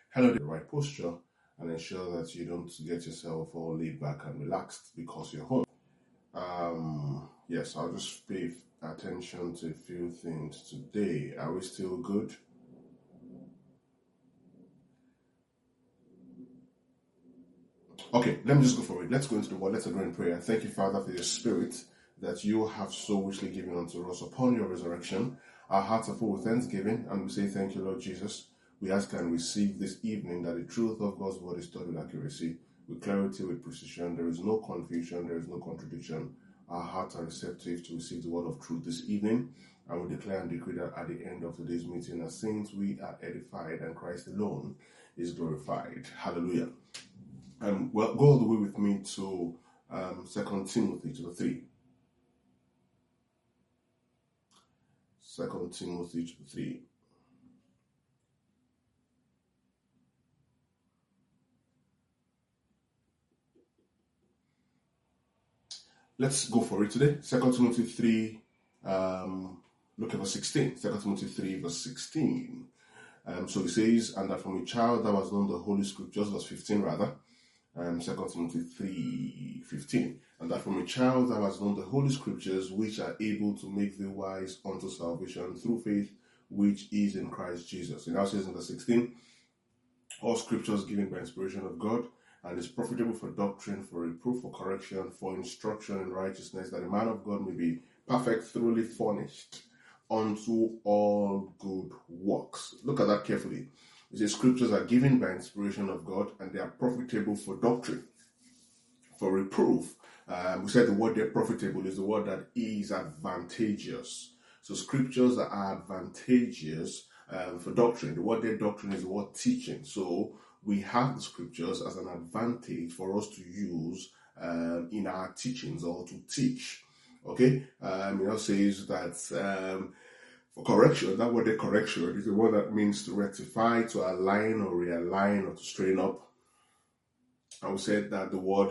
Hello, the right posture, and ensure that you don't get yourself all laid back and relaxed because you're home. Yes, I'll just pay attention to a few things today. Are we still good? Okay, let me just go for it. Let's go into the word. Let's agree in prayer. Thank you, Father, for your spirit that you have so richly given unto us upon your resurrection. Our hearts are full with thanksgiving, and we say thank you, Lord Jesus. We ask and receive this evening that the truth of God's word is taught with accuracy, with clarity, with precision. There is no confusion, there is no contradiction. Our hearts are receptive to receive the word of truth this evening, and we declare and decree that at the end of today's meeting, as saints, we are edified and Christ alone is glorified. Hallelujah. Well, go all the way with me to 2 Timothy chapter 3. 2 Timothy chapter 3. Let's go for it today. 2 Timothy 3, look at verse 16. 2 Timothy 3, verse 16. So it says, and that from a child that was known the Holy Scriptures, verse 15 rather, 2 Timothy 3:15, and that from a child that was known the Holy Scriptures, which are able to make thee wise unto salvation through faith, which is in Christ Jesus. It now says in verse 16, all Scriptures given by inspiration of God, and is profitable for doctrine, for reproof, for correction, for instruction in righteousness, that the man of God may be perfect, thoroughly furnished unto all good works. Look at that carefully. It says Scriptures are given by inspiration of God, and they are profitable for doctrine, for reproof. We said the word there, profitable, is the word that is advantageous. So Scriptures are advantageous for doctrine. The word there, doctrine, is the word teaching. So we have the Scriptures as an advantage for us to use in our teachings or to teach. Okay? It says that for correction, that word, the correction, is the word that means to rectify, to align or realign or to straighten up. I would say that the word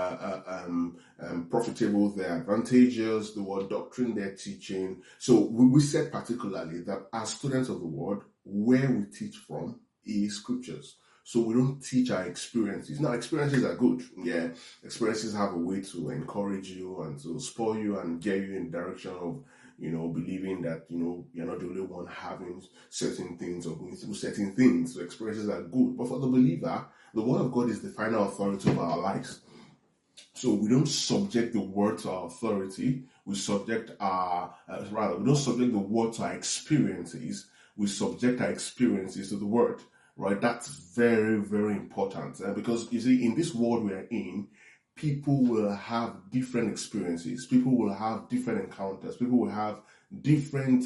profitable, they're advantageous, the word doctrine, they're teaching. So we said particularly that as students of the word, where we teach from is Scriptures. So we don't teach our experiences. Now, experiences are good. Yeah, experiences have a way to encourage you and to spur you and get you in the direction of believing that, you're not the only one having certain things or going through certain things. So experiences are good. But for the believer, the Word of God is the final authority of our lives. So we don't subject the Word to our authority. We subject we don't subject the Word to our experiences. We subject our experiences to the Word. Right? That's very, very important. Because, you see, in this world we are in, people will have different experiences. People will have different encounters. People will have different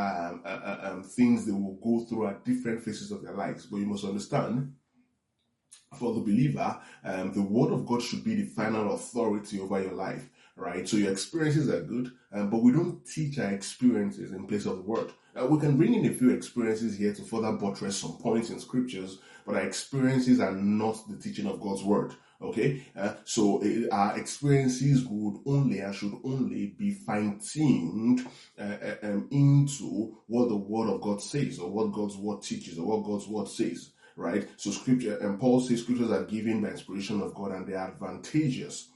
things they will go through at different phases of their lives. But you must understand, for the believer, the Word of God should be the final authority over your life, right? So your experiences are good, but we don't teach our experiences in place of the Word. We can bring in a few experiences here to further buttress some points in Scriptures, but our experiences are not the teaching of God's Word. Okay, so our experiences would only and should only be fine-tuned into what the Word of God says, or what God's Word teaches, or what God's Word says. Right? So Scripture, and Paul says Scriptures are given by inspiration of God, and they are advantageous.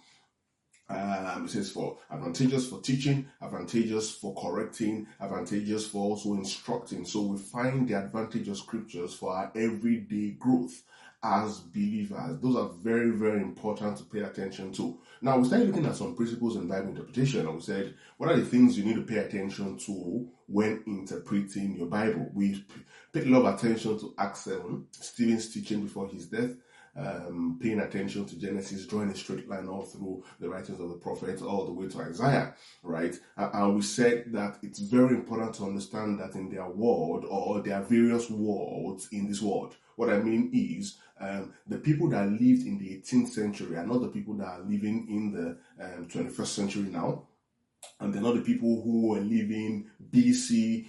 It says for advantageous for teaching, advantageous for correcting, advantageous for also instructing. So we find the advantage of Scriptures for our everyday growth as believers. Those are very, very important to pay attention to. Now, we started looking at some principles in Bible interpretation, and we said, what are the things you need to pay attention to when interpreting your Bible? We paid a lot of attention to Acts 7, Stephen's teaching before his death, paying attention to Genesis, drawing a straight line all through the writings of the prophets, all the way to Isaiah, right? And we said that it's very important to understand that in their world, or there are various worlds in this world. What I mean is, the people that lived in the 18th century are not the people that are living in the 21st century now. And they're not the people who were living BC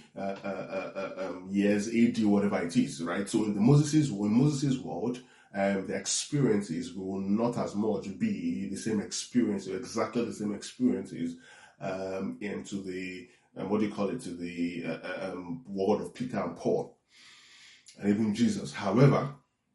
years, AD, whatever it is, right? So in Moses' world, the experiences will not as much be the same experience, or exactly the same experiences into the, to the world of Peter and Paul, and even Jesus. However,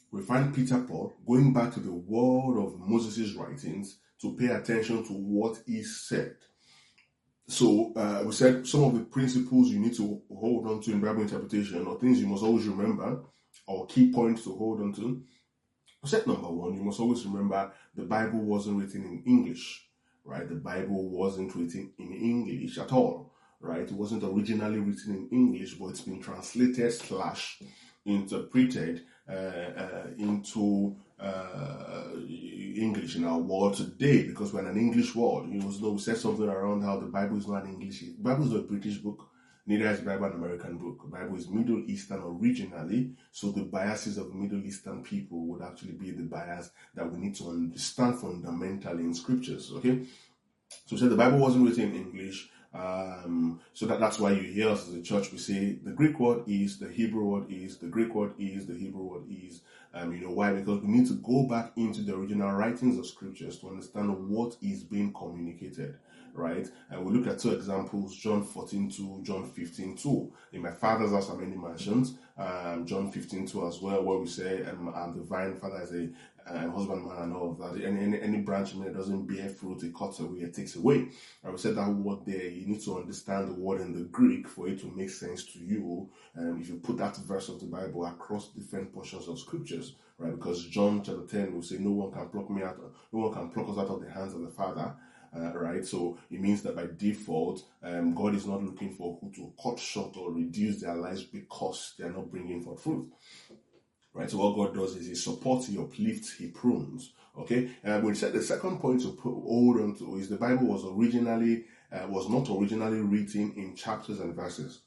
we find Peter Paul going back to the word of Moses' writings to pay attention to what is said. So we said some of the principles you need to hold on to in Bible interpretation, or things you must always remember, or key points to hold on to. We said number one, you must always remember the Bible wasn't written in English, right? The Bible wasn't written in English at all, right? It wasn't originally written in English, but it's been translated / interpreted into English in our world today, because we're in an English world. You know, we said something around how the Bible is not an English. The Bible is not a British book, neither is the Bible an American book. The Bible is Middle Eastern originally, so the biases of Middle Eastern people would actually be the bias that we need to understand fundamentally in scriptures. Okay, so we said the Bible wasn't written in English. So that's why you hear us as a church, we say the Greek word is, the Hebrew word is, the Greek word is, the Hebrew word is. You know why? Because we need to go back into the original writings of scriptures to understand what is being communicated, right? And we look at two examples, John 14:2, John 15:2. In my Father's house are many mansions. John 15:2 as well, where we say, I'm the vine, Father is a husbandman, and all of that. Any branch in me that doesn't bear fruit, it cuts away, it takes away. And we said that word there, you need to understand the word in the Greek for it to make sense to you. If you put that verse of the Bible across different portions of scriptures, right? Because John chapter 10 will say, no one can pluck us out of the hands of the Father. Right, so it means that by default, God is not looking for who to cut short or reduce their lives because they are not bringing forth fruit. Right, so what God does is He supports, He uplifts, He prunes. Okay, we said the second point to hold on to is the Bible was not originally written in chapters and verses.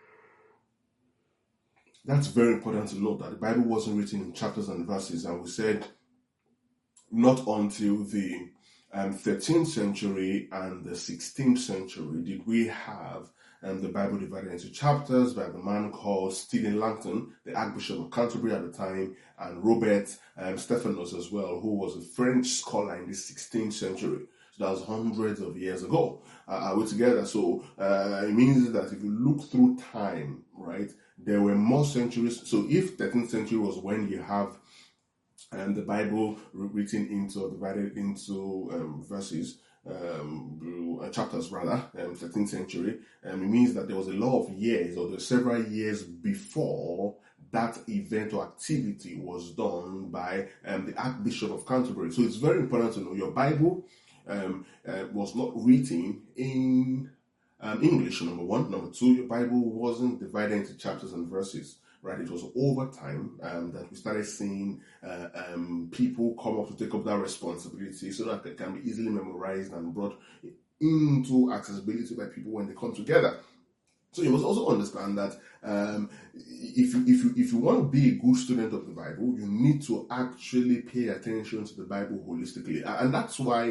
That's very important to note, that the Bible wasn't written in chapters and verses, and we said not until the 13th century and the 16th century did we have the Bible divided into chapters by the man called Stephen Langton, the Archbishop of Canterbury at the time, and Robert Stephanus as well, who was a French scholar in the 16th century. So that was hundreds of years ago. We're together. So it means that if you look through time, right, there were more centuries. So if 13th century was when you have the Bible written into or divided into verses, chapters rather, 13th century, it means that there was a lot of years, or there were several years before that event or activity was done by the Archbishop of Canterbury. So it's very important to know your Bible was not written in English, number one. Number two, your Bible wasn't divided into chapters and verses. Right, it was over time that we started seeing people come up to take up that responsibility so that it can be easily memorized and brought into accessibility by people when they come together. So you must also understand that if you want to be a good student of the Bible, you need to actually pay attention to the Bible holistically, and that's why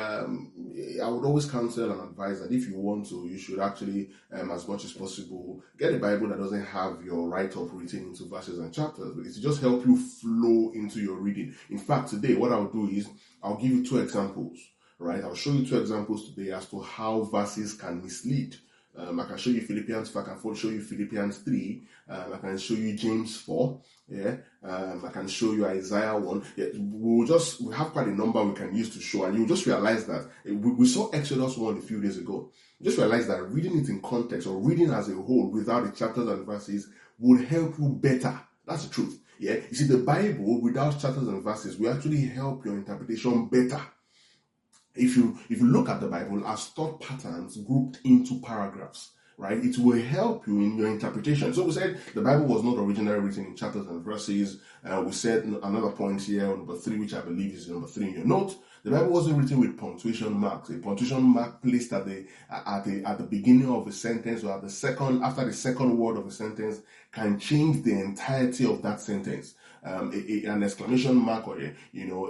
I would always counsel and advise that if you want to, you should actually, as much as possible, get a Bible that doesn't have your write-up written into verses and chapters, because it just help you flow into your reading. In fact, today what I'll do is I'll give you two examples. Right, I'll show you two examples today as to how verses can mislead. I can show you Philippians 4, I can show you Philippians 3, I can show you James 4, yeah, I can show you Isaiah 1. Yeah, we have quite a number we can use to show, and you just realize that we saw Exodus 1 a few days ago. Just realize that reading it in context, or reading as a whole without the chapters and verses, will help you better. That's the truth. Yeah, you see, the Bible without chapters and verses will actually help your interpretation better. If you look at the Bible as thought patterns grouped into paragraphs, right, it will help you in your interpretation. So we said the Bible was not originally written in chapters and verses. We said another point here, number 3, which I believe is number 3 in your note. The Bible wasn't written with punctuation marks. A punctuation mark placed at the beginning of a sentence, or after the second word of a sentence, can change the entirety of that sentence. An exclamation mark, or a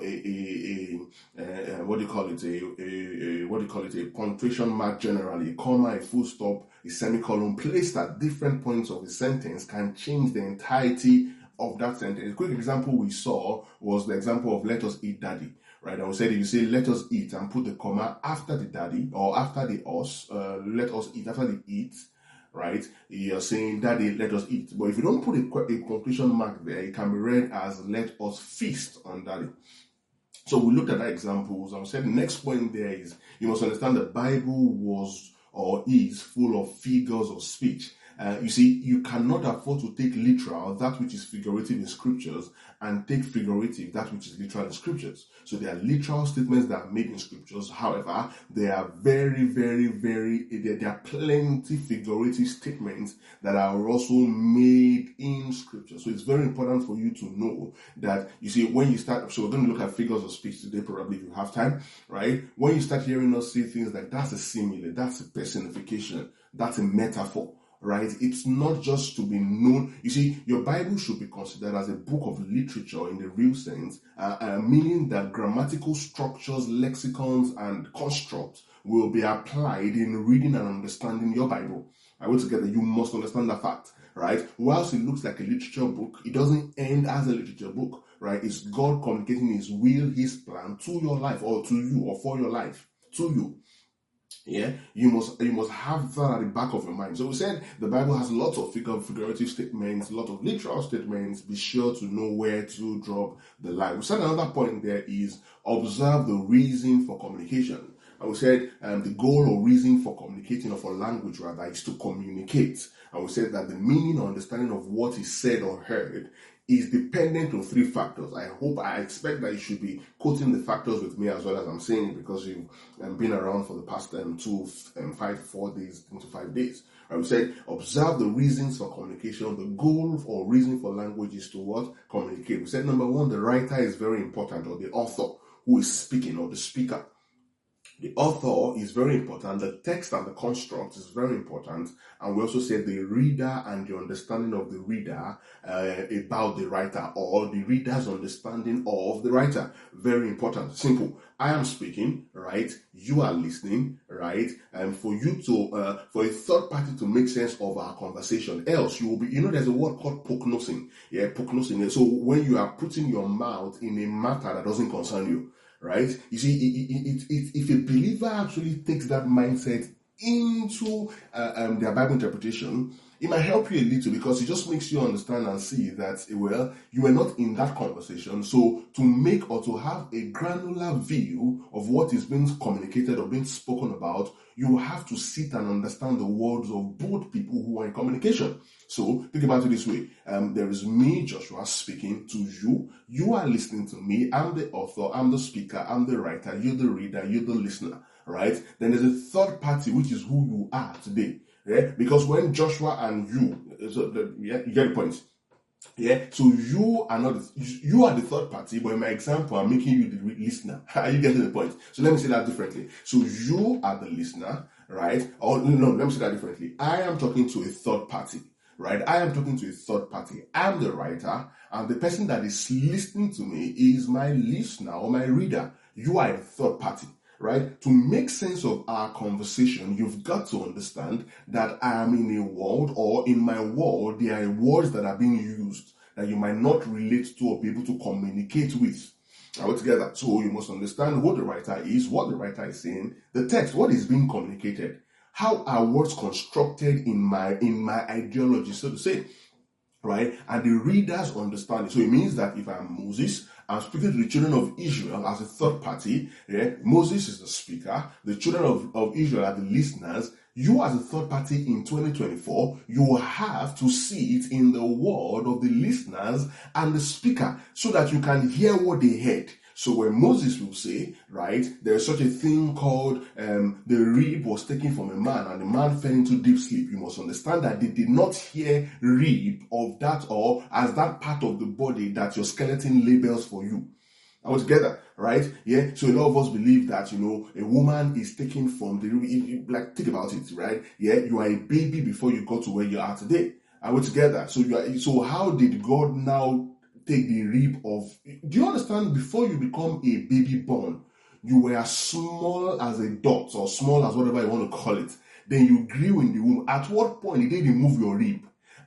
punctuation mark generally, a comma, a full stop, a semicolon placed at different points of the sentence can change the entirety of that sentence. A quick example we saw was the example of let us eat daddy. Right, I would say if you say let us eat and put the comma after the daddy or after the us, let us eat after the eat, right? You're saying, Daddy, let us eat. But if you don't put a conclusion mark there, it can be read as let us feast on Daddy. So we looked at that examples. I said the next point there is you must understand the Bible was or is full of figures of speech. You see, you cannot afford to take literal that which is figurative in scriptures and take figurative that which is literal in scriptures. So there are literal statements that are made in scriptures. However, there are there are plenty figurative statements that are also made in scripture. So it's very important for you to know that, you see, when you start, so we're going to look at figures of speech today, probably if you have time, right? When you start hearing us say things like that's a simile, that's a personification, that's a metaphor, right? It's not just to be known. You see, your Bible should be considered as a book of literature in the real sense, meaning that grammatical structures, lexicons, and constructs will be applied in reading and understanding your Bible. I will together, you must understand that fact, right? Whilst it looks like a literature book, it doesn't end as a literature book, right? It's God communicating His will, His plan to your life, or to you, or for your life, to you. Yeah, you must have that at the back of your mind. So we said the Bible has lots of figurative statements, a lot of literal statements. Be sure to know where to drop the line. We said another point there is observe the reason for communication. And we said the goal or reason for communicating, or for language rather, is to communicate. And we said that the meaning or understanding of what is said or heard is dependent on three factors. I expect that you should be quoting the factors with me as well as I'm saying it, because you've been around for the past 4 days into 5 days. I would say observe the reasons for communication. The goal or reason for language is to what? Communicate. We said number one, the writer is very important, or the author who is speaking, or the speaker. The author is very important. The text and the construct is very important. And we also said the reader and the understanding of the reader about the writer, or the reader's understanding of the writer. Very important. Simple. I am speaking, right? You are listening, right? And for you to, for a third party to make sense of our conversation, else you will be, there's a word called prognosing. Yeah, prognosing. So when you are putting your mouth in a matter that doesn't concern you, right? You see, if a believer actually takes that mindset into their Bible interpretation, it might help you a little, because it just makes you understand and see that, well, you were not in that conversation. So to make or to have a granular view of what is being communicated or being spoken about, you have to sit and understand the words of both people who are in communication. So think about it this way. There is me, Joshua, speaking to you. You are listening to me. I'm the author. I'm the speaker. I'm the writer. You're the reader. You're the listener. Right? Then there's a third party, which is who you are today. Yeah? Because when Joshua and you get the point. Yeah, so you are the third party, but in my example, I'm making you the listener. Are you getting the point? So let me say that differently. So you are the listener, right? Or no, let me say that differently. I am talking to a third party, right? I am talking to a third party. I'm the writer, and the person that is listening to me is my listener or my reader. You are a third party. Right? To make sense of our conversation, you've got to understand that I am in a world, or in my world, there are words that are being used that you might not relate to or be able to communicate with. All together. So you must understand what the writer is, what the writer is saying, the text, what is being communicated. How are words constructed in my ideology, so to say. Right? And the reader's understanding. So it means that if I'm Moses, I'm speaking to the children of Israel as a third party. Yeah? Moses is the speaker. The children of Israel are the listeners. You as a third party in 2024, you have to see it in the word of the listeners and the speaker, so that you can hear what they heard. So when Moses will say, right, there is such a thing called the rib was taken from a man and the man fell into deep sleep. You must understand that they did not hear rib of that, or as that part of the body that your skeleton labels for you. All together, right? Yeah. So a lot of us believe that, a woman is taken from the, like, think about it, right? Yeah. You are a baby before you got to where you are today. All together. So how did God now take the rib of, do you understand? Before you become a baby born, you were as small as a dot, or small as whatever you want to call it. Then you grew in the womb. At what point did they remove your rib?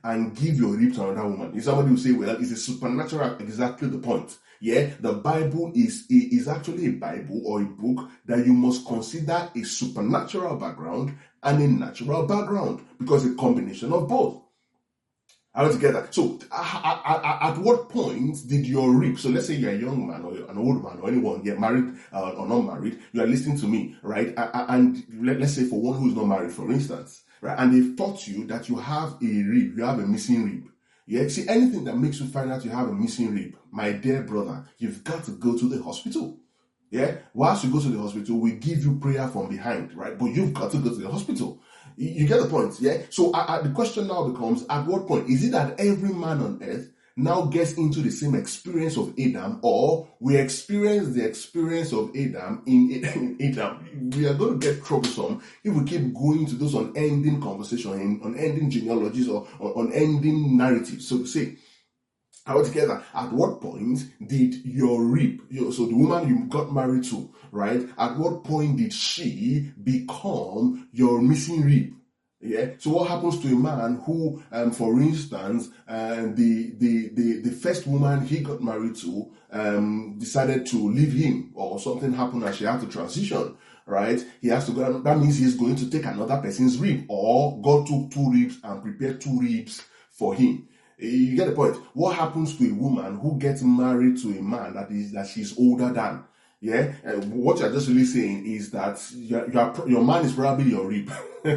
and give your rib to another woman. If somebody will say, well, it's a supernatural, exactly the point. Yeah, the Bible is actually a Bible or a book that you must consider a supernatural background and a natural background, because a combination of both. All together. So, at what point did your rib? So, let's say you're a young man or an old man or anyone, get married or not married. You are listening to me, right? And let's say for one who is not married, for instance, right? And they've taught you that you have a rib, you have a missing rib. Yeah. See, anything that makes you find out you have a missing rib, my dear brother, you've got to go to the hospital. Yeah. Whilst you go to the hospital, we give you prayer from behind, right? But you've got to go to the hospital. You get the point, yeah? So the question now becomes, at what point? Is it that every man on earth now gets into the same experience of Adam, or we experience the experience of Adam in Adam? We are going to get troublesome if we keep going to those unending conversations, unending genealogies, or unending narratives, so to say. Altogether, at what point did your rib, so the woman you got married to, right? At what point did she become your missing rib? Yeah. So what happens to a man who, for instance, the first woman he got married to, decided to leave him, or something happened and she had to transition, right? He has to go. That means he's going to take another person's rib, or God took 2 ribs and prepared 2 ribs for him. You get the point. What happens to a woman who gets married to a man that she's older than? Yeah, what you're just really saying is that your man is probably your rib,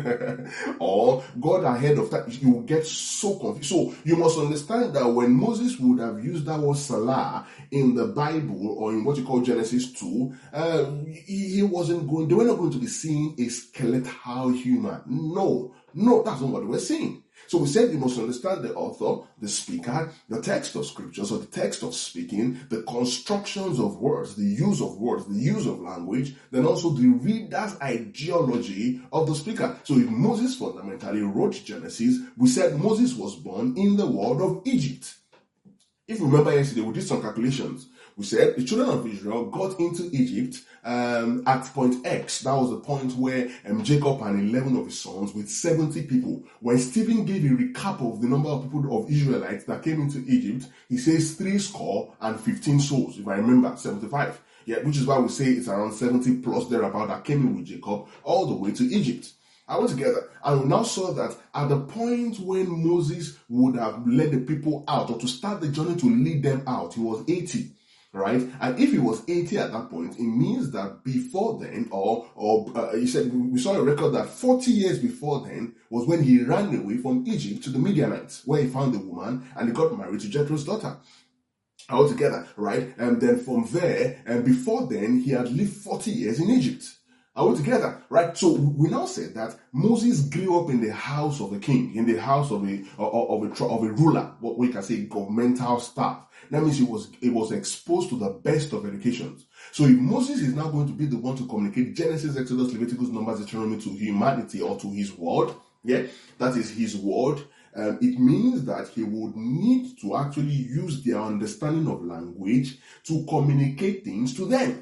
or God ahead of that, you will get so confused. So you must understand that when Moses would have used that word Salah in the Bible, or in what you call Genesis 2, they were not going to be seeing a skeletal human. No, that's not what they were saying. So we said you must understand the author, the speaker, the text of scriptures, or the text of speaking, the constructions of words, the use of words, the use of language, then also the reader's ideology of the speaker. So if Moses fundamentally wrote Genesis, we said Moses was born in the world of Egypt. If you remember yesterday, we did some calculations. We said the children of Israel got into Egypt at point X. That was the point where Jacob and 11 of his sons with 70 people. When Stephen gave a recap of the number of people of Israelites that came into Egypt, he says 315 souls, if I remember, 75. Yeah, which is why we say it's around 70 plus thereabout that came in with Jacob all the way to Egypt. I went together, and we now saw that at the point when Moses would have led the people out, or to start the journey to lead them out, he was 80. Right? And if he was 80 at that point, it means that before then, he said, we saw a record that 40 years before then was when he ran away from Egypt to the Midianites, where he found the woman and he got married to Jethro's daughter. Altogether, right? And then from there, and before then, he had lived 40 years in Egypt. Altogether, right? So we now say that Moses grew up in the house of a king, in the house of a ruler, what we can say governmental staff. That means he was exposed to the best of educations. So if Moses is now going to be the one to communicate Genesis, Exodus, Leviticus, Numbers, Deuteronomy to humanity, or to his world, yeah, that is his word, it means that he would need to actually use their understanding of language to communicate things to them.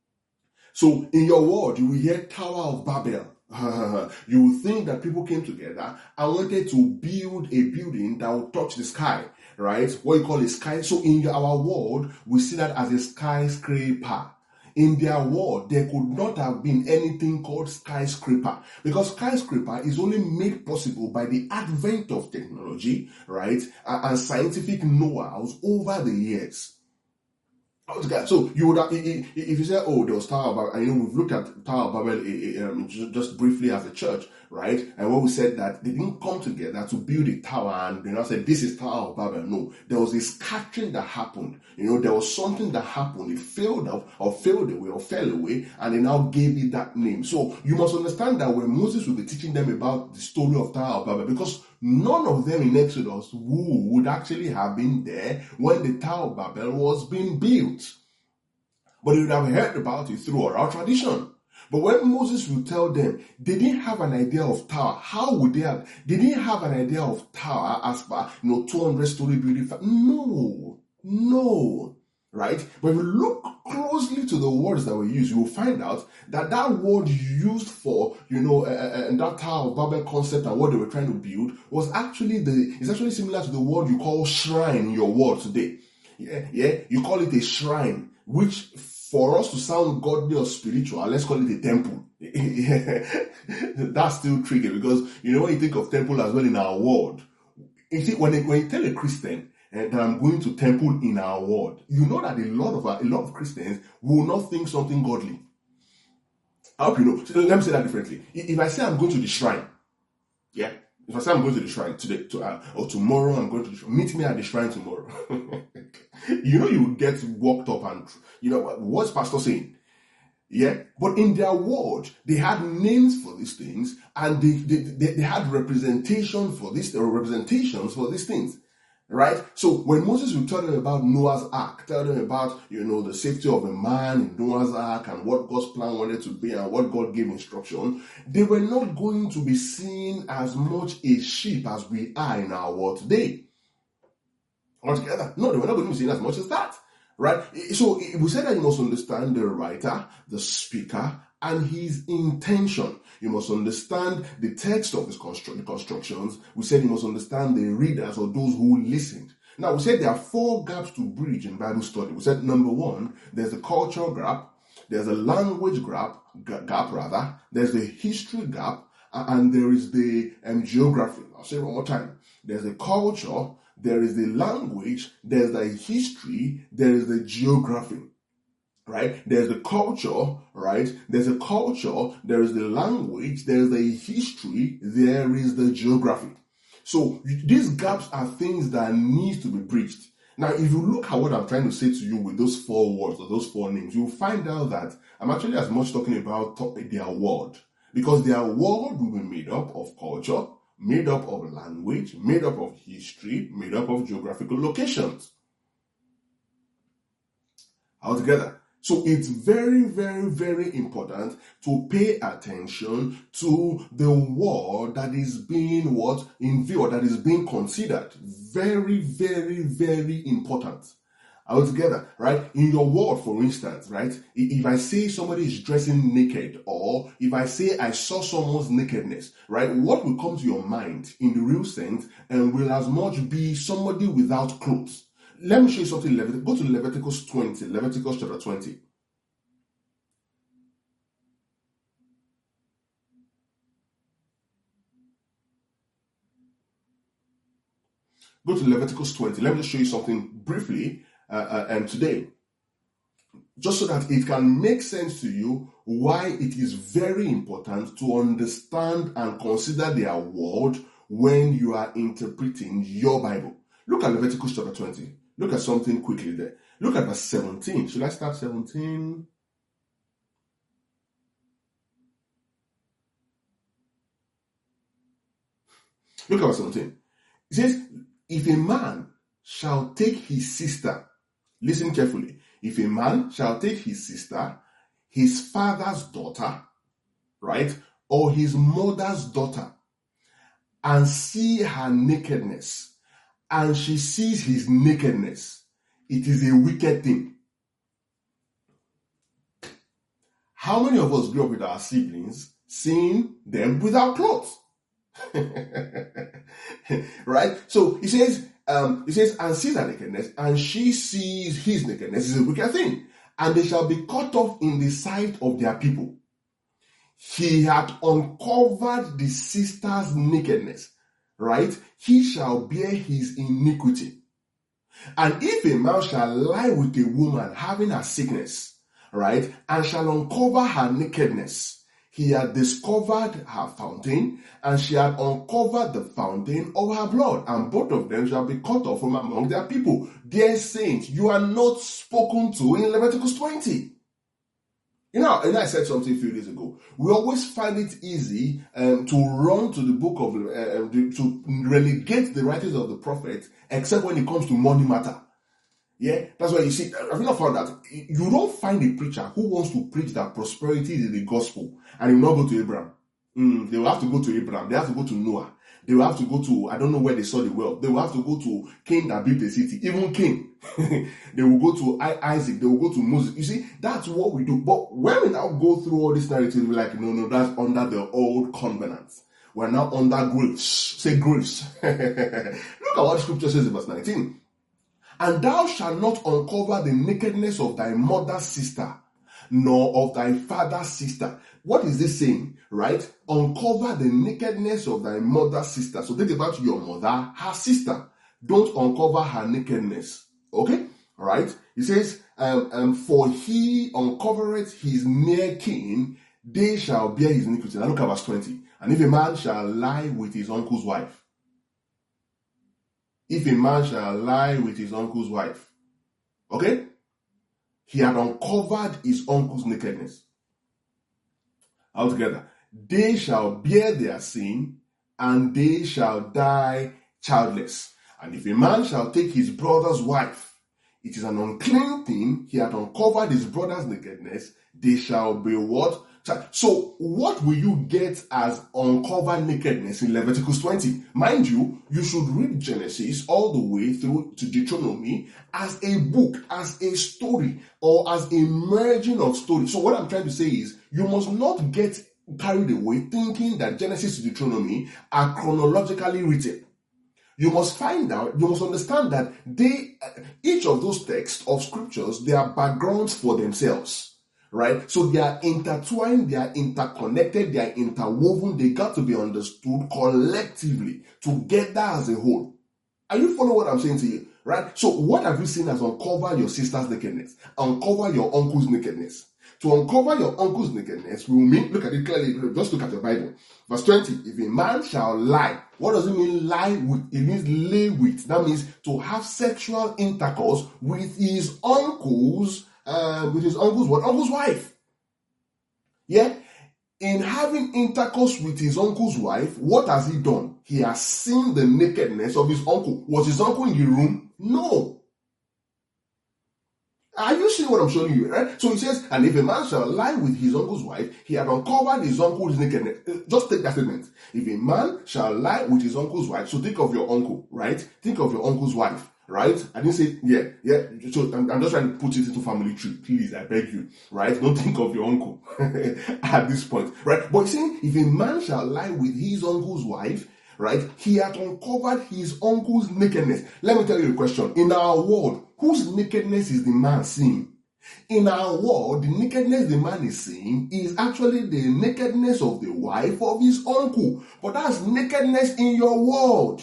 So in your world, you will hear Tower of Babel. You will think that people came together and wanted to build a building that will touch the sky, right? What you call a sky. So in our world, we see that as a skyscraper. In their world, there could not have been anything called skyscraper, because skyscraper is only made possible by the advent of technology, right? And scientific know-hows over the years. So you would have, if you say, oh, there was Tower of Babel, and we've looked at Tower of Babel just briefly as a church, right? And when we said that they didn't come together to build a tower and they now said this is Tower of Babel. No, there was a scattering that happened. There was something that happened. It failed away, and they now gave it that name. So you must understand that when Moses will be teaching them about the story of Tower of Babel, because none of them in Exodus would actually have been there when the Tower of Babel was being built. But they would have heard about it through oral tradition. But when Moses would tell them, they didn't have an idea of tower. How would they have? They didn't have an idea of tower as per 200-story building. No. right? But if you look closely to the words that were used, you will find out that that word used for, that Tower of Babel concept and what they were trying to build was actually it's actually similar to the word you call shrine in your world today. Yeah, you call it a shrine, which for us to sound godly or spiritual, let's call it a temple. That's still tricky because, when you think of temple as well in our world, you see, when you tell a Christian that I'm going to temple in our world, you know that a lot of Christians will not think something godly. I hope you know. So let me say that differently. If I say I'm going to the shrine, yeah, if I say I'm going to the shrine today, or tomorrow I'm going to the shrine, meet me at the shrine tomorrow. You will get walked up and, what's pastor saying? Yeah, but in their world, they had names for these things, and they had representations for these things, right? So when Moses would tell them about Noah's Ark, tell them about, the safety of a man in Noah's Ark and what God's plan wanted to be and what God gave instruction, they were not going to be seen as much a sheep as we are in our world today. Altogether. No, they were not going to be seen as much as that. Right? So we said that you must understand the writer, the speaker, and his intention. You must understand the text of the constructions. We said you must understand the readers or those who listened. Now, we said there are 4 gaps to bridge in Bible study. We said number 1, there's the cultural gap, there's a language gap, there's the history gap, and there is the geography. I'll say it one more time. There's the culture, there is the language, there's the history, there is the geography, right? There's the culture, right? There's a culture, there is the language, there is the history, there is the geography. So these gaps are things that need to be bridged. Now, if you look at what I'm trying to say to you with those 4 words or those 4 names, you'll find out that I'm actually as much talking about their world, because their world will be made up of culture, made up of language, made up of history, made up of geographical locations. Altogether. So it's very, very, very important to pay attention to the word that is being in view, or that is being considered. Very, very, very important. Altogether, right? In your world, for instance, right? If I say somebody is dressing naked, or if I say I saw someone's nakedness, right? What will come to your mind in the real sense and will as much be somebody without clothes. Let me show you something. Go to Leviticus 20, Leviticus chapter 20. Go to Leviticus 20. Let me just show you something briefly and today, just so that it can make sense to you why it is very important to understand and consider their word when you are interpreting your Bible. Look at Leviticus chapter 20. Look at something quickly there. Look at verse 17. Should I start 17? Look at verse 17. It says, if a man shall take his sister, listen carefully, if a man shall take his sister, his father's daughter, right, or his mother's daughter, and see her nakedness, and she sees his nakedness, it is a wicked thing. How many of us grew up with our siblings seeing them without clothes? Right? So he says, and sees her nakedness, and she sees his nakedness, is a wicked thing. And they shall be cut off in the sight of their people. He had uncovered the sister's nakedness, right? He shall bear his iniquity. And if a man shall lie with a woman having a sickness, right, and shall uncover her nakedness, he had discovered her fountain, and she had uncovered the fountain of her blood, and both of them shall be cut off from among their people. Dear saints, you are not spoken to in Leviticus 20. And I said something a few days ago. We always find it easy to run to the book of, to relegate the writings of the prophets, except when it comes to money matter. Yeah, that's why you see, have you not found that? You don't find a preacher who wants to preach that prosperity is the gospel and he will not go to Abraham. They will have to go to Abraham. They have to go to Noah. They will have to go to, I don't know where they saw the wealth. They will have to go to Cain that built the city. Even Cain. They will go to Isaac. They will go to Moses. You see, that's what we do. But when we now go through all this narrative, we're like, no, that's under the old covenant. We're now under grace. Say grace. Look at what the scripture says in verse 19. And thou shalt not uncover the nakedness of thy mother's sister, nor of thy father's sister. What is this saying? Right? Uncover the nakedness of thy mother's sister. So think about your mother, her sister. Don't uncover her nakedness. Okay? Alright? He says, for he uncovereth his near kin, they shall bear his iniquity. Now look at verse 20. And if a man shall lie with his uncle's wife, if a man shall lie with his uncle's wife, okay? He had uncovered his uncle's nakedness. Altogether, they shall bear their sin, and they shall die childless. And if a man shall take his brother's wife, it is an unclean thing. He had uncovered his brother's nakedness. They shall be what? So what will you get as uncovered nakedness in Leviticus 20? Mind you, you should read Genesis all the way through to Deuteronomy as a book, as a story, or as a merging of stories. So what I'm trying to say is, you must not get carried away thinking that Genesis to Deuteronomy are chronologically written. You must find out, you must understand that each of those texts of scriptures, they are backgrounds for themselves. Right? So they are intertwined, they are interconnected, they are interwoven, they got to be understood collectively, together as a whole. Are you following what I'm saying to you? Right? So what have you seen as uncover your sister's nakedness? Uncover your uncle's nakedness. To uncover your uncle's nakedness will mean, look at it clearly, just look at your Bible. Verse 20, if a man shall lie, what does it mean lie with? It means lay with. That means to have sexual intercourse with his uncle's what? Uncle's wife. Yeah? In having intercourse with his uncle's wife, what has he done? He has seen the nakedness of his uncle. Was his uncle in the room? No. Are you seeing what I'm showing you? Right? So he says, and if a man shall lie with his uncle's wife, he had uncovered his uncle's nakedness. Just take that statement. If a man shall lie with his uncle's wife, so think of your uncle, right? Think of your uncle's wife. Right? I didn't say, yeah. So I'm just trying to put it into family tree. Please, I beg you. Right? Don't think of your uncle at this point. Right? But saying, if a man shall lie with his uncle's wife, right, he had uncovered his uncle's nakedness. Let me tell you a question. In our world, whose nakedness is the man seeing? In our world, the nakedness the man is seeing is actually the nakedness of the wife of his uncle. But that's nakedness in your world.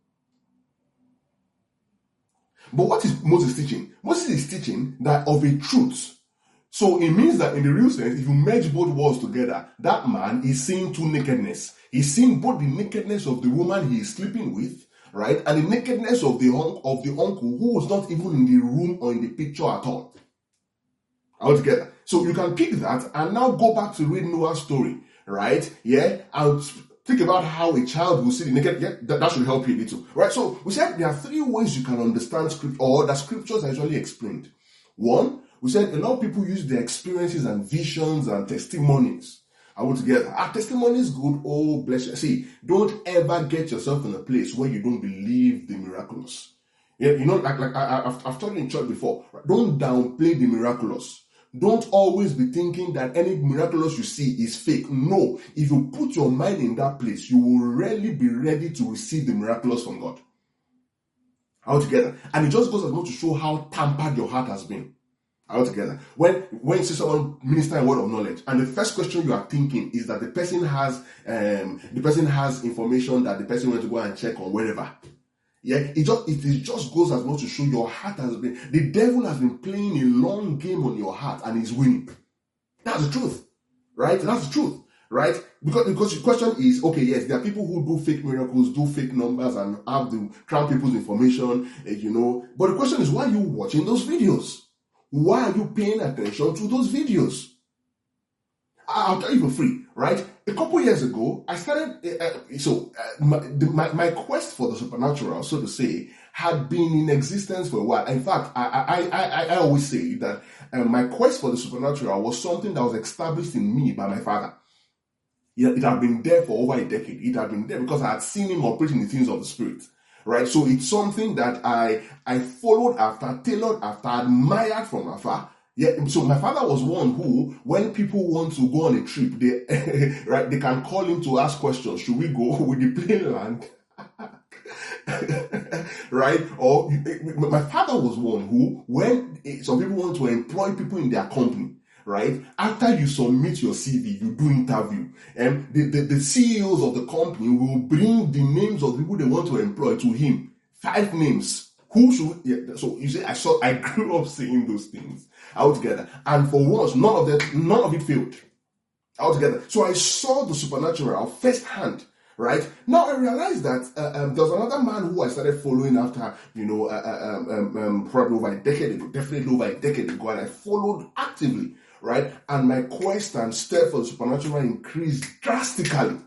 But what is Moses teaching? Moses is teaching that of a truth. So it means that in the real sense, if you merge both worlds together, that man is seeing two nakedness. He's seeing both the nakedness of the woman he is sleeping with, right, and the nakedness of the uncle who was not even in the room or in the picture at all. Altogether. So you can pick that and now go back to read Noah's story, right? Yeah, and think about how a child will see the naked. Yeah, that should help you a little. Right? So we said there are three ways you can understand scripture, or that scriptures are usually explained. One, we said a lot of people use their experiences and visions and testimonies. Altogether. Our testimony is good. Oh, bless you. See, don't ever get yourself in a place where you don't believe the miraculous. Yeah, like I've told you in church before. Right? Don't downplay the miraculous. Don't always be thinking that any miraculous you see is fake. No. If you put your mind in that place, you will really be ready to receive the miraculous from God. Altogether. And it just goes as much to show how tampered your heart has been. Altogether. When you see someone minister a word of knowledge, and the first question you are thinking is that the person has information that the person went to go and check on wherever. Yeah, it just goes as much to show your heart has been, the devil has been playing a long game on your heart and he's winning. That's the truth, right? That's the truth, right? Because the question is, okay, yes, there are people who do fake miracles, do fake numbers, and have to crown people's information, but the question is, why are you watching those videos? Why are you paying attention to those videos? I'll tell you for free, right? A couple years ago, I started, my quest for the supernatural, so to say, had been in existence for a while. In fact, I always say that my quest for the supernatural was something that was established in me by my father. It had been there for over a decade. It had been there because I had seen him operating the things of the Spirit. Right? So it's something that I followed after, tailored after, admired from afar. Yeah, so my father was one who, when people want to go on a trip, they right, they can call him to ask questions. Should we go with the plane land? Right? Or my father was one who, when some people want to employ people in their company, right? After you submit your CV, you do interview, and the CEOs of the company will bring the names of the people they want to employ to him. 5 names. Who should? Yeah, so you see, I grew up seeing those things altogether, and for once, none of it failed altogether. So I saw the supernatural firsthand. Right now, I realized that there was another man who I started following after, probably over a decade ago, definitely over a decade ago, and I followed actively, right? And my quest and step for the supernatural increased drastically.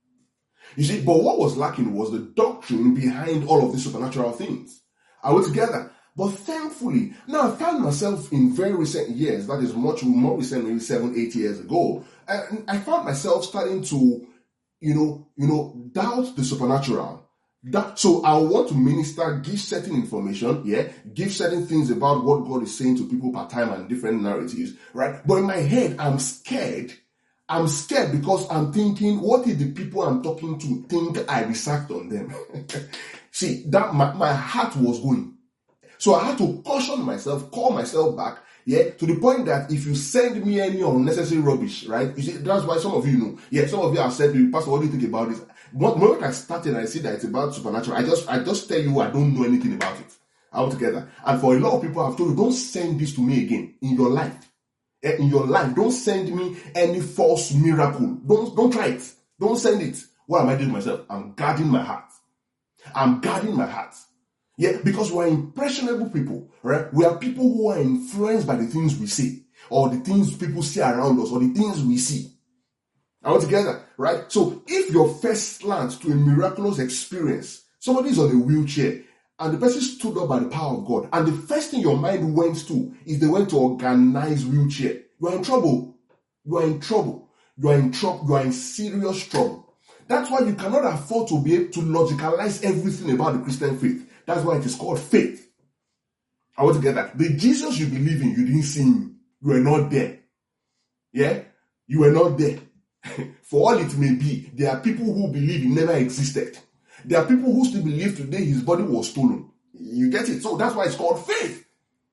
You see, but what was lacking was the doctrine behind all of these supernatural things. Are we together? But thankfully, now I found myself in very recent years, that is much more recent, maybe 7-8 years ago, I found myself starting to doubt the supernatural. So I want to minister, give certain information, give certain things about what God is saying to people per time and different narratives, right? But in my head, I'm scared. I'm scared because I'm thinking, what if the people I'm talking to think I researched on them? See, that my heart was going. So I had to caution myself, call myself back, to the point that if you send me any unnecessary rubbish, right? You see, that's why some of you know. Some of you have said to me, Pastor, what do you think about this? But the moment I started and I see that it's about supernatural, I just tell you I don't know anything about it altogether. And for a lot of people, I've told you, don't send this to me again in your life. In your life, don't send me any false miracle. Don't try it. Don't send it. What am I doing myself? I'm guarding my heart. I'm guarding my heart. Because we're impressionable people, right? We are people who are influenced by the things we see, or the things people see around us, or the things we see. All together, right? So if your first glance to a miraculous experience, somebody is on a wheelchair, and the person stood up by the power of God, and the first thing your mind went to is they went to organize wheelchair. You are in trouble. You are in trouble. You are in trouble. You are in serious trouble. That's why you cannot afford to be able to logicalize everything about the Christian faith. That's why it is called faith. I want to get that. The Jesus you believe in, you didn't see him. You were not there. You were not there. For all it may be, there are people who believe he never existed. There are people who still believe today his body was stolen. You get it? So that's why it's called faith.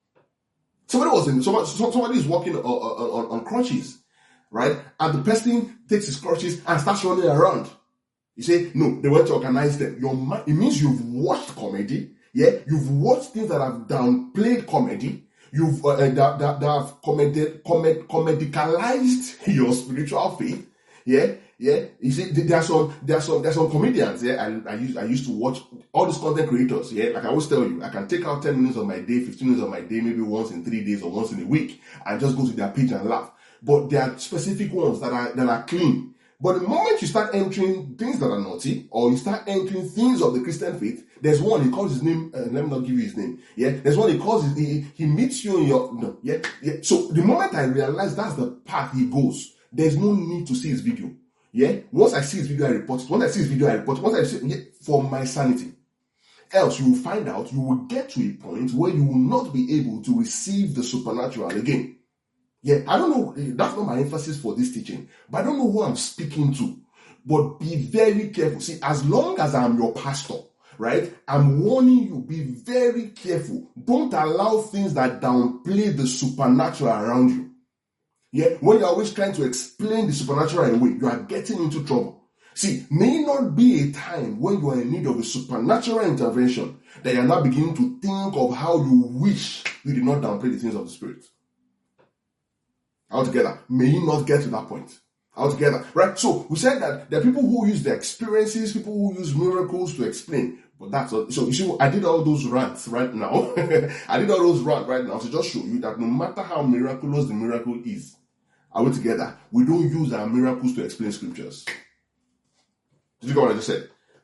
Somebody is walking on crutches, right? And the person takes his crutches and starts running around. You say, no, they went to organize them. It means you've watched comedy. You've watched things that have downplayed comedy. You've that have comedicalized your spiritual faith. You see, there are some comedians. I used to watch all these content creators. Like I always tell you, I can take out 10 minutes of my day, 15 minutes of my day, maybe once in 3 days or once in a week, and just go to their page and laugh. But there are specific ones that are clean. But the moment you start entering things that are naughty, or you start entering things of the Christian faith, there's one, he calls his name, let me not give you his name. There's one, he calls he meets you in your, So the moment I realize that's the path he goes, there's no need to see his video. Once I see his video, I report it. Once I see his video, I report it. Once I see for my sanity. Else, you will find out, you will get to a point where you will not be able to receive the supernatural again. I don't know, that's not my emphasis for this teaching, but I don't know who I'm speaking to. But be very careful. See, as long as I'm your pastor, right, I'm warning you, be very careful. Don't allow things that downplay the supernatural around you. When you're always trying to explain the supernatural away, you are getting into trouble. See, may not be a time when you are in need of a supernatural intervention that you are now beginning to think of how you wish you did not downplay the things of the Spirit. Altogether, may you not get to that point. Altogether, right? So we said that there are people who use their experiences, people who use miracles to explain. But that's all. So you see, I did all those rants right now. I did all those rants right now to just show you that no matter how miraculous the miracle is, are we together? We don't use our miracles to explain scriptures. Did you get what I just said?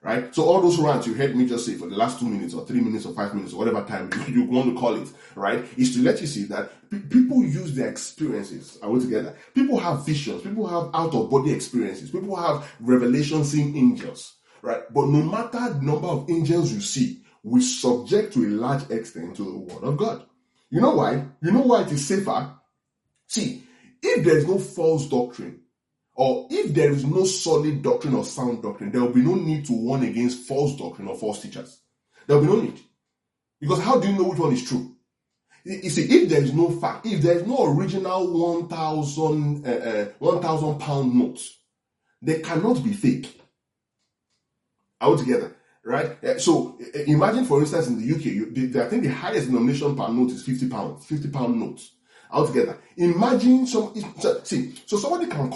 right? So all those rants you heard me just say for the last 2 minutes or 3 minutes or 5 minutes or whatever time you want to call it, right, is to let you see that people use their experiences. Are we together? People have visions. People have out-of-body experiences. People have revelation seeing angels, right? But no matter the number of angels you see, we subject to a large extent to the word of God. You know why? You know why it is safer? See, if there is no false doctrine, or if there is no solid doctrine or sound doctrine, there will be no need to warn against false doctrine or false teachers. There will be no need. Because how do you know which one is true? You see, if there is no fact, if there is no original 1,000 pound note, they cannot be fake. Are we together? Right? So imagine, for instance, in the UK, I think the highest denomination per note is 50 pounds, 50 pound notes altogether. Imagine someone can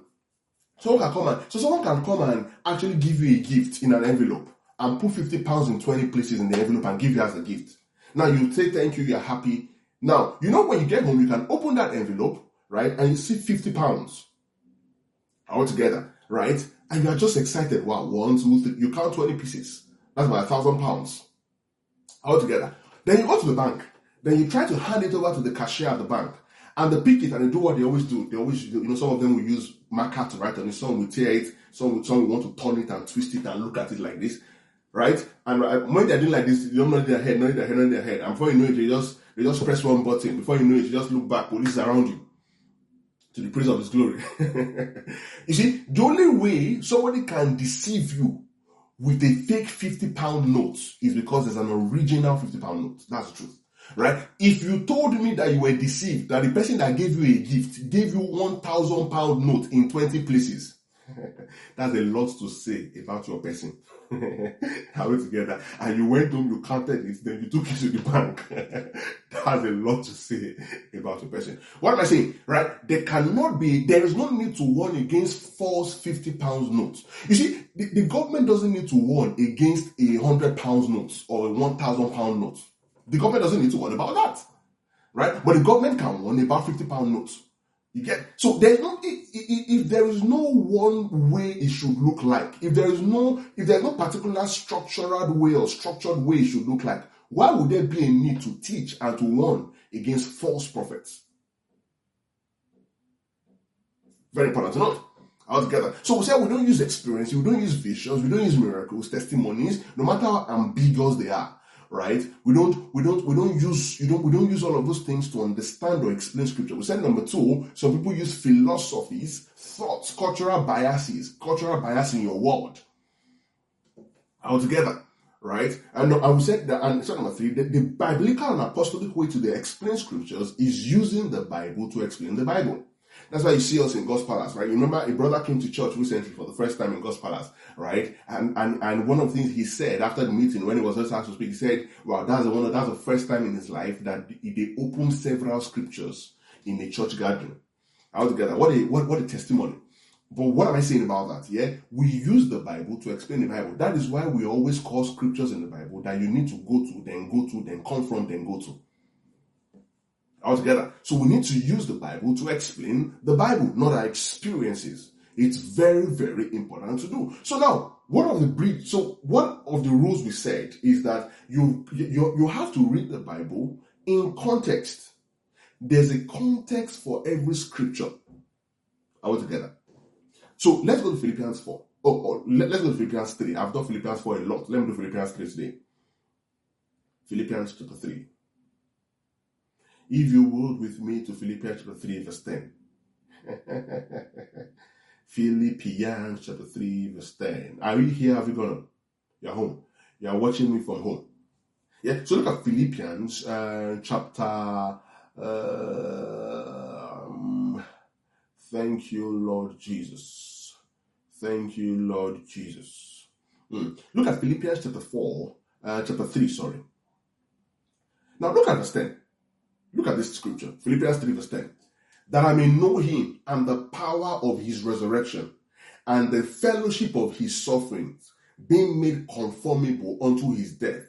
come and actually give you a gift in an envelope and put 50 pounds in 20 places in the envelope and give you as a gift. Now you say thank you, you're happy. Now, you know, when you get home, you can open that envelope, right? And you see 50 pounds altogether, right? And you are just excited. Wow, 1, 2, 3. You count 20 pieces. That's about 1,000 pounds altogether. Then you go to the bank. Then you try to hand it over to the cashier at the bank. And they pick it and they do what they always do. They always, you know, some of them will use marker to write on it. Some will tear it. Some will want to turn it and twist it and look at it like this, right? And when they're doing like this, you don't know their head, not their head. And before you know it, they just press one button. Before you know it, you just look back. Police is around you. To the praise of His glory. You see, the only way somebody can deceive you with a fake 50 pound note is because there's an original 50 pound note. That's the truth. Right? If you told me that you were deceived, that the person that gave you a gift gave you 1,000 pound note in 20 places, that's a lot to say about your person. Are we together? And you went home, you counted it, then you took it to the bank. That's a lot to say about your person. What am I saying? Right? There is no need to warn against false 50 pounds notes. You see, the government doesn't need to warn against a 100 pounds note or a 1,000 pound note. The government doesn't need to warn about that. Right? But the government can warn about 50 pound notes. You get? So there's no, if there is no one way it should look like, if there's no particular structured way it should look like, why would there be a need to teach and to warn against false prophets? Very important to note. Altogether. So we say we don't use experience, we don't use visions, we don't use miracles, testimonies, no matter how ambiguous they are. Right? We don't use all of those things to understand or explain scripture. We said number 2, some people use philosophies, thoughts, cultural bias in your world. Altogether. Right? And we said that, and so number 3, the biblical and apostolic way to explain scriptures is using the Bible to explain the Bible. That's why you see us in God's Palace, right? You remember a brother came to church recently for the first time in God's Palace, right? And one of the things he said after the meeting, when he was just asked to speak, he said, "Wow, that's the first time in his life that they opened several scriptures in a church gathering." Altogether, what a testimony! But what am I saying about that? Yeah, we use the Bible to explain the Bible. That is why we always call scriptures in the Bible that you need to go to, then come from, then go to. Altogether. So we need to use the Bible to explain the Bible, not our experiences. It's very, very important to do. So now, one of the rules we said is that you have to read the Bible in context. There's a context for every scripture. Altogether. So let's go to Philippians 4. Let's go to Philippians 3. I've done Philippians 4 a lot. Let me do Philippians 3 today. Philippians chapter 3. If you would with me to Philippians chapter 3 verse 10. Philippians chapter 3 verse 10. Are you here? Have you gone? You're home. You're watching me from home. Yeah. So look at Philippians chapter. Thank you, Lord Jesus. Thank you, Lord Jesus. Look at Philippians chapter 3, sorry. Now look at verse 10. Look at this scripture, Philippians 3 verse 10. That I may know him and the power of his resurrection and the fellowship of his sufferings, being made conformable unto his death.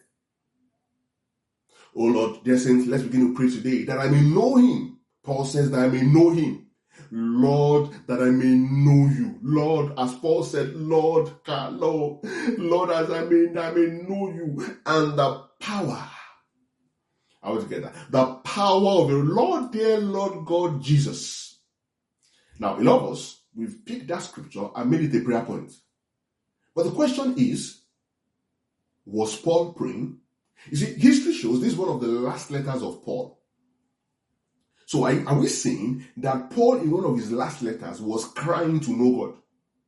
Oh Lord, dear saints, let's begin to pray today that I may know him. Paul says that I may know him. Lord, that I may know you. Lord, as Paul said, Lord, as I may know you, and the power. I want to get that. The power of the Lord, dear Lord God Jesus. Now, a lot of us, we've picked that scripture and made it a prayer point. But the question is, was Paul praying? You see, history shows this is one of the last letters of Paul. So are we saying that Paul, in one of his last letters, was crying to know God?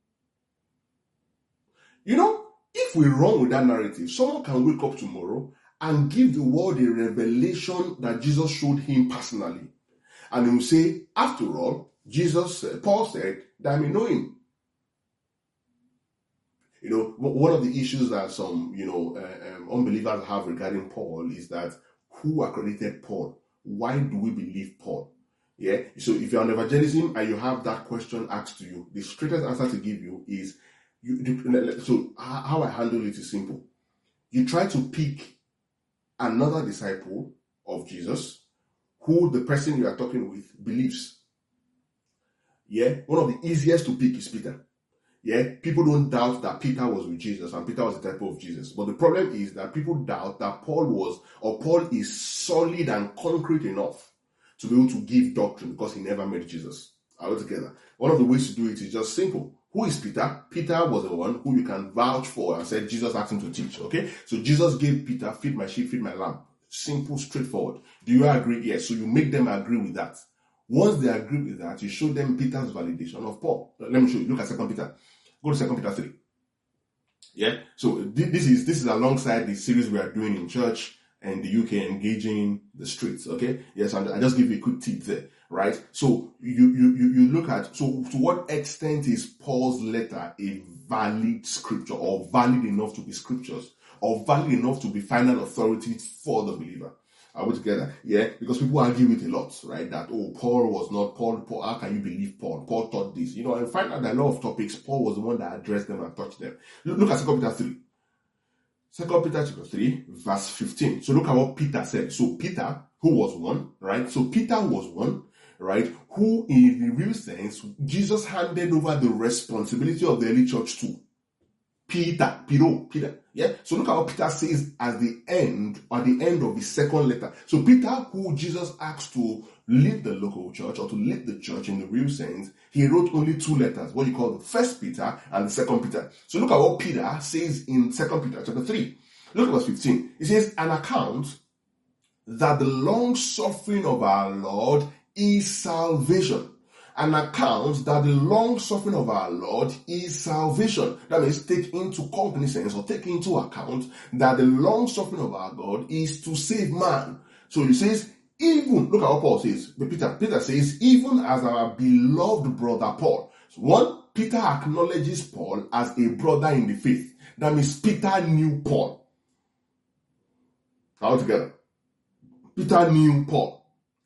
You know, if we run with that narrative, someone can wake up tomorrow and give the world a revelation that Jesus showed him personally. And he will say, after all, Paul said that I may know him. You know, one of the issues that some, unbelievers have regarding Paul is that who accredited Paul? Why do we believe Paul? Yeah. So if you're on evangelism and you have that question asked to you, the straightest answer to give you is, so how I handle it is simple. You try to pick another disciple of Jesus who the person you are talking with believes. Yeah. One of the easiest to pick is Peter. Yeah, people don't doubt that Peter was with Jesus and Peter was a disciple of Jesus. But the problem is that people doubt that Paul is solid and concrete enough to be able to give doctrine because he never met Jesus. Altogether. One of the ways to do it is just simple. Who is Peter? Peter was the one who you can vouch for and said Jesus asked him to teach. Okay? So Jesus gave Peter, feed my sheep, feed my lamb. Simple, straightforward. Do you agree? Yes. So you make them agree with that. Once they agree with that, you show them Peter's validation of Paul. Let me show you. Look at 2 Peter. Go to 2 Peter 3. Yeah. So this is alongside the series we are doing in church and the UK, engaging the streets. Okay. Yes. I just give you a quick tip there. Right. So you look at, so to what extent is Paul's letter a valid scripture, or valid enough to be scriptures, or valid enough to be final authority for the believer? Are we together? Yeah, because people argue it a lot, right? That, Paul was not Paul, how can you believe Paul? Paul taught this. You know, and find out that a lot of topics, Paul was the one that addressed them and touched them. Look at 2 Peter 3. 2 Peter 3, verse 15. So look at what Peter said. So Peter, who was one, right? So Peter was one, right? Who, in the real sense, Jesus handed over the responsibility of the early church to. Peter. Yeah. So look at what Peter says at the end of his second letter. So Peter, who Jesus asked to lead the local church or to lead the church in the real sense, he wrote only 2 letters, what you call the 1 Peter and the 2 Peter. So look at what Peter says in 2 Peter chapter 3. Look at verse 15. It says, an account that the long suffering of our Lord is salvation. An account that the long suffering of our Lord is salvation. That means take into cognizance or take into account that the long suffering of our God is to save man. So he says, even, look at what Paul says. Peter says, even as our beloved brother Paul. So one, Peter acknowledges Paul as a brother in the faith. That means Peter knew Paul. All together. Peter knew Paul.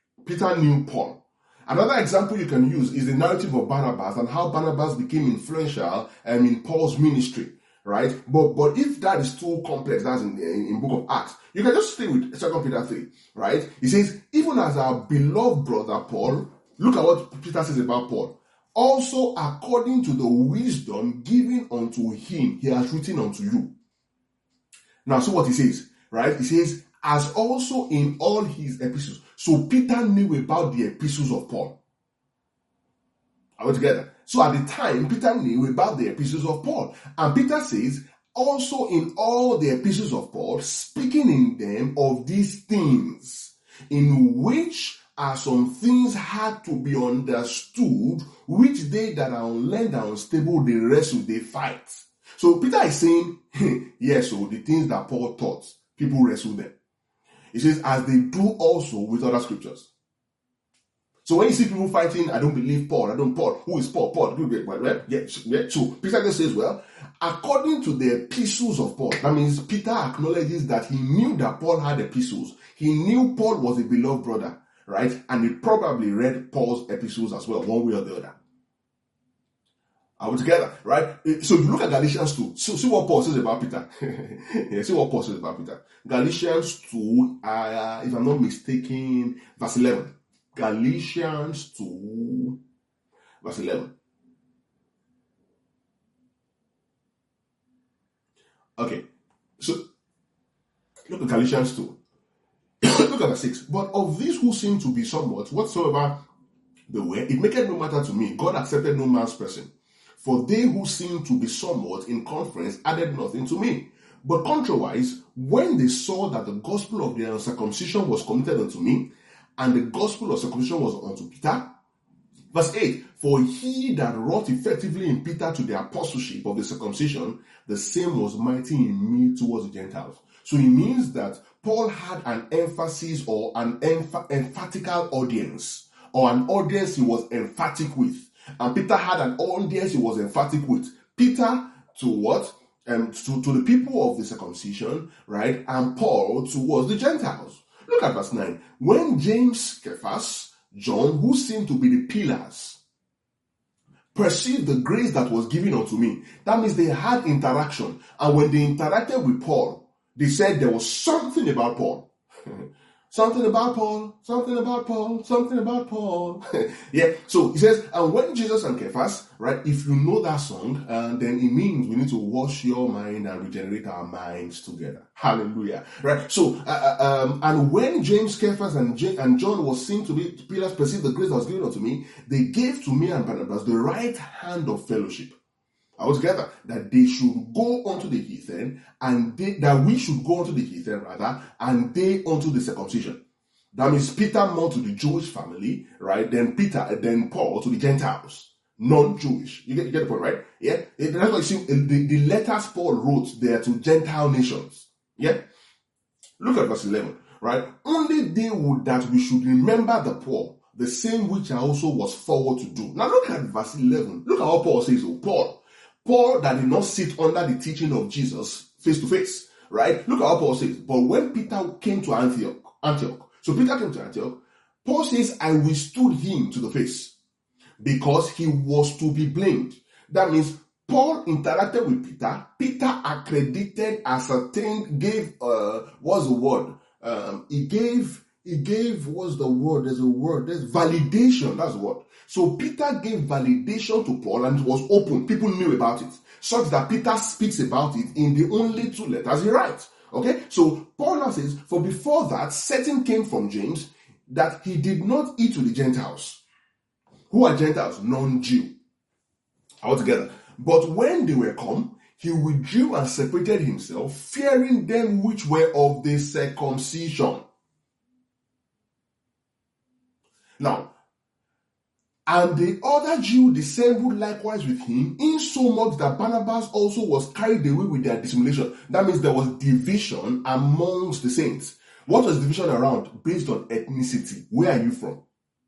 Another example you can use is the narrative of Barnabas and how Barnabas became influential in Paul's ministry, right? But if that is too complex, that's in book of Acts, you can just stay with 2 Peter 3, right? It says, even as our beloved brother Paul, look at what Peter says about Paul. Also, according to the wisdom given unto him, he has written unto you. Now, so what he says, right? He says, as also in all his epistles. So Peter knew about the epistles of Paul. Are we together? So at the time, Peter knew about the epistles of Paul. And Peter says, also in all the epistles of Paul, speaking in them of these things, in which are some things had to be understood, which they that are unlearned and unstable, they wrestle, they fight. So Peter is saying, yes, so the things that Paul taught, people wrestle them. He says, as they do also with other scriptures. So when you see people fighting, I don't believe Paul, who is Paul? Paul, yeah. So Peter just says, well, according to the epistles of Paul, that means Peter acknowledges that he knew that Paul had epistles. He knew Paul was a beloved brother, right? And he probably read Paul's epistles as well, one way or the other. Are we together, right? So if you look at Galatians 2, so see what Paul says about Peter. Yeah, see what Paul says about Peter. Galatians 2, if I'm not mistaken, verse 11. Galatians 2, verse 11. Okay, so look at Galatians 2. Look at verse 6. But of these who seem to be somewhat, whatsoever they were, it maketh no matter to me. God accepted no man's person. For they who seem to be somewhat in conference added nothing to me. But contrariwise, when they saw that the gospel of their circumcision was committed unto me, and the gospel of circumcision was unto Peter, verse 8, for he that wrought effectively in Peter to the apostleship of the circumcision, the same was mighty in me towards the Gentiles. So it means that Paul had an emphasis or an emphatical audience, or an audience he was emphatic with. And Peter had an audience he was emphatic with. Peter to what? To the people of the circumcision, right? And Paul towards the Gentiles. Look at verse 9. When James, Cephas, John, who seemed to be the pillars, perceived the grace that was given unto me, that means they had interaction. And when they interacted with Paul, they said there was something about Paul. Something about Paul, something about Paul, something about Paul. Yeah, so he says, and when Jesus and Cephas, right, if you know that song, then it means we need to wash your mind and regenerate our minds together. Hallelujah. Right, so, and when James, Cephas, and John was seen to be pillars, perceived the grace that was given unto me, they gave to me and Barnabas the right hand of fellowship. Altogether, that they should go unto the heathen, and that we should go unto the heathen rather, and they unto the circumcision. That means Peter more to the Jewish family, right? Then Paul to the Gentiles, non-Jewish. You get the point, right? Yeah. That's why you see the letters Paul wrote there to Gentile nations. Yeah. Look at verse 11, right? Only they would that we should remember the poor, the same which I also was forward to do. Now look at verse 11. Look at what Paul says. Paul that did not sit under the teaching of Jesus face to face, right? Look at what Paul says. But when Peter came to Antioch, so Peter came to Antioch, Paul says, I withstood him to the face because he was to be blamed. That means Paul interacted with Peter. Peter accredited, ascertained, gave, what's the word? He gave, what's the word? There's validation. That's the word. So Peter gave validation to Paul and it was open. People knew about it. Such that Peter speaks about it in the only 2 letters he writes. Okay? So Paul now says, for before that, certain came from James that he did not eat with the Gentiles. Who are Gentiles? Non-Jew. Altogether. But when they were come, he withdrew and separated himself, fearing them which were of the circumcision. Now, and the other Jew dissembled likewise with him, insomuch that Barnabas also was carried away with their dissimulation. That means there was division amongst the saints. What was division around? Based on ethnicity. Where are you from?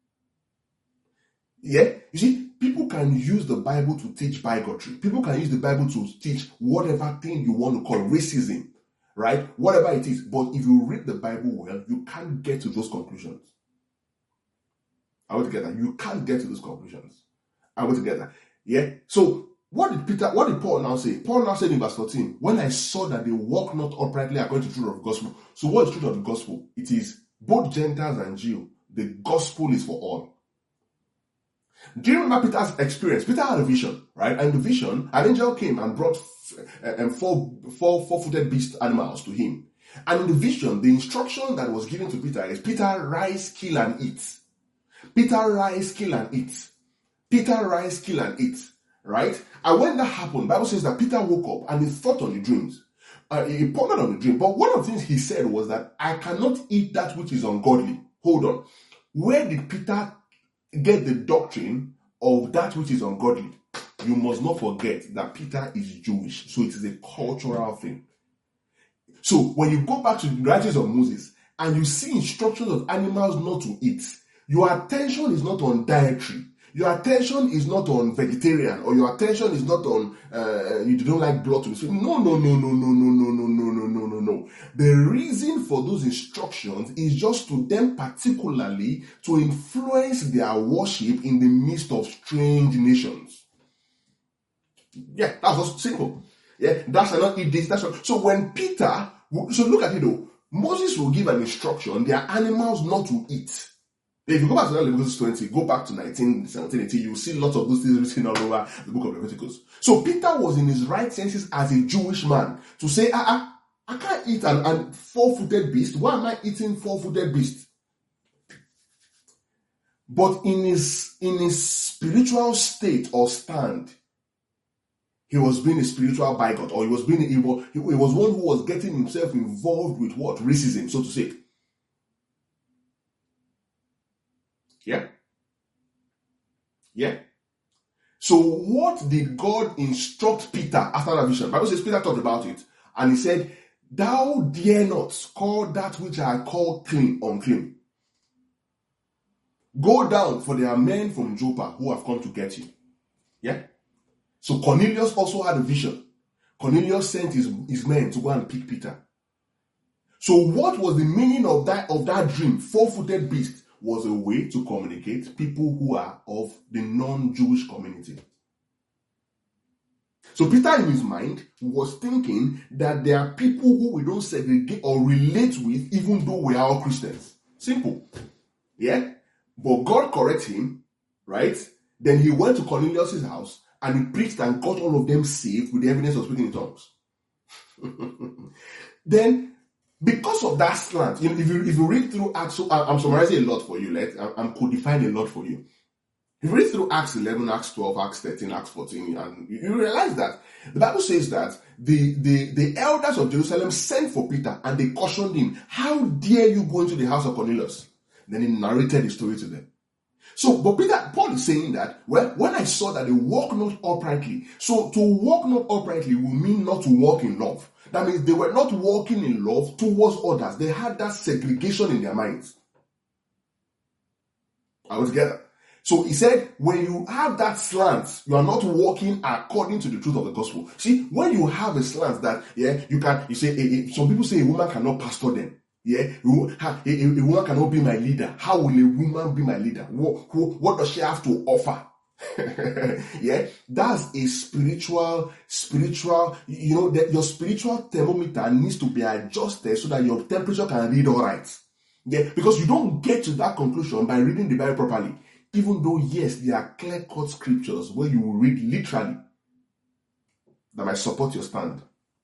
Yeah? You see, people can use the Bible to teach bigotry. People can use the Bible to teach whatever thing you want to call racism. Right? Whatever it is. But if you read the Bible well, you can't get to those conclusions. Are we together? You can't get to those conclusions. Are we together? Yeah? So, what did Paul now say? Paul now said in verse 14, when I saw that they walk not uprightly according to the truth of the gospel. So, what is the truth of the gospel? It is both Gentiles and Jew. The gospel is for all. Do you remember Peter's experience? Peter had a vision, right? And the vision, an angel came and brought four-footed beast animals to him. And in the vision, the instruction that was given to Peter is, Peter, rise, kill and eat. Peter, rise, kill and eat. Peter, rise, kill and eat. Right? And when that happened, the Bible says that Peter woke up and he thought on the dreams. He pondered on the dream. But one of the things he said was that I cannot eat that which is ungodly. Hold on. Where did Peter get the doctrine of that which is ungodly? You must not forget that Peter is Jewish. So it is a cultural thing. So when you go back to the writings of Moses and you see instructions of animals not to eat, your attention is not on dietary. Your attention is not on vegetarian, or your attention is not on you don't like blood to be sweet. No. The reason for those instructions is just to them particularly to influence their worship in the midst of strange nations. Yeah, that's just simple. Yeah, that's not eat this. That's not. So when so look at it though. Moses will give an instruction, there are animals not to eat. If you go back to Leviticus 20, go back to 19, 17, 18, you'll see lots of those things written all over the book of Leviticus. So Peter was in his right senses as a Jewish man to say, I can't eat an four-footed beast. Why am I eating four-footed beast? But in his spiritual state or stand, he was being a spiritual bigot, or he was one who was getting himself involved with what? Racism, so to say. Yeah. So what did God instruct Peter after that vision? The Bible says Peter talked about it, and he said, thou dare not call that which I call clean unclean. Go down, for there are men from Joppa who have come to get you. Yeah. So Cornelius also had a vision. Cornelius sent his men to go and pick Peter. So what was the meaning of that dream? Four-footed beast was a way to communicate people who are of the non-Jewish community. So Peter in his mind was thinking that there are people who we don't segregate or relate with even though we are all Christians. Simple. Yeah? But God corrected him, right? Then he went to Cornelius' house and he preached and got all of them saved with the evidence of speaking in tongues. Then, because of that slant, if you read through Acts, so I'm summarizing a lot for you, I'm codifying a lot for you. If you read through Acts 11, Acts 12, Acts 13, Acts 14, and you realize that the Bible says that the elders of Jerusalem sent for Peter and they cautioned him, how dare you go into the house of Cornelius? Then he narrated the story to them. So, but Paul is saying that, well, when I saw that they walk not uprightly, so to walk not uprightly will mean not to walk in love. That means they were not walking in love towards others. They had that segregation in their minds. Are we together? So he said, when you have that slant, you are not walking according to the truth of the gospel. See, when you have a slant that, some people say a woman cannot pastor them. Yeah, a woman cannot be my leader. How will a woman be my leader? What does she have to offer? Yeah, that's a spiritual, your spiritual thermometer needs to be adjusted so that your temperature can read all right. Yeah, because you don't get to that conclusion by reading the Bible properly. Even though, yes, there are clear-cut scriptures where you will read literally that might support your stand.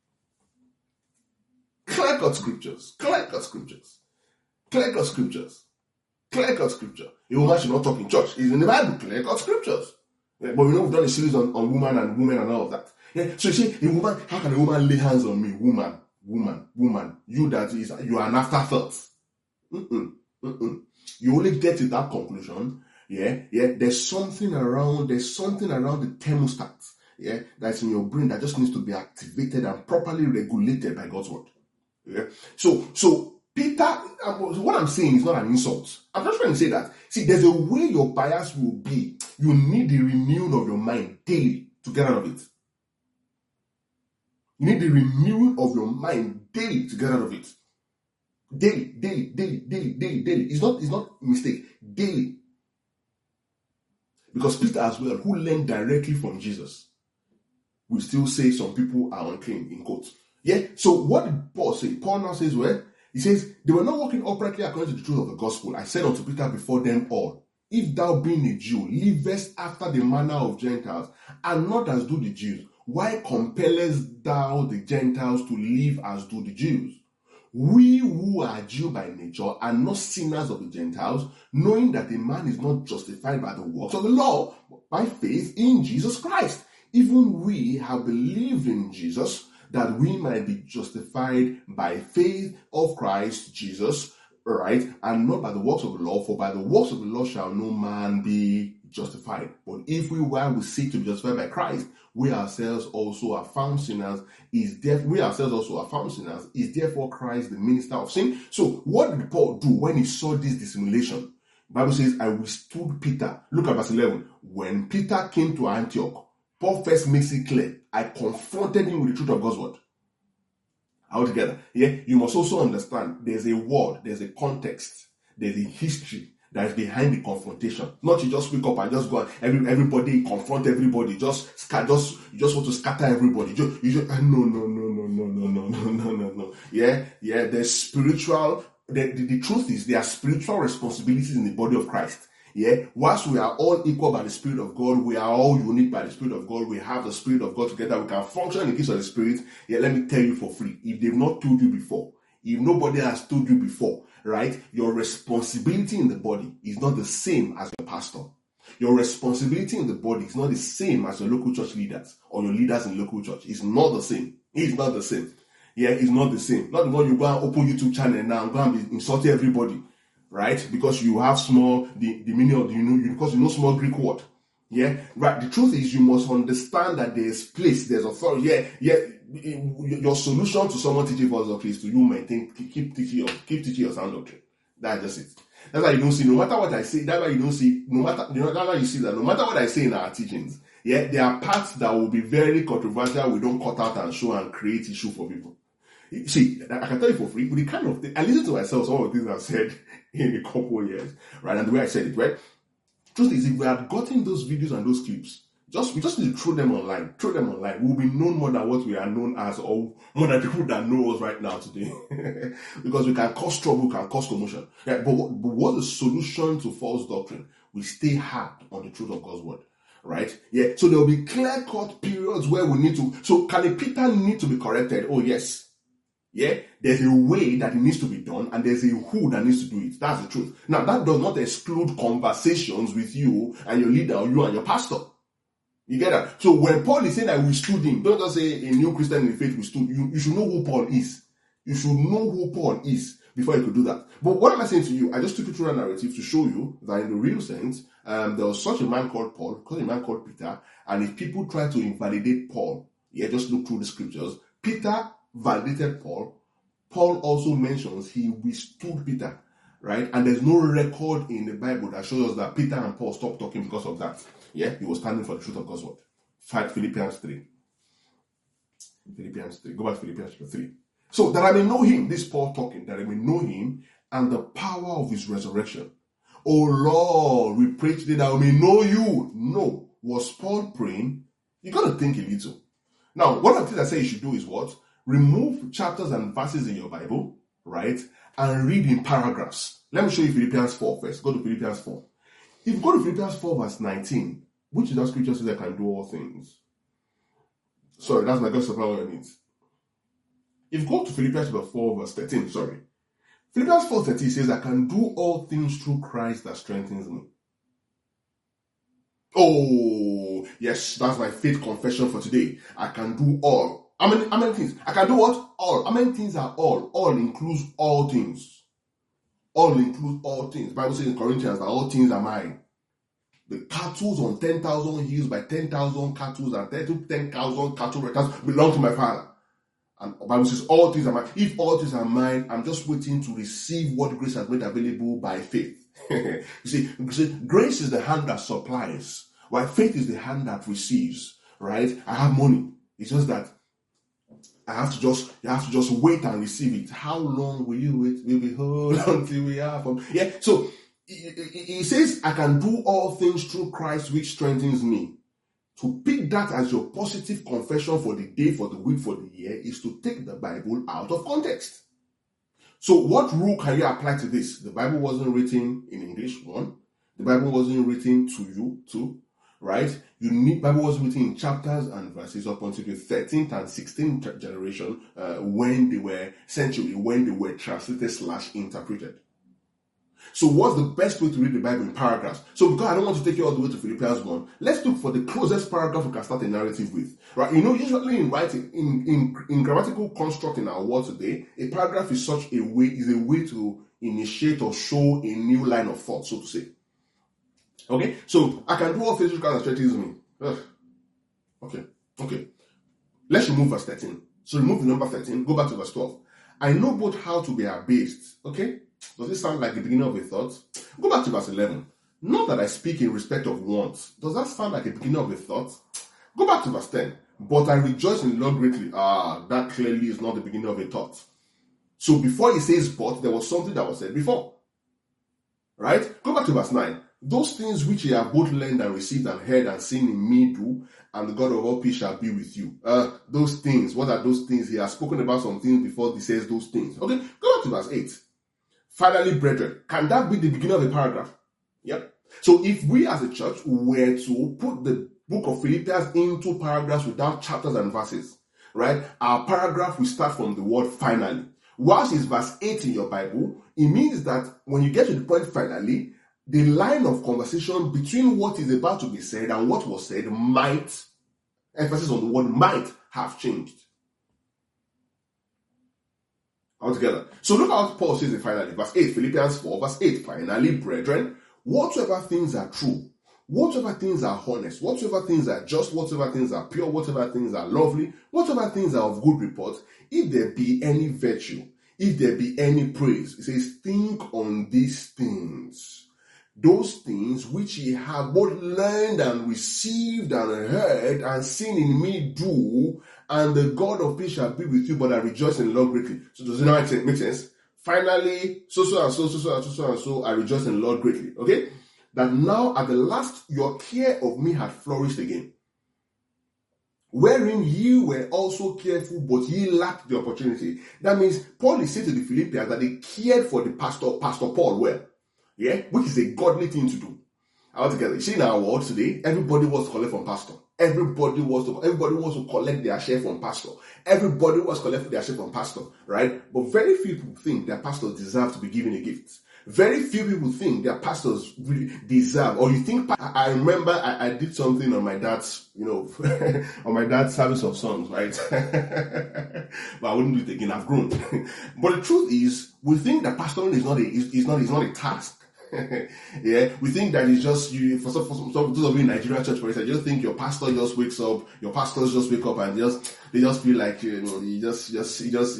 Clear-cut scriptures. A woman should not talk in church. It's in the Bible, clear-cut scriptures. Yeah, but we've done a series on women and all of that. Yeah, so you see, a woman, how can a woman lay hands on me? Woman. You are an afterthought. You only get to that conclusion. Yeah. There's something around the thermostat. Yeah, that's in your brain that just needs to be activated and properly regulated by God's word. Yeah. So Peter, what I'm saying is not an insult. I'm just trying to say that, see, there's a way your bias will be. You need the renewing of your mind daily to get out of it. You need the renewing of your mind daily to get out of it. Daily. It's not mistake. Daily. Because Peter as well, who learned directly from Jesus, will still say some people are unclean, in quotes. Yeah, so what did Paul say? Paul now says, well, he says, they were not walking uprightly according to the truth of the gospel. I said unto Peter before them all, if thou being a Jew, livest after the manner of Gentiles, and not as do the Jews, why compellest thou the Gentiles to live as do the Jews? We who are Jew by nature are not sinners of the Gentiles, knowing that a man is not justified by the works of the law, but by faith in Jesus Christ. Even we have believed in Jesus, that we might be justified by faith of Christ Jesus, right? And not by the works of the law, for by the works of the law shall no man be justified. But if while we seek to be justified by Christ, we ourselves also are found sinners, is therefore Christ the minister of sin. So what did Paul do when he saw this dissimulation? The Bible says, I withstood Peter. Look at verse 11. When Peter came to Antioch, Paul first makes it clear, I confronted him with the truth of God's word. Altogether, yeah, you must also understand there's a word, there's a context, there's a history that is behind the confrontation. Not you just wake up and just go and everybody confront everybody. You just want to scatter everybody. No. Yeah. There's spiritual the truth is there are spiritual responsibilities in the body of Christ. Yeah, whilst we are all equal by the Spirit of God, we are all unique by the Spirit of God. We have the Spirit of God together. We can function in the gifts of the Spirit. Yeah, let me tell you for free. If they've not told you before, if nobody has told you before, right, your responsibility in the body is not the same as your pastor. Your responsibility in the body is not the same as your local church leaders or your leaders in local church. It's not the same. It's not the same. Yeah, it's not the same. Not the one you go and open YouTube channel now and go and be insulting everybody. Right? Because you have small, the meaning of because you know small Greek word. Yeah? Right. The truth is you must understand that there's place, there's authority. Yeah. Your solution to someone teaching false doctrine is to you maintain, keep teaching your sound doctrine. That's just it. That's why you don't see, no matter what I say, that's why you don't see, that's why you see that no matter what I say in our teachings, yeah, there are parts that will be very controversial, we don't cut out and show and create issue for people. See, I can tell you for free, but the kind of thing, I listen to myself, some of the things I've said in a couple of years, right? And the way I said it, right? Truth is, if we had gotten those videos and those clips, we just need to throw them online. We'll be known more than what we are known as, or more than people that know us right now today. Because we can cause trouble, can cause commotion. Yeah, but what's the solution to false doctrine? We stay hard on the truth of God's word. Right? Yeah. So there will be clear-cut periods where we need to. So can a Peter need to be corrected? Oh, yes. Yeah, there's a way that it needs to be done, and there's a who that needs to do it. That's the truth. Now, that does not exclude conversations with you and your leader, or you and your pastor. You get that? So when Paul is saying that we stood him, don't just say a new Christian in the faith we stood. You should know who Paul is. You should know who Paul is before you could do that. But what am I saying to you? I just took you through a narrative to show you that in the real sense, there was such a man called Paul, a man called Peter, and if people try to invalidate Paul, yeah, just look through the scriptures. Peter validated Paul. Paul also mentions he withstood Peter, right? And there's no record in the Bible that shows us that Peter and Paul stopped talking because of that. Yeah, he was standing for the truth of God's word. Philippians 3. Go back to Philippians 3. So that I may know him, this Paul talking, that I may know him and the power of his resurrection. Oh Lord, we pray today that I may know you. No. Was Paul praying? You got to think a little. Now, one of the things I say you should do is what? Remove chapters and verses in your Bible, right? And read in paragraphs. Let me show you Philippians 4 first. Go to Philippians 4. If you go to Philippians 4 verse 19, which is that scripture says I can do all things. Sorry, that's my God supply all your needs. If you go to Philippians 4 verse 13, sorry. Philippians 4:13 says I can do all things through Christ that strengthens me. Oh, yes, that's my faith confession for today. I can do all. How many things? I can do what? All. How many things are all? All includes all things. All includes all things. The Bible says in Corinthians that all things are mine. The cattle on 10,000 hills by 10,000 cattle and 10,000 cattle returns belong to my Father. And the Bible says all things are mine. If all things are mine, I'm just waiting to receive what grace has made available by faith. You see, grace is the hand that supplies, while faith is the hand that receives. Right? I have money. It's just that you have to just wait and receive it. How long will you wait? We will hold until we have them. Yeah. So he says, I can do all things through Christ which strengthens me. To pick that as your positive confession for the day, for the week, for the year, is to take the Bible out of context. So what rule can you apply to this? The Bible wasn't written in English, one. The Bible wasn't written to you, two. Right? Bible was written in chapters and verses up until the 13th and 16th generation, when they were translated/interpreted. So what's the best way to read the Bible? In paragraphs. So because I don't want to take you all the way to Philippians 1, let's look for the closest paragraph we can start a narrative with. Right? Usually in writing, in grammatical construct in our world today, a paragraph is a way to initiate or show a new line of thought, so to say. Okay, so I can do all things through Christ that strengthens me. Okay. Let's remove verse 13. So remove the number 13, go back to verse 12. I know both how to be abased. Okay, does this sound like the beginning of a thought? Go back to verse 11. Not that I speak in respect of wants. Does that sound like the beginning of a thought? Go back to verse 10. But I rejoice in the Lord greatly. That clearly is not the beginning of a thought. So before he says but, there was something that was said before. Right? Go back to verse 9. Those things which ye have both learned and received and heard and seen in me do, and the God of all peace shall be with you. Those things, what are those things? He has spoken about some things before he says those things. Okay, go back to verse 8. Finally, brethren. Can that be the beginning of a paragraph? Yep. So if we as a church were to put the book of Philippians into paragraphs without chapters and verses, right? Our paragraph will start from the word finally. Whilst it's verse 8 in your Bible, it means that when you get to the point finally, the line of conversation between what is about to be said and what was said might, emphasis on the word might, have changed. Altogether. So look at what Paul says in finally, verse 8, Philippians 4, verse 8, finally, brethren, whatsoever things are true, whatever things are honest, whatever things are just, whatever things are pure, whatever things are lovely, whatever things are of good report, if there be any virtue, if there be any praise, it says, think on these things. Those things which ye have both learned and received and heard and seen in me do, and the God of peace shall be with you, but I rejoice in the Lord greatly. So does it not make sense? Finally, so and so, I rejoice in the Lord greatly. Okay? That now at the last your care of me had flourished again. Wherein ye were also careful, but ye lacked the opportunity. That means Paul is saying to the Philippians that they cared for the pastor Paul well. Yeah, which is a godly thing to do. Altogether, you see in our world today, everybody wants to collect from pastor. Everybody wants to collect their share from pastor. Everybody wants to collect their share from pastor, right? But very few people think that pastors deserve to be given a gift. Very few people think that pastors really deserve, or you think, I remember I did something on my dad's, on my dad's service of songs, right? But I wouldn't do it again. I've grown. But the truth is, we think that pastoring is not a task. Yeah, we think that it's just you. For some those of you in Nigeria church, for instance, you just think your pastor just wakes up. Your pastors just wake up and they just feel like I just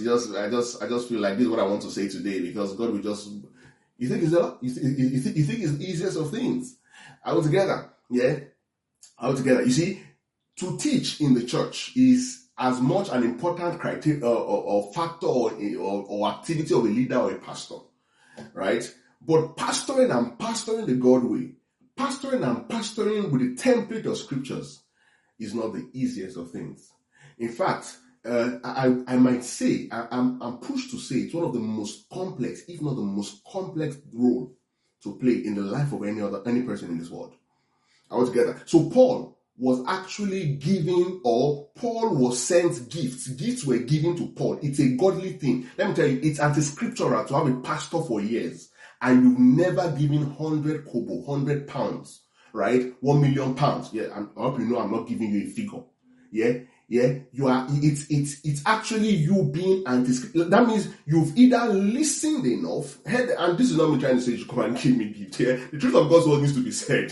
feel like this is what I want to say today because God will just. You think it's the easiest of things. Altogether, yeah, altogether. You see, to teach in the church is as much an important criteria or factor or activity of a leader or a pastor, right? But pastoring the God way, pastoring with the template of scriptures is not the easiest of things. In fact, I might say, I'm pushed to say it's one of the most complex, if not the most complex role to play in the life of any person in this world. Altogether. So Paul was actually Paul was sent gifts. Gifts were given to Paul. It's a godly thing. Let me tell you, it's anti-scriptural to have a pastor for years and you've never given 100 kobo, 100 pounds, right? 1 million pounds. Yeah, I hope you know I'm not giving you a figure. Yeah, you are. It's actually you being anti-scriptural. That means you've either listened enough, and this is not me trying to say you should come and give me gift. Yeah, the truth of God's word needs to be said.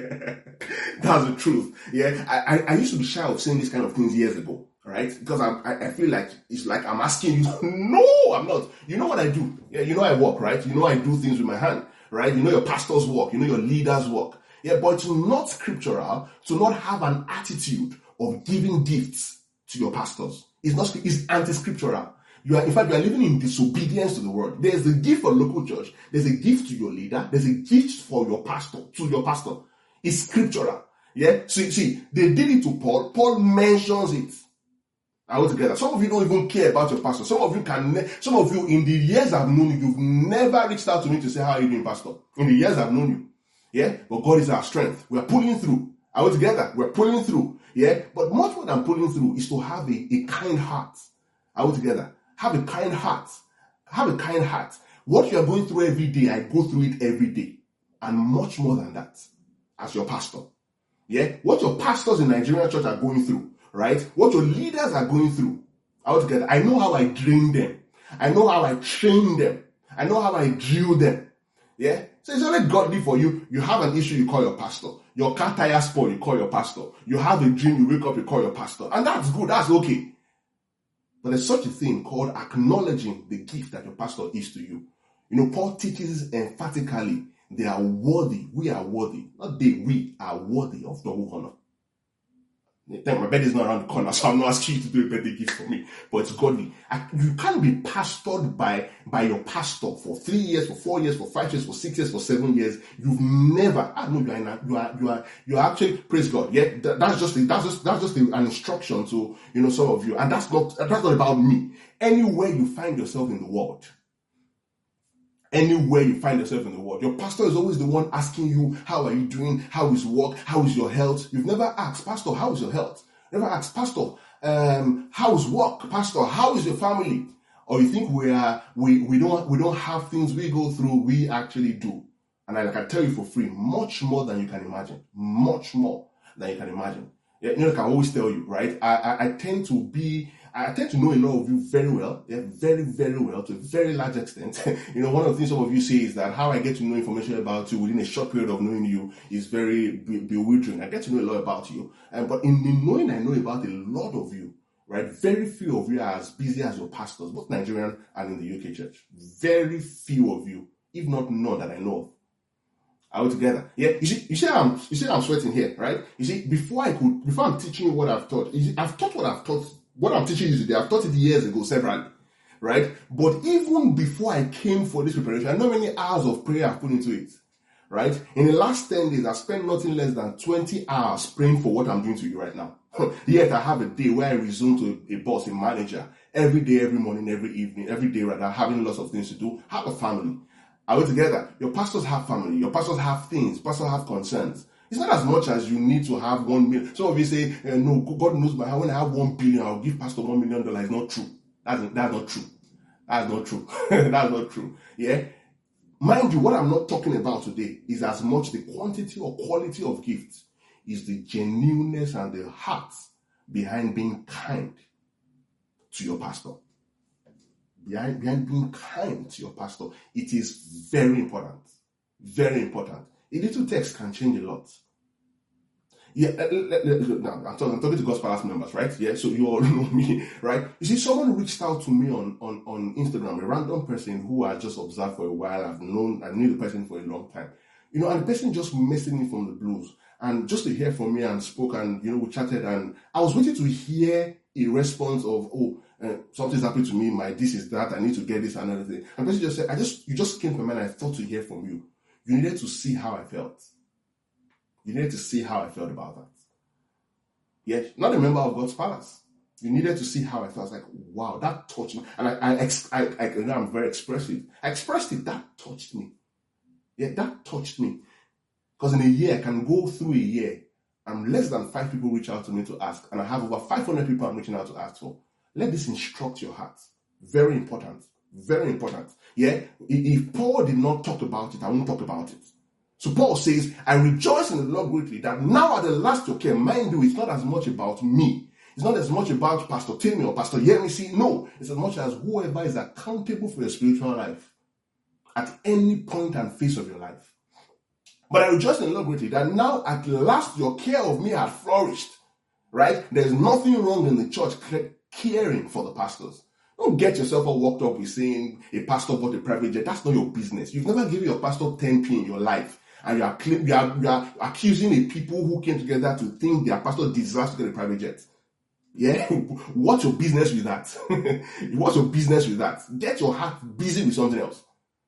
That's the truth. Yeah, I used to be shy of saying these kind of things years ago, right? Because I feel like it's like I'm asking you. No, I'm not. You know what I do? Yeah, you know I work, right? You know I do things with my hand, right? You know your pastors work. You know your leaders work. Yeah, but to not scriptural, to not have an attitude of giving gifts to your pastors is anti-scriptural. You are living in disobedience to the word. There's a gift for local church. There's a gift to your leader. There's a gift for your pastor, to your pastor. It's scriptural. Yeah. See, they did it to Paul. Paul mentions it. Altogether. Some of you don't even care about your pastor. Some of you in the years I've known you, you've never reached out to me to say, how are you doing, pastor? In the years I've known you. Yeah. But God is our strength. We are pulling through. Altogether. We're pulling through. Yeah, but much more than pulling through is to have a kind heart. Altogether, have a kind heart. Have a kind heart. What you are going through every day, I go through it every day. And much more than that, as your pastor. Yeah, what your pastors in Nigerian church are going through, right? What your leaders are going through. Altogether, I know how I train them. I know how I train them. I know how I drill them. Yeah, so it's only godly for you. You have an issue, you call your pastor. Your car tire spoil, you call your pastor. You have a dream, you wake up, you call your pastor. And that's good, that's okay. But there's such a thing called acknowledging the gift that your pastor is to you. Paul teaches emphatically they are worthy. We are worthy. Not they, we are worthy of double honor. My birthday is not around the corner, so I'm not asking you to do a birthday gift for me. But it's godly. You can't be pastored by your pastor for 3 years, for 4 years, for 5 years, for 6 years, for 7 years. You've never. You are actually, praise God. Yeah, that's just an instruction to some of you, and that's not about me. Anywhere you find yourself in the world, Anywhere you find yourself in the world, your pastor is always the one asking you, how are you doing? How is work? How is your health? You've never asked, Pastor, how is your health? Never asked, Pastor, how is work? Pastor, how is your family? Or you think we don't have things we go through, we actually do. And I can tell you for free, much more than you can imagine. Much more than you can imagine. Yeah, like I always tell you, right? I tend to know a lot of you very well, very, very well, to a very large extent. One of the things some of you say is that how I get to know information about you within a short period of knowing you is very bewildering. I get to know a lot about you. But in the knowing I know about a lot of you, right, very few of you are as busy as your pastors, both Nigerian and in the UK church. Very few of you, if not none that I know of. Are we together? Yeah. You see I'm sweating here, right? You see, before I'm teaching you what I've taught, I've taught what I've taught. What I'm teaching you today, I've taught it years ago, severally, right? But even before I came for this preparation, I know how many hours of prayer I've put into it, right? In the last 10 days, I've spent nothing less than 20 hours praying for what I'm doing to you right now. Yet I have a day where I resume to a boss, a manager, every day, every morning, every evening, every day, rather, having lots of things to do, have a family. Are we together? Your pastors have family. Your pastors have things. Pastors have concerns. It's not as much as you need to have 1 million. Some of you say, no, God knows my heart. When I have 1 billion, I'll give Pastor $1 million. It's not true. That's not true. That's not true. That's not true. Yeah. Mind you, what I'm not talking about today is as much the quantity or quality of gifts, is the genuineness and the heart behind being kind to your pastor. Behind being kind to your pastor, it is very important. Very important. A little text can change a lot. Yeah, now I'm talking to God's Palace members, right? Yeah, so you all know me, right? You see, someone reached out to me on Instagram, a random person who I just observed for a while. I knew the person for a long time. And the person just messaged me from the blues, and just to hear from me and spoke, and we chatted, and I was waiting to hear a response of, something's happened to me, this is that, I need to get this and everything. And the person just said, you just came to my mind, I thought to hear from you. You needed to see how I felt. You needed to see how I felt about that. Yeah, not a member of God's Palace. You needed to see how I felt. I was like, wow, that touched me. And I'm very expressive. I expressed it. That touched me. Yeah, that touched me. Because in a year, I can go through a year, and less than 5 people reach out to me to ask. And I have over 500 people I'm reaching out to ask for. Let this instruct your heart. Very important. Very important. Yeah, if Paul did not talk about it, I won't talk about it. So Paul says, I rejoice in the Lord greatly that now at the last okay, mind you, it's not as much about me. It's not as much about Pastor Timmy or Pastor Yemisi. No, it's as much as whoever is accountable for your spiritual life at any point and phase of your life. But I rejoice in the Lord greatly that now at last your care of me has flourished. Right? There's nothing wrong in the church caring for the pastors. Don't get yourself all worked up with saying a pastor bought a private jet. That's not your business. You've never given your pastor 10p in your life. And you are accusing the people who came together to think their pastor deserves to get a private jet. Yeah? What's your business with that? What's your business with that? Get your heart busy with something else.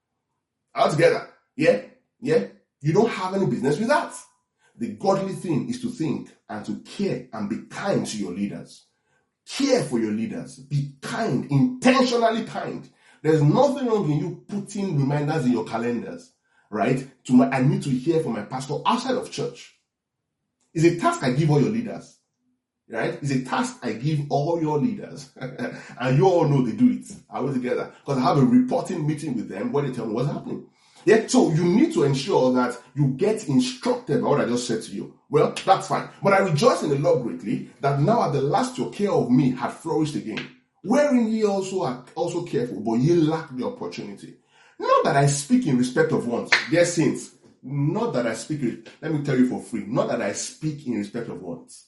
All together. Yeah? Yeah? You don't have any business with that. The godly thing is to think and to care and be kind to your leaders. Care for your leaders. Be kind, intentionally kind. There's nothing wrong in you putting reminders in your calendars, right? I need to hear from my pastor outside of church. It's a task I give all your leaders, right? It's a task I give all your leaders. And you all know they do it. Are we together? Because I have a reporting meeting with them where they tell me what's happening. Yeah, so you need to ensure that you get instructed by what I just said to you. Well, that's fine. But I rejoice in the Lord greatly that now at the last your care of me had flourished again. Wherein ye also are also careful, but ye lack the opportunity. Not that I speak in respect of wants. Dear saints, not that I speak, let me tell you for free, not that I speak in respect of wants.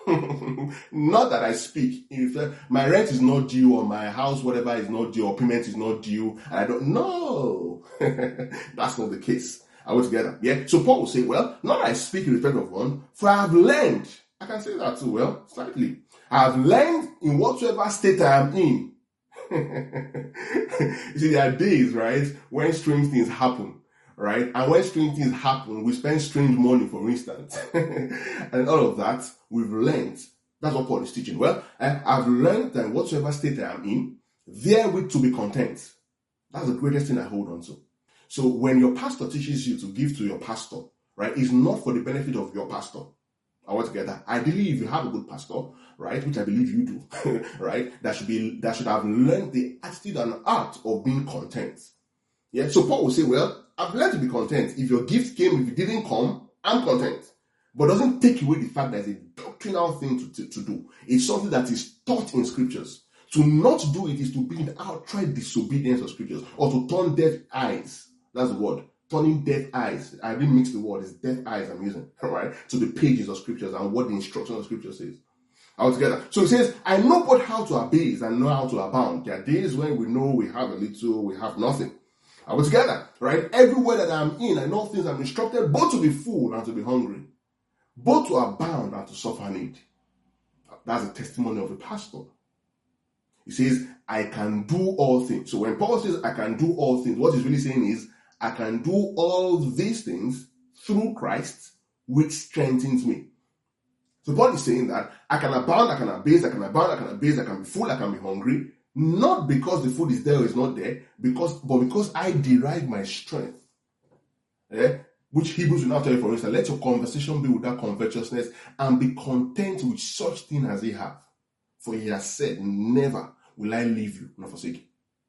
Not that I speak in respect, my rent is not due, or my house, whatever is not due, or payment is not due, and I don't know. That's not the case. Are we together? Yeah. So Paul will say, well, not that I speak in respect of one, for I have learned. I can say that too, well, slightly. I have learned in whatsoever state I am in. You see, there are days, right, when strange things happen, right? And when strange things happen, we spend strange money, for instance. And all of that, we've learned. That's what Paul is teaching. Well, I've learned that whatsoever state I am in, therewith to be content. That's the greatest thing I hold on to. So when your pastor teaches you to give to your pastor, right, it's not for the benefit of your pastor. I want to get that. Ideally, if you have a good pastor, right, which I believe you do, right, that should have learned the attitude and art of being content. Yeah. So Paul will say, well, I've learned to be content. If your gift came, if it didn't come, I'm content. But doesn't take away the fact that it's a doctrinal thing to do. It's something that is taught in scriptures. To not do it is to be in outright disobedience of scriptures, or to turn deaf eyes. That's the word. Turning deaf eyes. I didn't mix the word. It's deaf eyes I'm using, right? To the pages of scriptures and what the instruction of scripture says. Altogether. So it says, I know but how to abase and know how to abound. There are days when we know we have a little, we have nothing. Altogether, right? Everywhere that I'm in, I know things I'm instructed both to be full and to be hungry, both to abound and to suffer need. That's a testimony of a pastor. He says, I can do all things. So when Paul says, I can do all things, what he's really saying is, I can do all these things through Christ, which strengthens me. So Paul is saying that I can abound, I can abase, I can abound, I can abase, I can be full, I can be hungry, not because the food is there or is not there, but because I derive my strength. Which Hebrews will now tell you, for instance, let your conversation be without covetousness and be content with such thing as ye have. For he has said, never will I leave you nor forsake you.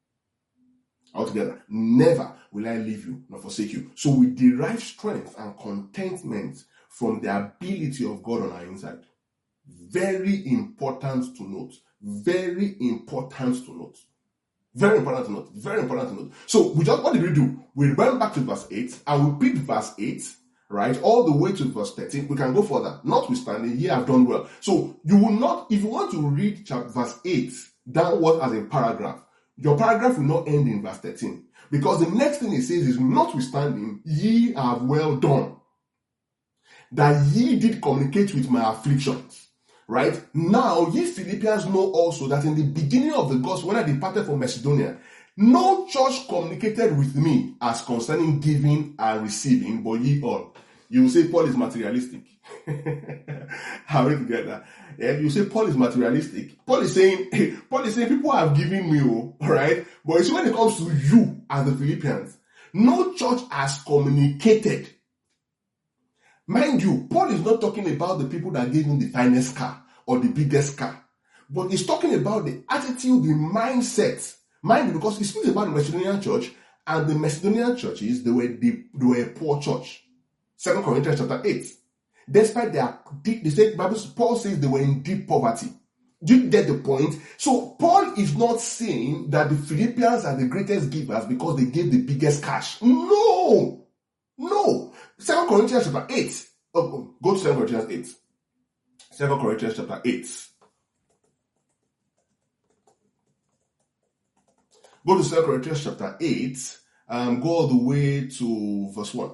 Altogether, never will I leave you nor forsake you. So we derive strength and contentment from the ability of God on our inside. Very important to note. Very important to note. Very important to note. Very important to note. So what did we do? We went back to verse 8 and we picked verse 8, right, all the way to verse 13. We can go further. Notwithstanding, here I've done well. So you will not, if you want to read verse 8 downward as a paragraph, your paragraph will not end in verse 13. Because the next thing it says is, notwithstanding, ye have well done, that ye did communicate with my afflictions. Right? Now, ye Philippians know also that in the beginning of the gospel, when I departed from Macedonia, no church communicated with me as concerning giving and receiving, but ye all. You will say Paul is materialistic. How do you get that? Yeah, you say Paul is materialistic. Paul is saying people have given me, all right? But it's when it comes to you as the Philippians, no church has communicated. Mind you, Paul is not talking about the people that gave him the finest car or the biggest car, but he's talking about the attitude, the mindset. Mind you, because he speaks about the Macedonian church, and the Macedonian churches, they were a poor church. 2 Corinthians chapter 8. Despite Paul says they were in deep poverty. Do you get the point? So Paul is not saying that the Philippians are the greatest givers because they gave the biggest cash. No. 2 Corinthians chapter 8. Go to 2 Corinthians 8. 2 Corinthians chapter 8. Go to 2 Corinthians chapter 8. Go all the way to verse 1.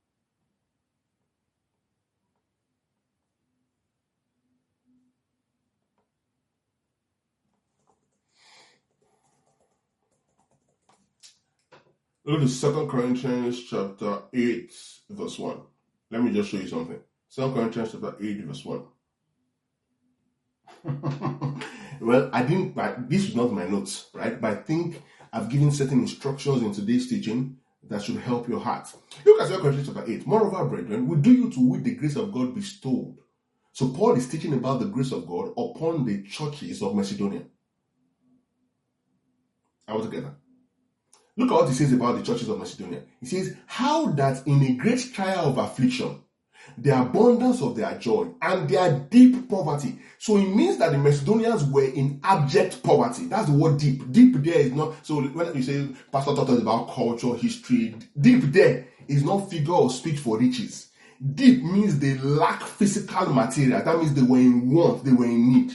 Go to 2 Corinthians chapter 8, verse 1. Let me just show you something. 2 Corinthians chapter 8, verse 1. Well, this is not my notes, right? But I think I've given certain instructions in today's teaching that should help your heart. Look at 2 Corinthians chapter 8. Moreover, brethren, we do you to wit the grace of God bestowed. So Paul is teaching about the grace of God upon the churches of Macedonia. All together. Look at what he says about the churches of Macedonia. He says, how that in a great trial of affliction, the abundance of their joy and their deep poverty. So it means that the Macedonians were in abject poverty. That's the word deep. Deep there is not, so when you say, Pastor taught us about culture, history, deep there is not figure or speech for riches. Deep means they lack physical material. That means they were in want, they were in need.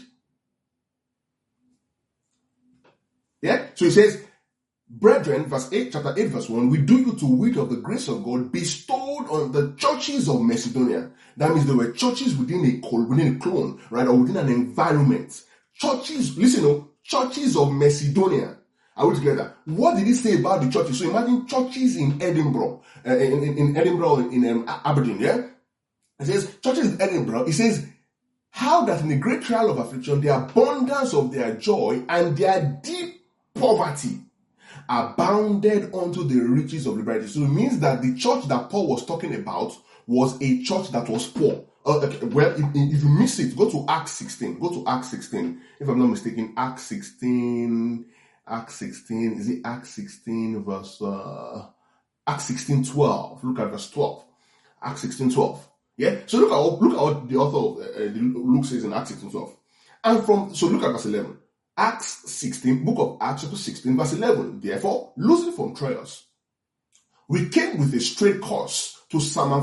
Yeah? So he says, brethren, chapter 8, verse 1, we do you to wit of the grace of God bestowed on the churches of Macedonia. That means there were churches within a clone, right, or within an environment. Churches, listen, churches of Macedonia. Are we together? What did he say about the churches? So imagine churches in Edinburgh, in Edinburgh, in Aberdeen, yeah? It says, churches in Edinburgh, it says, how that in a great trial of affliction, the abundance of their joy and their deep poverty. abounded unto the riches of liberality. So it means that the church that Paul was talking about was a church that was poor. Well, if you miss it, go to Acts 16. Go to Acts 16. If I'm not mistaken, Acts 16. Is it Acts 16 verse Acts 16:12? Look at verse 12. Acts 16:12. Yeah. So look at what the author of Luke says in Acts 16:12. So look at verse 11. Acts 16, book of Acts chapter 16, verse 11. Therefore, losing from Troas, we came with a straight course to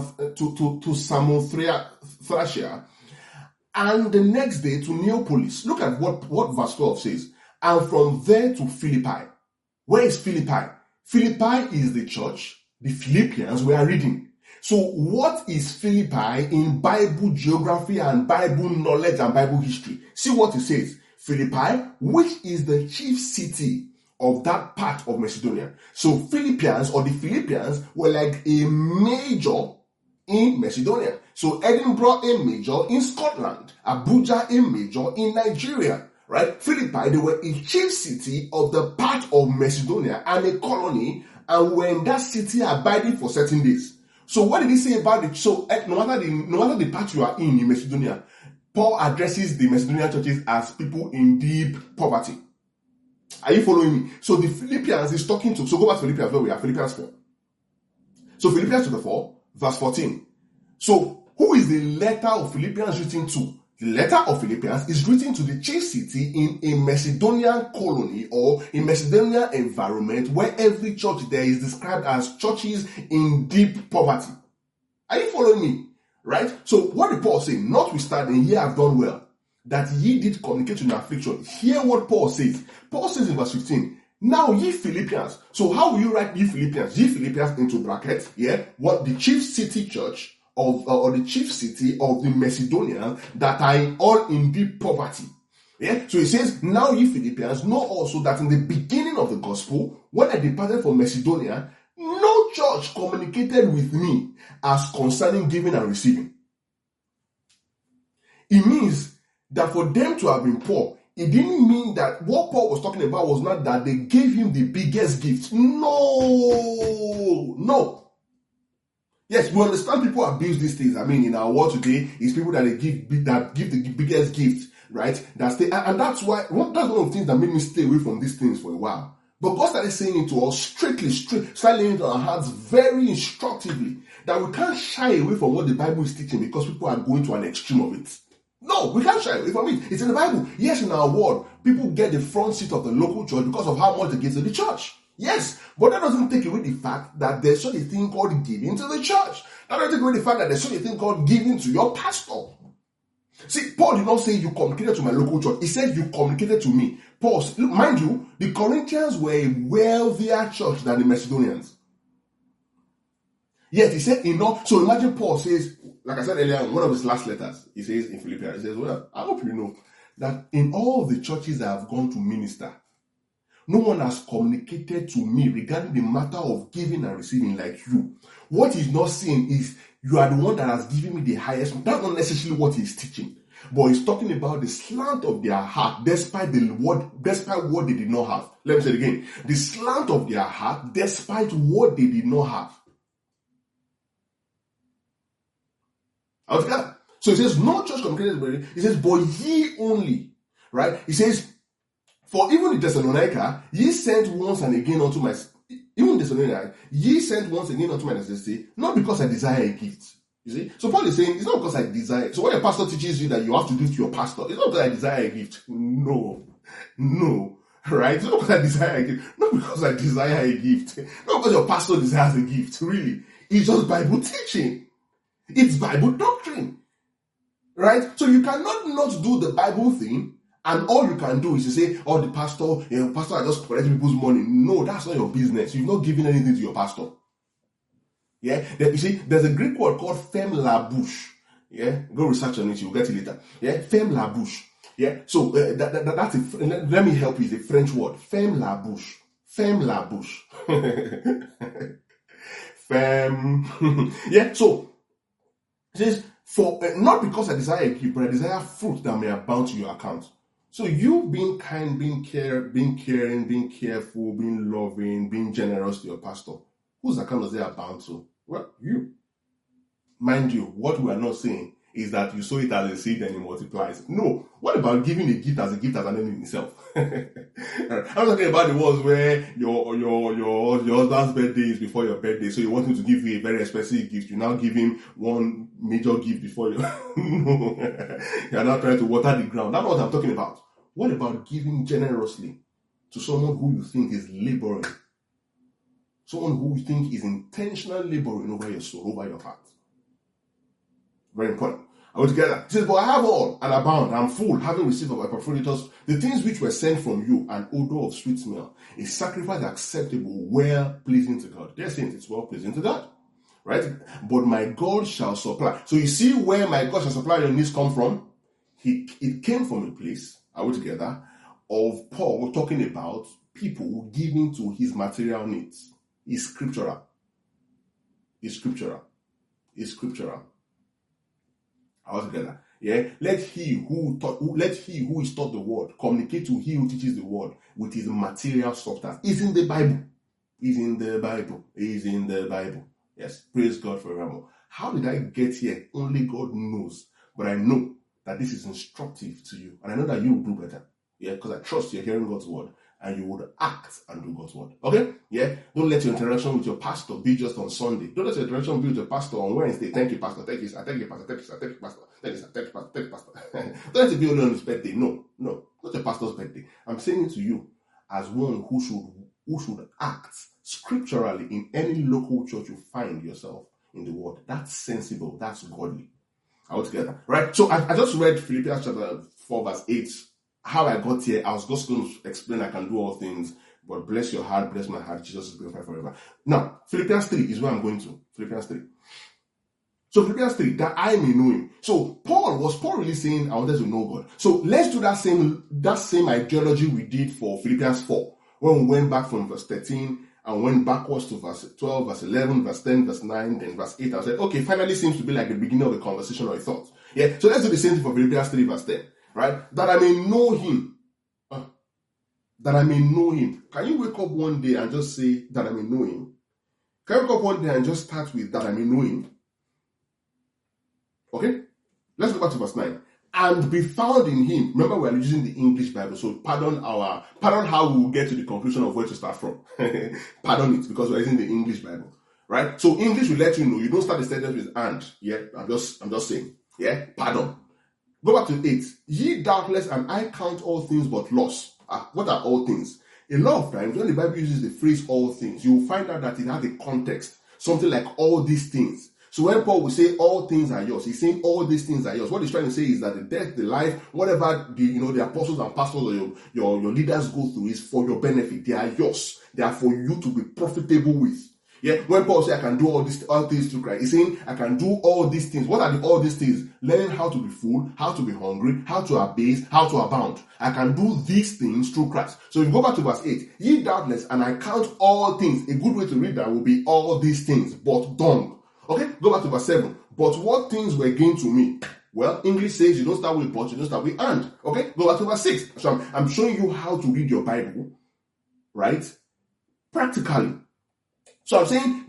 Samothracia, and the next day to Neapolis. Look at what verse 12 says. And from there to Philippi. Where is Philippi? Philippi is the church the Philippians were reading. So what is Philippi in Bible geography and Bible knowledge and Bible history? See what it says. Philippi, which is the chief city of that part of Macedonia. So Philippians or the Philippians were like a major in Macedonia. So Edinburgh a major in Scotland. Abuja a major in Nigeria. Right? Philippi, they were a chief city of the part of Macedonia and a colony, and were in that city abiding for certain days. So what did he say about it? So no matter the part you are in Macedonia, Paul addresses the Macedonian churches as people in deep poverty. Are you following me? So the Philippians is talking to, so go back to Philippians where we are, Philippians 4. So Philippians chapter 4, verse 14. So who is the letter of Philippians written to? The letter of Philippians is written to the chief city in a Macedonian colony or a Macedonian environment where every church there is described as churches in deep poverty. Are you following me? Right? So what did Paul say? Notwithstanding, ye have done well, that ye did communicate in affliction. Hear what Paul says. Paul says in verse 15, now ye Philippians. So how will you write ye Philippians? Ye Philippians into brackets, yeah? What the chief city church of, or the chief city of the Macedonians that are all in deep poverty. Yeah? So he says, now ye Philippians know also that in the beginning of the gospel, when I departed from Macedonia, no church communicated with me as concerning giving and receiving. It means that for them to have been poor, it didn't mean that what Paul was talking about was not that they gave him the biggest gift. No. Yes, we understand people abuse these things. I mean, in our world today, it's people that give the biggest gift, right? And that's why that's one of the things that made me stay away from these things for a while. But God started saying it to us started laying into our hearts very instructively that we can't shy away from what the Bible is teaching because people are going to an extreme of it. No, we can't shy away from it. It's in the Bible. Yes, in our world, people get the front seat of the local church because of how much they give to the church. Yes, but that doesn't take away the fact that there's such a thing called giving to the church. That doesn't take away the fact that there's such a thing called giving to your pastor. See, Paul did not say you communicated to my local church. He said you communicated to me. Paul, mind you, the Corinthians were a wealthier church than the Macedonians. Yet he said enough. So imagine Paul says, like I said earlier, in one of his last letters, he says in Philippians, he says, well, I hope you know that in all the churches I have gone to minister, no one has communicated to me regarding the matter of giving and receiving like you. What he's not saying is you are the one that has given me the highest. That's not necessarily what he's teaching. But he's talking about the slant of their heart despite what they did not have. Let me say it again. The slant of their heart despite what they did not have. Okay? So he says, no church communicated with it. He says, but ye only. Right? He says, for even the Thessalonica, ye sent once and again unto my necessity, not because I desire a gift. You see? So Paul is saying, it's not because I desire. So when your pastor teaches you that you have to do to your pastor, it's not because I desire a gift. No. Right? It's not because I desire a gift. Not because I desire a gift. Not because your pastor desires a gift. Really. It's just Bible teaching. It's Bible doctrine. Right? So you cannot not do the Bible thing, and all you can do is to say, oh, the pastor are just collecting people's money. No, that's not your business. You've not given anything to your pastor. Yeah? You see, there's a Greek word called femme la bouche. Yeah? Go research on it. You'll get it later. Yeah? Femme la bouche. Yeah? So, let me help you. It's a French word. Femme la bouche. Femme la bouche. Femme. Yeah? So, it says, for not because I desire a gift, but I desire fruit that may abound to your account. So you being kind, being caring, being careful, being loving, being generous to your pastor, whose account does it abound to? Well, you. Mind you, what we are not saying is that you sow it as a seed and it multiplies. No. What about giving a gift as an end in itself? I'm talking about the ones where your husband's birthday is before your birthday, so you want him to give you a very expensive gift. You now give him one major gift before you. No. You're not trying to water the ground. That's what I'm talking about. What about giving generously to someone who you think is laboring? Someone who you think is intentionally laboring over your soul, over your heart. Very important. Are we together? He says, but I have all and abound. I'm full, having received of my Epaphroditus the things which were sent from you, an odor of sweet smell, a sacrifice acceptable, well pleasing to God. They're saying it's well pleasing to God. Right? But my God shall supply. So you see where my God shall supply your needs come from? It came from a place, are we together, of Paul talking about people giving to his material needs. It's scriptural. It's scriptural. It's scriptural. All together. Yeah. Let he who is taught the word communicate to he who teaches the word with his material substance. It's in the Bible. It's in the Bible. It's in the Bible. Yes. Praise God forever. How did I get here? Only God knows. But I know that this is instructive to you. And I know that you will do better. Yeah. Because I trust you're hearing God's word. And you would act and do God's word. Okay? Yeah? Don't let your interaction with your pastor be just on Sunday. Don't let your interaction be with your pastor on Wednesday. Thank you, pastor. Thank you, sir. Thank you, pastor. Thank you, sir. Thank you, pastor. Thank you, sir. Thank you, pastor. Thank you, pastor. Don't let it be only on his birthday. No. Not your pastor's birthday. I'm saying it to you as one who should act scripturally in any local church you find yourself in the word. That's sensible. That's godly. All together. Right? So I just read Philippians chapter 4 verse 8. How I got here, I was just going to explain I can do all things, but bless your heart, bless my heart, Jesus is glorified forever. Now, Philippians 3 is where I'm going to. Philippians 3. So Philippians 3, that I may know him. So was Paul really saying I wanted to know God? So let's do that same ideology we did for Philippians 4, when we went back from verse 13 and went backwards to verse 12, verse 11, verse 10, verse 9, then verse 8. I said, okay, finally seems to be like the beginning of a conversation or a thought. Yeah, so let's do the same thing for Philippians 3, verse 10. Right? That I may know him. That I may know him. Can you wake up one day and just say that I may know him? Can you wake up one day and just start with that I may know him? Okay? Let's go back to verse 9. And be found in him. Remember, we are using the English Bible, so pardon how we will get to the conclusion of where to start from. Pardon it, because we're using the English Bible. Right? So English will let you know. You don't start the sentence with and. Yeah? I'm just saying. Yeah? Pardon. Go back to 8. Ye doubtless, and I count all things but loss. What are all things? A lot of times, when the Bible uses the phrase all things, you will find out that it has a context. Something like all these things. So when Paul will say all things are yours, he's saying all these things are yours. What he's trying to say is that the death, the life, whatever the apostles and pastors or your leaders go through is for your benefit. They are yours. They are for you to be profitable with. Yeah, when Paul says I can do all things through Christ, he's saying I can do all these things. What are all these things? Learning how to be full, how to be hungry, how to abase, how to abound. I can do these things through Christ. So if you go back to verse 8, ye doubtless, and I count all things. A good way to read that will be all these things, but dung. Okay, go back to verse 7. But what things were gained to me? Well, English says you don't start with but, you don't start with and. Okay, go back to verse 6. So I'm showing you how to read your Bible, right? Practically. So I'm saying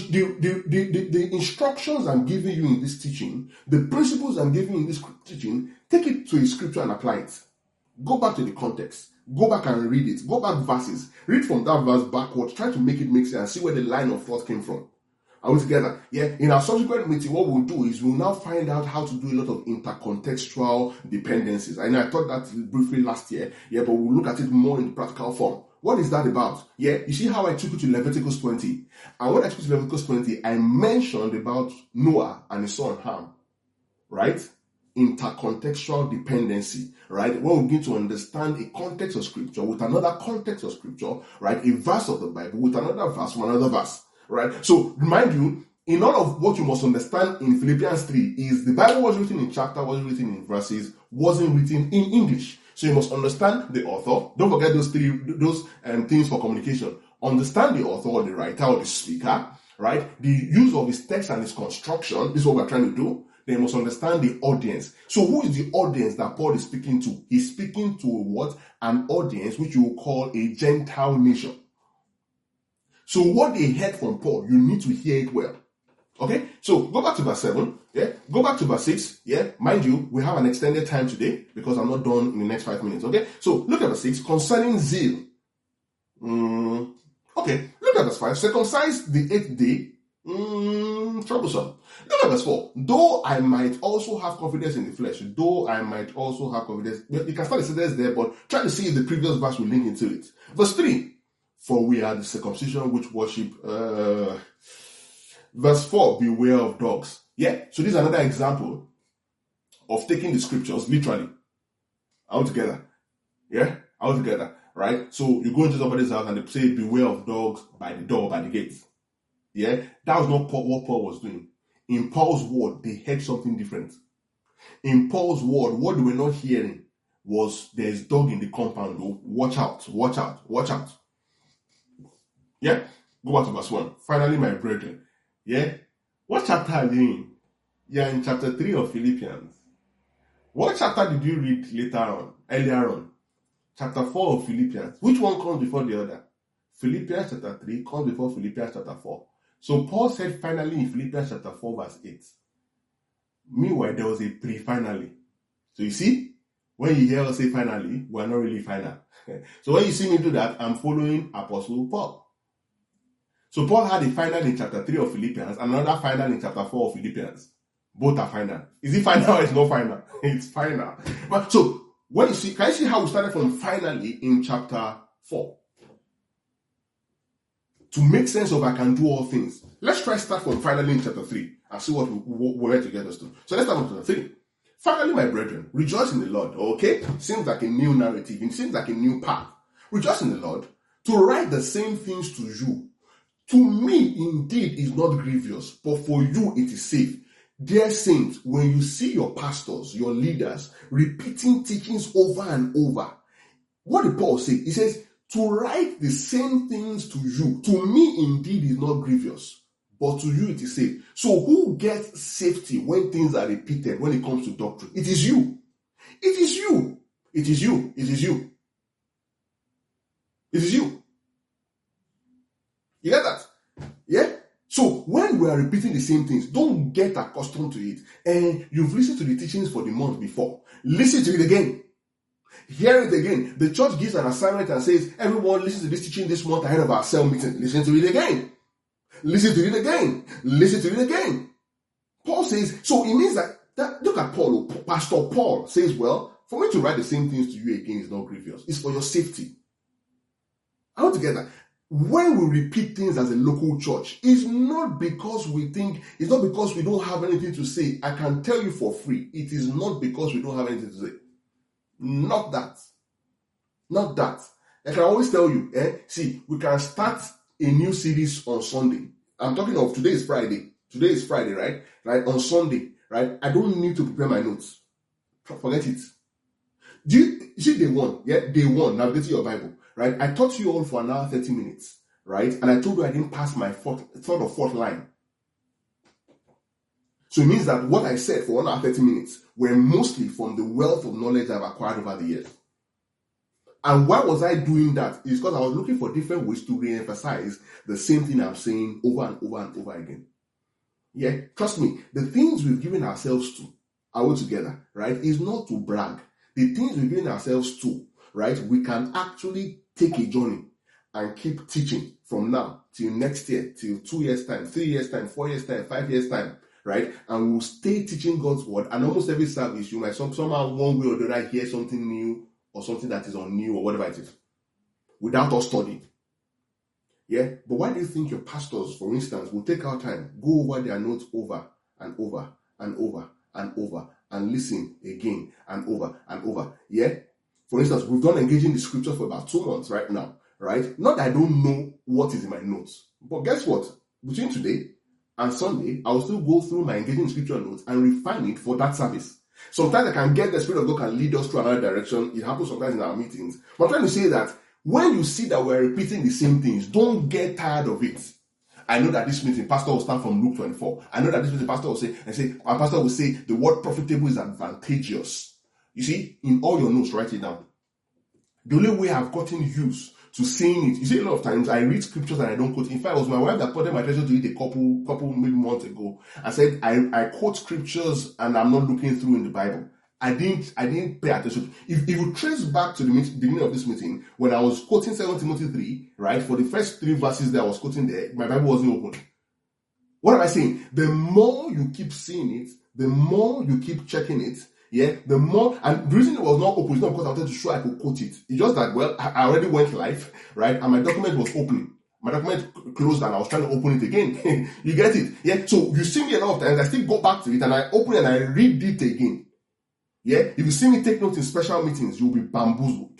the instructions I'm giving you in this teaching, the principles I'm giving you in this teaching, take it to a scripture and apply it. Go back to the context. Go back and read it. Go back verses. Read from that verse backwards. Try to make it make sense and see where the line of thought came from. Are we together? Yeah. In our subsequent meeting, what we'll do is we'll now find out how to do a lot of intercontextual dependencies. I know I taught that briefly last year. Yeah, but we'll look at it more in practical form. What is that about? Yeah, you see how I took you to Leviticus 20. And when I took you to Leviticus 20, I mentioned about Noah and his son Ham. Right? Intercontextual dependency. Right? When we begin to understand a context of scripture with another context of scripture, right? A verse of the Bible with another verse from another verse. Right? So, remind you, in all of what you must understand in Philippians 3 is the Bible was written in chapter, wasn't written in verses, wasn't written in English. So you must understand the author. Don't forget those things for communication. Understand the author or the writer or the speaker, right? The use of his text and his construction. This is what we're trying to do. They must understand the audience. So who is the audience that Paul is speaking to? He's speaking to what? An audience which you will call a Gentile nation. So what they heard from Paul, you need to hear it well. Okay, so go back to verse 7. Yeah, go back to verse 6. Yeah, mind you, we have an extended time today because I'm not done in the next 5 minutes. Okay, so look at verse 6 concerning zeal. Okay, look at verse 5. Circumcise the 8th day. Troublesome. Look at verse 4. Though I might also have confidence in the flesh. Though I might also have confidence. You can start the sentence there, but try to see if the previous verse will link into it. Verse 3. For we are the circumcision which worship. Verse 4. Beware of dogs. Yeah. So this is another example of taking the scriptures literally. All together. Yeah. All together. Right. So you go into somebody's house and they say, beware of dogs by the door, by the gate. Yeah, that was not what Paul was doing. In Paul's word, they heard something different. In Paul's word, what they were not hearing was there's dog in the compound. Oh, watch out, watch out, watch out. Yeah, go back to verse 1. Finally, my brethren. Yeah, what chapter are you in? You're in chapter 3 of Philippians. What chapter did you read earlier on? Chapter 4 of Philippians. Which one comes before the other? Philippians chapter 3 comes before Philippians chapter 4. So Paul said finally in Philippians chapter 4 verse 8. Meanwhile, there was a pre-finally. So you see, when you hear us say finally, we're not really final. So when you see me do that, I'm following Apostle Paul. So Paul had a final in chapter 3 of Philippians, and another final in chapter 4 of Philippians. Both are final. Is it final or it's not final? It's final. But so when you see, can you see how we started from finally in chapter 4? To make sense of I can do all things. Let's try start from finally in chapter 3 and see what we're to get us to. So let's start from chapter 3. Finally, my brethren, rejoice in the Lord. Okay? Seems like a new narrative. It seems like a new path. Rejoice in the Lord. To write the same things to you. To me, indeed, is not grievous, but for you it is safe. Dear saints, when you see your pastors, your leaders, repeating teachings over and over, what did Paul say? He says, to write the same things to you, to me indeed is not grievous, but to you it is safe. So who gets safety when things are repeated when it comes to doctrine? It is you. It is you. It is you. It is you. It is you. You get that? Yeah? So when we are repeating the same things, don't get accustomed to it. And you've listened to the teachings for the month before. Listen to it again. Hear it again. The church gives an assignment and says, everyone listen to this teaching this month ahead of our cell meeting. Listen to it again. Listen to it again. Listen to it again. Paul says, so it means that look at Paul. Pastor Paul says, well, for me to write the same things to you again is not grievous. It's for your safety. Altogether, when we repeat things as a local church, it's not because we don't have anything to say. I can tell you for free, it is not because we don't have anything to say. Not that. Not that. I can always tell you, see, we can start a new series on Sunday. I'm talking of today is Friday. Today is Friday, right? Right? On Sunday, right? I don't need to prepare my notes. Forget it. Do you see day one? Yeah, day one, navigating your Bible, right? I taught you all for an hour, 30 minutes, right? And I told you I didn't pass my third or fourth line. So it means that what I said for 1 hour, 30 minutes were mostly from the wealth of knowledge I've acquired over the years. And why was I doing that? It's because I was looking for different ways to re-emphasize the same thing I'm saying over and over and over again. Yeah, trust me, the things we've given ourselves to, all together, right, is not to brag. The things we've given ourselves to, right, we can actually take a journey and keep teaching from now till next year, till 2 years' time, 3 years' time, 4 years' time, 5 years' time, right? And we'll stay teaching God's word. And almost every service, you might somehow, one way or the other, hear something new or something that is unnew or whatever it is, without us studying. Yeah? But why do you think your pastors, for instance, will take our time, go over their notes over and over and over and over and listen again and over and over? Yeah? For instance, we've done engaging the scripture for about 2 months right now, right? Not that I don't know what is in my notes, but guess what? Between today and Sunday, I'll still go through my engaging scripture notes and refine it for that service. Sometimes I can get the Spirit of God can lead us to another direction. It happens sometimes in our meetings. But I'm trying to say that when you see that we're repeating the same things, don't get tired of it. I know that this meeting, pastor will start from Luke 24. I know that this meeting, pastor will say, our pastor will say, the word profitable is advantageous. You see, in all your notes, write it down. The only way I've gotten used to seeing it, you see, a lot of times I read scriptures and I don't quote. In fact, it was my wife that put my attention to it a couple maybe months ago. I said, I quote scriptures and I'm not looking through in the Bible. I didn't pay attention. If you trace back to the beginning of this meeting, when I was quoting 2 Timothy 3, right, for the first 3 verses that I was quoting there, my Bible wasn't open. What am I saying? The more you keep seeing it, the more you keep checking it, yeah, the more, and the reason it was not open is not because I wanted to show I could quote it. It's just that, well, I already went live, right, and my document was opening. My document closed and I was trying to open it again. You get it? Yeah, so you see me a lot of times, I still go back to it and I open it and I read it again. Yeah, if you see me take notes in special meetings, you'll be bamboozled.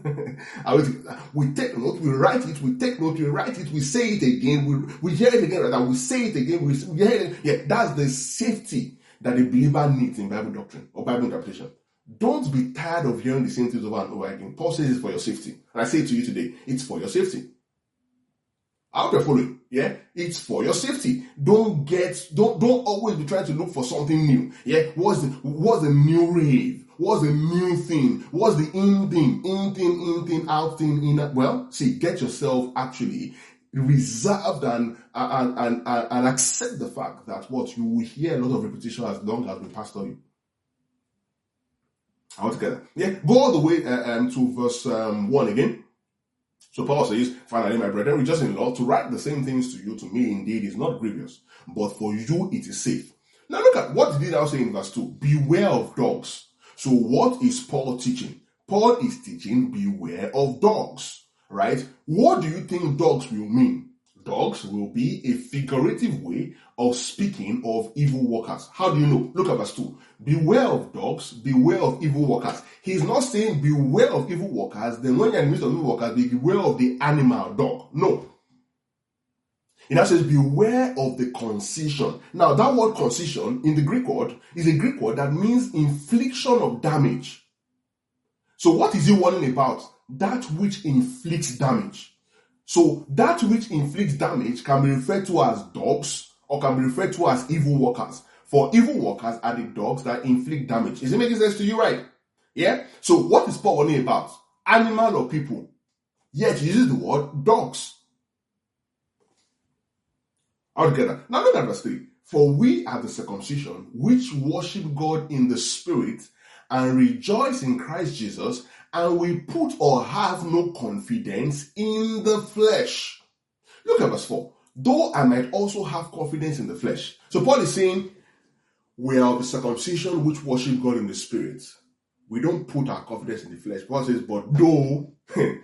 We take note, we write it, we take note, we write it, we say it again, we hear it again, rather, we say it again, we hear it. Yeah, that's the safety that a believer needs in Bible doctrine or Bible interpretation. Don't be tired of hearing the same things over and over again. Paul says it's for your safety. And I say it to you today, it's for your safety. I hope you're following. Yeah, it's for your safety. Don't always be trying to look for something new. Yeah, what's the new rave? What's the new thing? What's the in thing, out thing, in? Well, see, get yourself actually reserved and accept the fact that what you will hear a lot of repetition as long as we pastor you. All together. Yeah, go all the way to verse 1 again. So Paul says, finally, my brethren, rejoice in the Lord. To write the same things to you, to me indeed, is not grievous, but for you it is safe. Now look at what did he now say in verse 2? Beware of dogs. So what is Paul teaching? Paul is teaching beware of dogs, right? What do you think dogs will mean? Dogs will be a figurative way of speaking of evil workers. How do you know? Look at verse 2. Beware of dogs, beware of evil workers. He's not saying beware of evil workers, then when you're in the midst of evil workers, beware of the animal dog. No. He now says beware of the concision. Now that word concision in the Greek word is a Greek word that means infliction of damage. So what is he warning about? That which inflicts damage. So that which inflicts damage can be referred to as dogs or can be referred to as evil workers. For evil workers are the dogs that inflict damage. Is it making sense to you, right? Yeah? So what is Paul warning about? Animal or people? Yet he uses the word dogs. All together. Now look at verse 3. For we are the circumcision which worship God in the spirit and rejoice in Christ Jesus, and we put or have no confidence in the flesh. Look at verse 4. Though I might also have confidence in the flesh. So Paul is saying, we are the circumcision which worship God in the spirit. We don't put our confidence in the flesh. Paul says, but though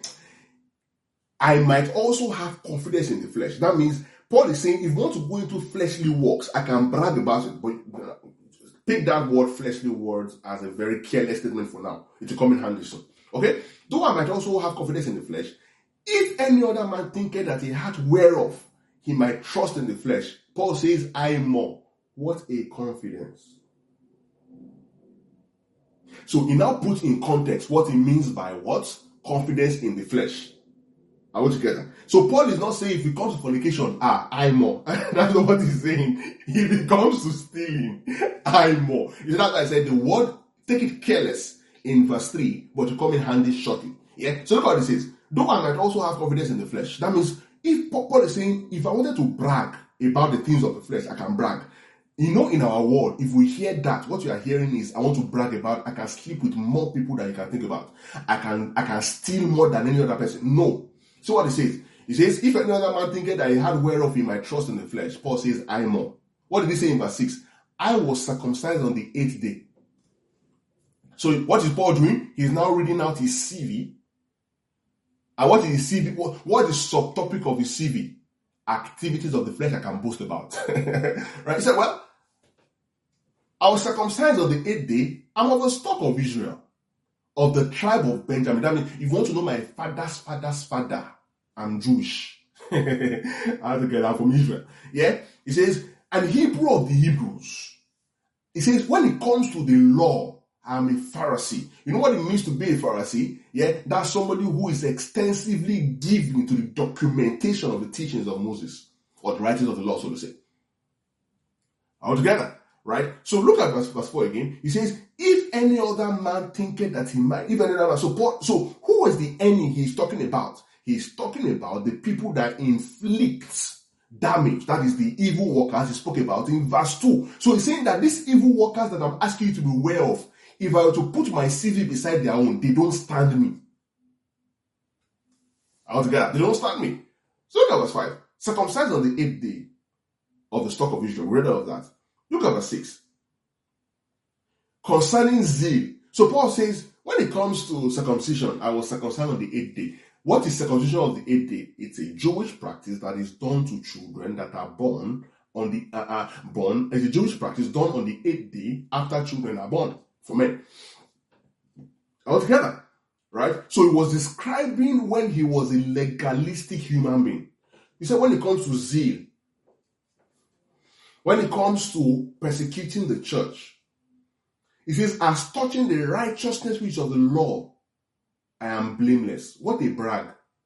I might also have confidence in the flesh. That means Paul is saying, if you want to go into fleshly works, I can brag about it, but take that word fleshly words as a very careless statement for now. It will come in handy soon. Okay? Though I might also have confidence in the flesh, if any other man thinketh that he hath whereof he might trust in the flesh, Paul says, I more. What a confidence. So he now puts in context what he means by what? Confidence in the flesh. Are we together? So Paul is not saying if it comes to fornication, I more. That's not what he's saying. If it comes to stealing, I more. You see, that's why I said the word, take it careless in verse 3, but to come in handy shortly. Yeah. So look what it says. Though I might also have confidence in the flesh. That means if Paul is saying, if I wanted to brag about the things of the flesh, I can brag. You know, in our world, if we hear that, what you are hearing is, I want to brag about, I can sleep with more people than you can think about. I can steal more than any other person. No. So what he says? He says, if any other man thinketh that he had whereof he might trust in the flesh, Paul says, I more. What did he say in verse 6? I was circumcised on the 8th day. So what is Paul doing? He's now reading out his CV. And what is his CV? What is the subtopic of his CV? Activities of the flesh I can boast about. Right? He said, well, I was circumcised on the 8th day. I'm of the stock of Israel, of the tribe of Benjamin. That means if you want to know my father's father, I'm Jewish. I'm from Israel. Yeah? He says, and Hebrew of the Hebrews. He says, when it comes to the law, I'm a Pharisee. You know what it means to be a Pharisee? Yeah? That's somebody who is extensively given to the documentation of the teachings of Moses. or the writings of the law, so to say. Altogether, right? So look at verse 4 again. He says, if any other man thinketh that he might, if any other man. So who is the any he's talking about? He's talking about the people that inflict damage. That is the evil workers he spoke about in verse 2. So he's saying that these evil workers that I'm asking you to be aware of, if I were to put my CV beside their own, they don't stand me. Altogether, they don't stand me. So look at verse 5. Circumcised on the 8th day of the stock of Israel. We read all of that. Look at verse 6. Concerning zeal. So Paul says, when it comes to circumcision, I was circumcised on the 8th day. What is circumcision of the 8th day? It's a Jewish practice that is done to children that are born on the It's a Jewish practice done on the 8th day after children are born for men. Altogether, right? So he was describing when he was a legalistic human being. He said when it comes to zeal, when it comes to persecuting the church, he says, as touching the righteousness which is of the law, I am blameless. What a brag.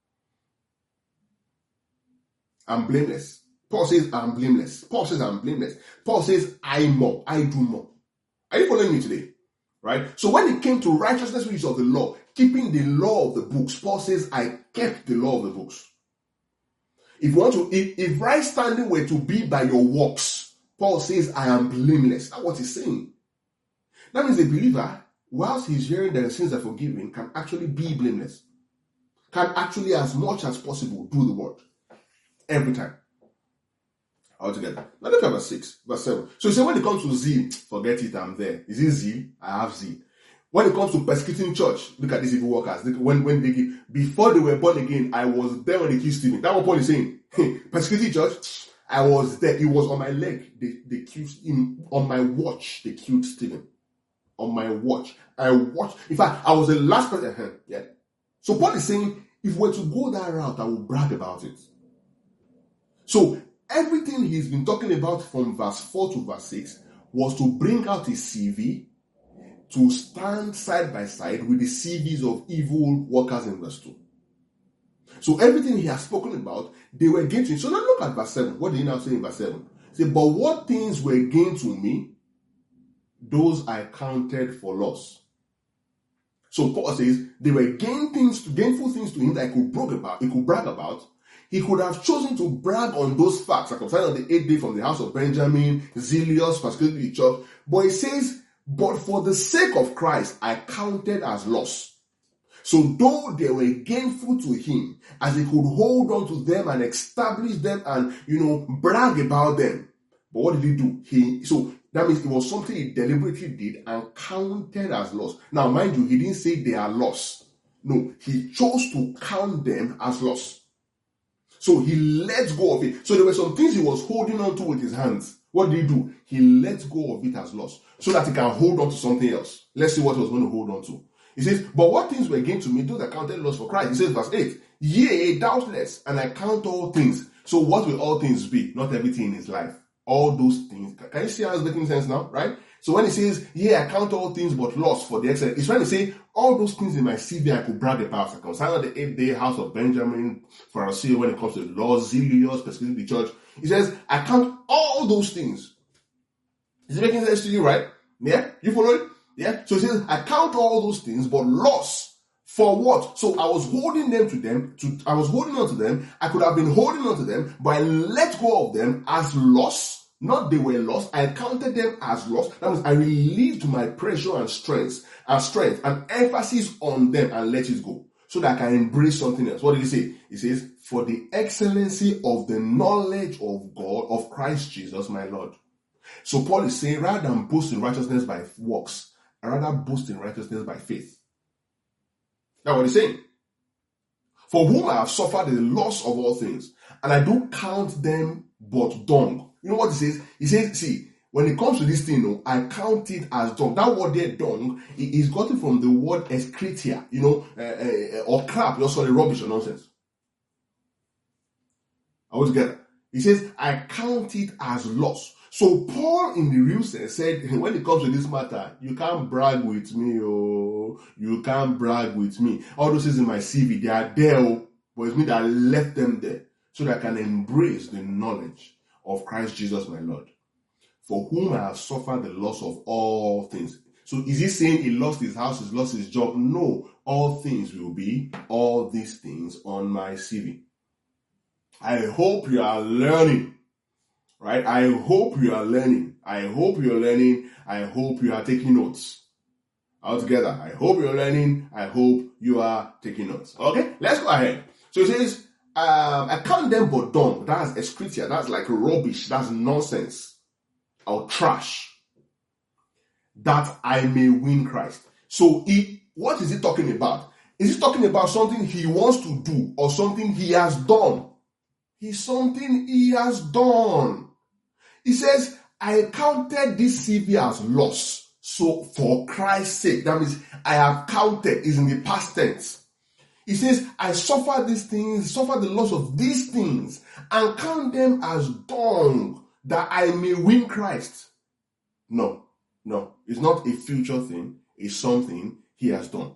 I'm blameless. Paul says, I'm blameless. Paul says, I'm blameless. Paul says, I more. I do more. Are you following me today? Right? So when it came to righteousness which is of the law, keeping the law of the books, Paul says, I kept the law of the books. If right standing were to be by your works, Paul says, I am blameless. That's what he's saying. That means a believer, whilst he's hearing that the sins are forgiven, can actually be blameless. Can actually, as much as possible, do the word. Every time. Altogether. Now look at verse 6, verse 7. So he said, when it comes to zeal, forget it, I'm there. Is it zeal? I have zeal. When it comes to persecuting church, look at these evil workers. Before they were born again, I was there when they killed Stephen. That's what Paul is saying. Persecuting church, I was there. It was on my leg. They killed him. On my watch, they killed Stephen. On my watch. I watched. In fact, I was the last person. Yeah. So Paul is saying, if we were to go that route, I will brag about it. So everything he's been talking about from verse 4 to verse 6 was to bring out his CV, to stand side by side with the CVs of evil workers in verse 2. So everything he has spoken about, they were gained to him. So now look at verse 7. What did he now say in verse 7? He said, but what things were gained to me, those I counted for loss. So Paul says they were gainful things to him that he could brag about. He could have chosen to brag on those facts, circumcised on the 8th day from the house of Benjamin, zealous, persecuting the church. But he says, but for the sake of Christ, I counted as loss. So though they were gainful to him, as he could hold on to them and establish them and, brag about them. But what did he do? So that means it was something he deliberately did and counted as loss. Now, mind you, he didn't say they are lost. No, he chose to count them as loss. So he let go of it. So there were some things he was holding on to with his hands. What did he do? He let go of it as loss so that he can hold on to something else. Let's see what he was going to hold on to. He says, but what things were gained to me, those that counted loss for Christ? He says, verse 8, yea, doubtless, and I count all things. So what will all things be? Not everything in his life. All those things. Can you see how it's making sense now? Right? So when he says, yeah, I count all things but loss for the excellence, he's trying to say all those things in my CV I could brag about. Circumcised on the 8th day, house of Benjamin, Pharisee when it comes to the law, zealous, persecuting the church. He says, I count all those things. Is it making sense to you, right? Yeah? You follow it? Yeah? So he says, I count all those things but loss. For what? So I was holding on to them. I could have been holding on to them, but I let go of them as loss. Not they were lost. I counted them as lost. That means I relieved my pressure and strength and emphasis on them and let it go so that I can embrace something else. What did he say? He says, for the excellency of the knowledge of God, of Christ Jesus, my Lord. So Paul is saying, rather than boast in righteousness by works, I rather boast in righteousness by faith. That's what he's saying. For whom I have suffered the loss of all things, and I do count them but dung. You know what he says? He says, see, when it comes to this thing, I count it as dung. That word there, dung, is gotten from the word excretia, or crap, rubbish or nonsense. Are we together? He says, I count it as loss. So Paul, in the real sense, said, when it comes to this matter, you can't brag with me, you can't brag with me. All those things in my CV, they are there, but it's me that left them there. so that I can embrace the knowledge of Christ Jesus my Lord, for whom I have suffered the loss of all things. So is he saying he lost his house, he lost his job? No, all things will be all these things on my CV. I hope you are learning, right? I hope you are learning. I hope you're learning. I hope you are taking notes. All together, I hope you're learning. I hope you are taking notes. Okay, let's go ahead. So it says, I count them but dung. That's excretia. That's like rubbish. That's nonsense or trash, that I may win Christ. So what is he talking about? Is he talking about something he wants to do or something he has done? It's something he has done. He says, I counted this CV as loss. So for Christ's sake, that means I have counted is in the past tense. He says, I suffer these things, suffer the loss of these things, and count them as dung, that I may win Christ. No, it's not a future thing. It's something he has done.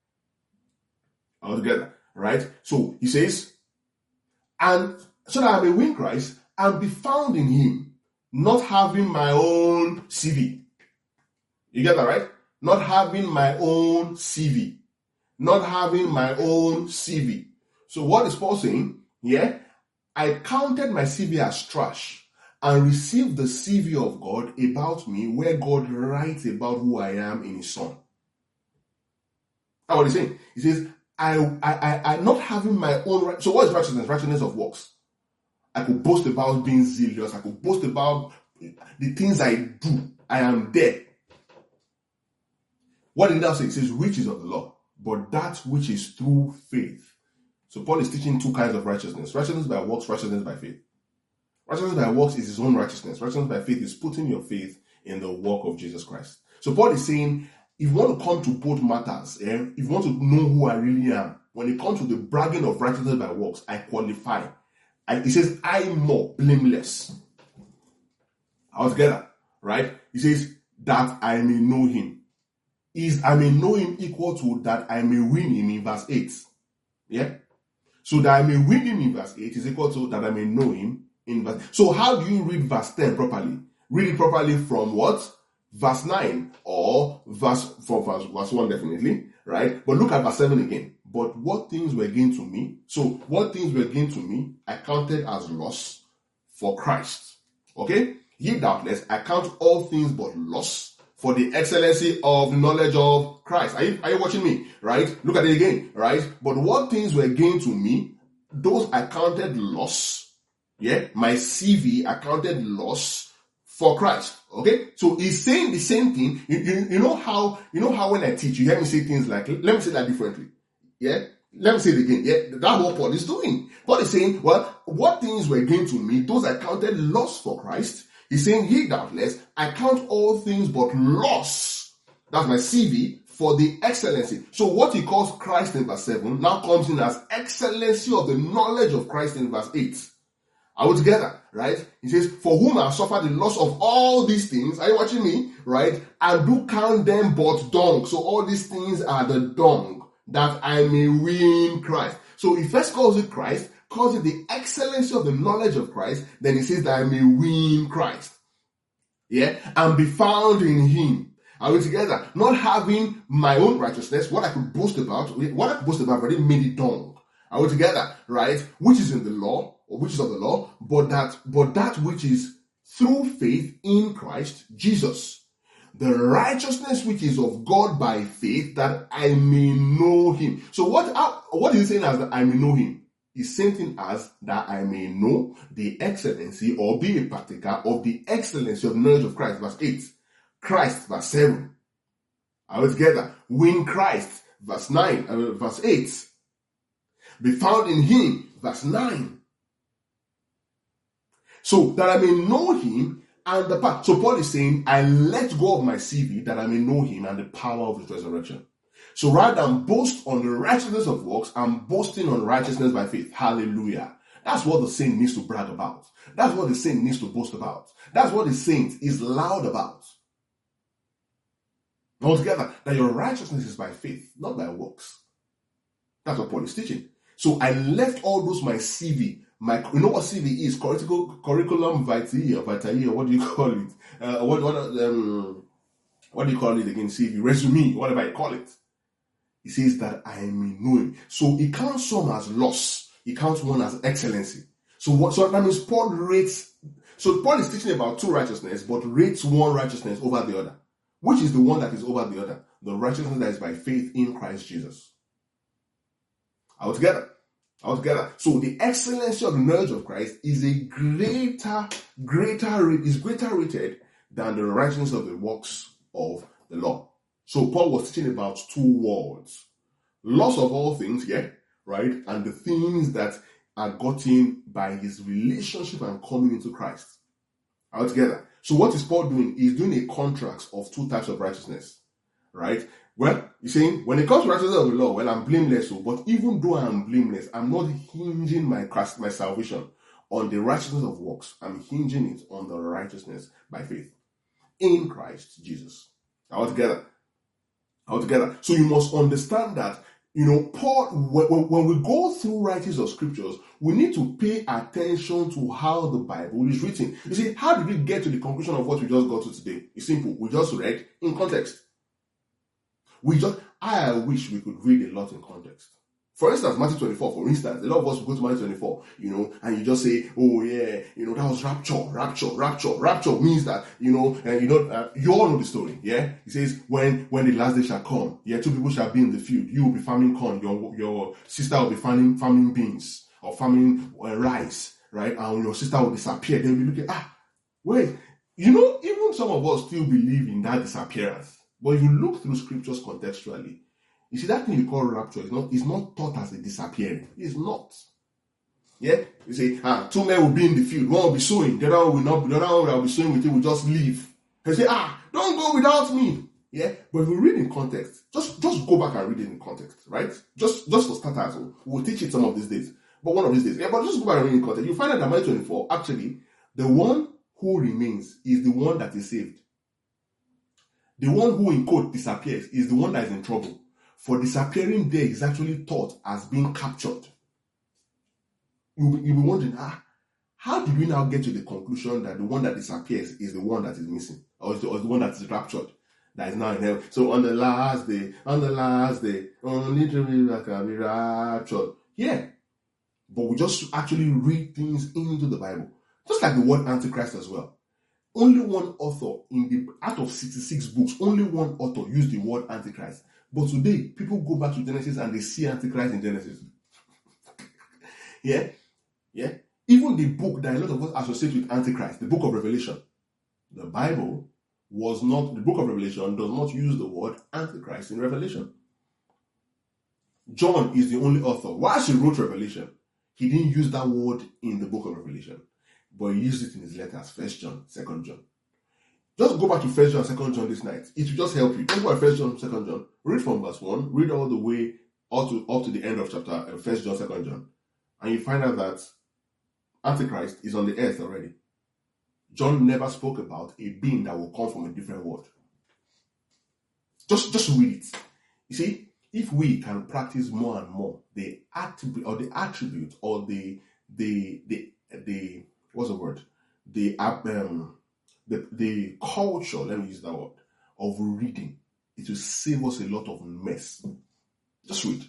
All together, right? So he says, and so that I may win Christ and be found in him, not having my own CV. You get that, right? Not having my own CV. Not having my own CV. So what is Paul saying? Yeah, I counted my CV as trash and received the CV of God about me, where God writes about who I am in his Son. That's what he's saying. He says, I not having my own right. So what is righteousness? Righteousness of works. I could boast about being zealous. I could boast about the things I do. I am there. What did he now say? It says, which is of the law, but that which is through faith. So Paul is teaching two kinds of righteousness. Righteousness by works, righteousness by faith. Righteousness by works is his own righteousness. Righteousness by faith is putting your faith in the work of Jesus Christ. So Paul is saying, if you want to come to both matters, if you want to know who I really am, when it comes to the bragging of righteousness by works, I qualify. He says, I'm more blameless. Altogether, right? He says, that I may know him. Is I may know him equal to that I may win him in verse 8. Yeah? So that I may win him in verse 8 is equal to that I may know him in verse. So how do you read verse 10 properly? Read it properly from what? Verse 9 or verse 1 definitely, right? But look at verse 7 again. But what things were gained to me? So what things were gained to me, I counted as loss for Christ. Okay? Ye doubtless, I count all things but loss for the excellency of knowledge of Christ. Are you watching me? Right? Look at it again, right? But what things were gained to me, those I counted loss. Yeah? My CV, I counted loss for Christ. Okay? So he's saying the same thing. You know how when I teach, you hear me say things like, let me say that differently. Yeah? Let me say it again. Yeah? That's what Paul is doing. Paul is saying, well, what things were gained to me, those I counted loss for Christ. He's saying, ye doubtless, I count all things but loss. That's my CV for the excellency. So what he calls Christ in verse 7 now comes in as excellency of the knowledge of Christ in verse 8. Are we together? Right? He says, for whom I have suffered the loss of all these things. Are you watching me? Right? And do count them but dung. So all these things are the dung, that I may win Christ. So he first calls it Christ, calls it the excellency of the knowledge of Christ, then he says that I may win Christ. Yeah? And be found in him. Are we together? Not having my own righteousness, what I could boast about, I've already made it dung. Are we together? Right? Which is in the law, or which is of the law, but that which is through faith in Christ Jesus. The righteousness which is of God by faith, that I may know him. So what is he saying as that I may know him? Is same thing as that I may know the excellency or be a partaker of the excellency of the knowledge of Christ, verse 8. Christ, verse 7. Are we together? Win Christ, verse 9, verse 8. Be found in him, verse 9. So that I may know him and the power. So Paul is saying, I let go of my CV that I may know him and the power of his resurrection. So rather than boast on the righteousness of works, I'm boasting on righteousness by faith. Hallelujah. That's what the saint needs to brag about. That's what the saint needs to boast about. That's what the saint is loud about. Altogether, that your righteousness is by faith, not by works. That's what Paul is teaching. So I left all those my CV, You know what CV is? Curriculum vitae, or what do you call it? What do you call it again? CV, resume, whatever you call it. He says that I am in knowing. So he counts some as loss. He counts one as excellency. So that means Paul rates. So Paul is teaching about two righteousness, but rates one righteousness over the other. Which is the one that is over the other? The righteousness that is by faith in Christ Jesus. All together. So the excellency of the knowledge of Christ is a greater rated than the righteousness of the works of the law. So Paul was teaching about two worlds. Loss of all things, right? And the things that are gotten by his relationship and coming into Christ. All together. So what is Paul doing? He's doing a contrast of two types of righteousness, right? Well, you're saying, when it comes to righteousness of the law, well, I'm blameless, but even though I'm blameless, I'm not hinging my salvation on the righteousness of works. I'm hinging it on the righteousness by faith in Christ Jesus. All together. So you must understand that, Paul, when we go through writings of scriptures, we need to pay attention to how the Bible is written. You see, how did we get to the conclusion of what we just got to today? It's simple. We just read in context. I wish we could read a lot in context. For instance, Matthew 24, for instance, a lot of us will go to Matthew 24, and you just say, oh yeah, that was rapture. Rapture means that, you all know the story, yeah? It says, when the last day shall come, two people shall be in the field. You will be farming corn, your sister will be farming beans, or farming rice, right? And your sister will disappear. They'll be looking, wait, even some of us still believe in that disappearance. But if you look through scriptures contextually, you see that thing you call rapture is not taught as a disappearing. It's not. Yeah? You say, two men will be in the field. One will be sowing. The other one will not be. The other one will be sowing with you, will just leave. And say, don't go without me. Yeah? But if we read in context, just go back and read it in context, right? Just for starters, we'll teach it some of these days. But one of these days. Yeah, but just go back and read in context. You find out that Matthew 24, actually, the one who remains is the one that is saved. The one who, in quote, disappears is the one that is in trouble. For disappearing there is actually taught as being captured. You'll be wondering, how did we now get to the conclusion that the one that disappears is the one that is missing? Or is the one that is raptured, that is now in heaven? So on the last day, only that can be raptured. Yeah. But we just actually read things into the Bible. Just like the word Antichrist as well. Only one author out of 66 books, only one author used the word Antichrist. But today, people go back to Genesis and they see Antichrist in Genesis. Yeah? Even the book that a lot of us associate with Antichrist, the book of Revelation, the book of Revelation does not use the word Antichrist in Revelation. John is the only author. While he wrote Revelation, he didn't use that word in the book of Revelation, but he used it in his letters, 1 John, 2 John. Just go back to 1 John, 2 John this night. It will just help you. Just go to 1 John, 2 John. Read from verse 1. Read all the way up to the end of chapter 1 John, 2 John. And you find out that Antichrist is on the earth already. John never spoke about a being that will come from a different world. Just read it. You see, if we can practice more and more the attribute or the what's the word? The culture, let me use that word, of reading, it will save us a lot of mess. Just read.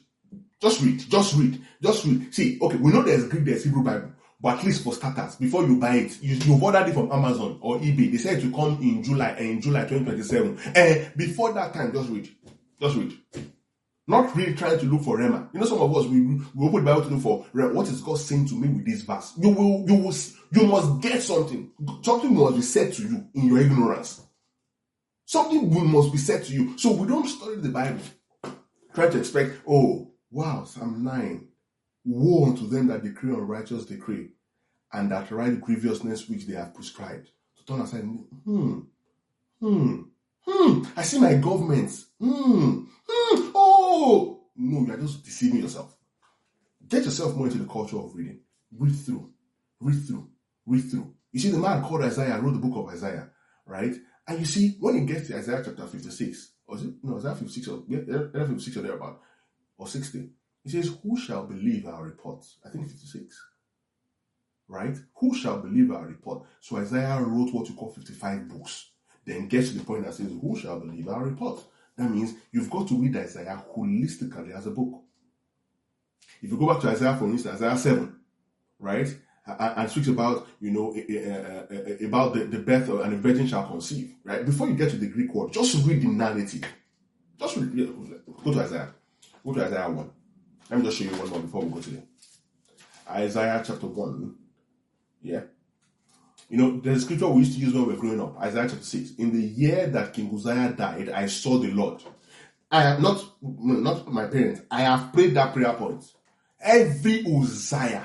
See, okay, we know there's Greek, there's Hebrew Bible, but at least for starters, before you buy it, you've ordered it from Amazon or eBay. They said it will come in July 2027. And before that time, just read. Not really trying to look for Rema. Some of us, we open the Bible to look for what is God saying to me with this verse. You must get something. Something must be said to you in your ignorance. Something must be said to you. So we don't study the Bible. Try to expect, Psalm 9. Woe unto them that decree unrighteous decree, and that write grievousness which they have prescribed. To turn aside, I see my government. Oh, no, you are just deceiving yourself. Get yourself more into the culture of reading. Read through. You see, the man called Isaiah wrote the book of Isaiah, right? And you see, when he gets to Isaiah chapter 56, or is it? No, Isaiah 56 or 56 or thereabout, or 60. He says, who shall believe our reports? I think 56. right? Who shall believe our report? So Isaiah wrote what you call 55 books. Then gets to the point that says, who shall believe our report? That means you've got to read Isaiah holistically as a book. If you go back to Isaiah, for instance, Isaiah 7, right? And speaks about, about the birth of, and the virgin shall conceive, right? Before you get to the Greek word, just read the narrative. Just read, go to Isaiah. Go to Isaiah 1. Let me just show you one more before we go to it. Isaiah chapter 1. Yeah. There's a scripture we used to use when we were growing up. Isaiah chapter 6. In the year that King Uzziah died, I saw the Lord. I have not my parents. I have prayed that prayer point. Every Uzziah,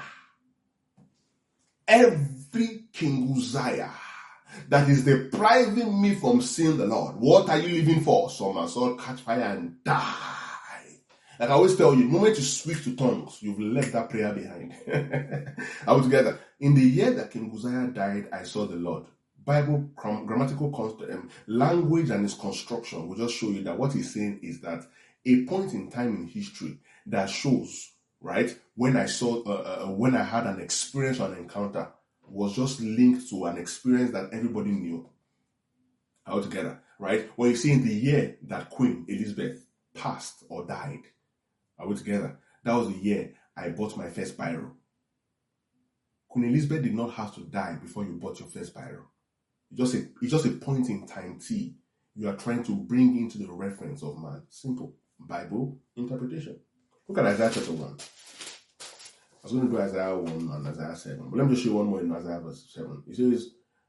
every King Uzziah that is depriving me from seeing the Lord. What are you living for? So my soul catch fire and die. Like I always tell you, the moment you switch to tongues, you've left that prayer behind. Are we together? In the year that King Uzziah died, I saw the Lord. Bible grammatical language and its construction will just show you that what he's saying is that a point in time in history that shows, right, when I saw, when I had an experience or an encounter was just linked to an experience that everybody knew. All together, right? When you see in the year that Queen Elizabeth passed or died, are we together? That was the year I bought my first biro. Queen Elizabeth did not have to die before you bought your first biro. It's just a point in time T you are trying to bring into the reference of man. Simple. Bible interpretation. Look at Isaiah chapter 1. I was going to do Isaiah 1 and Isaiah 7. But let me just show you one more in Isaiah verse 7. It says,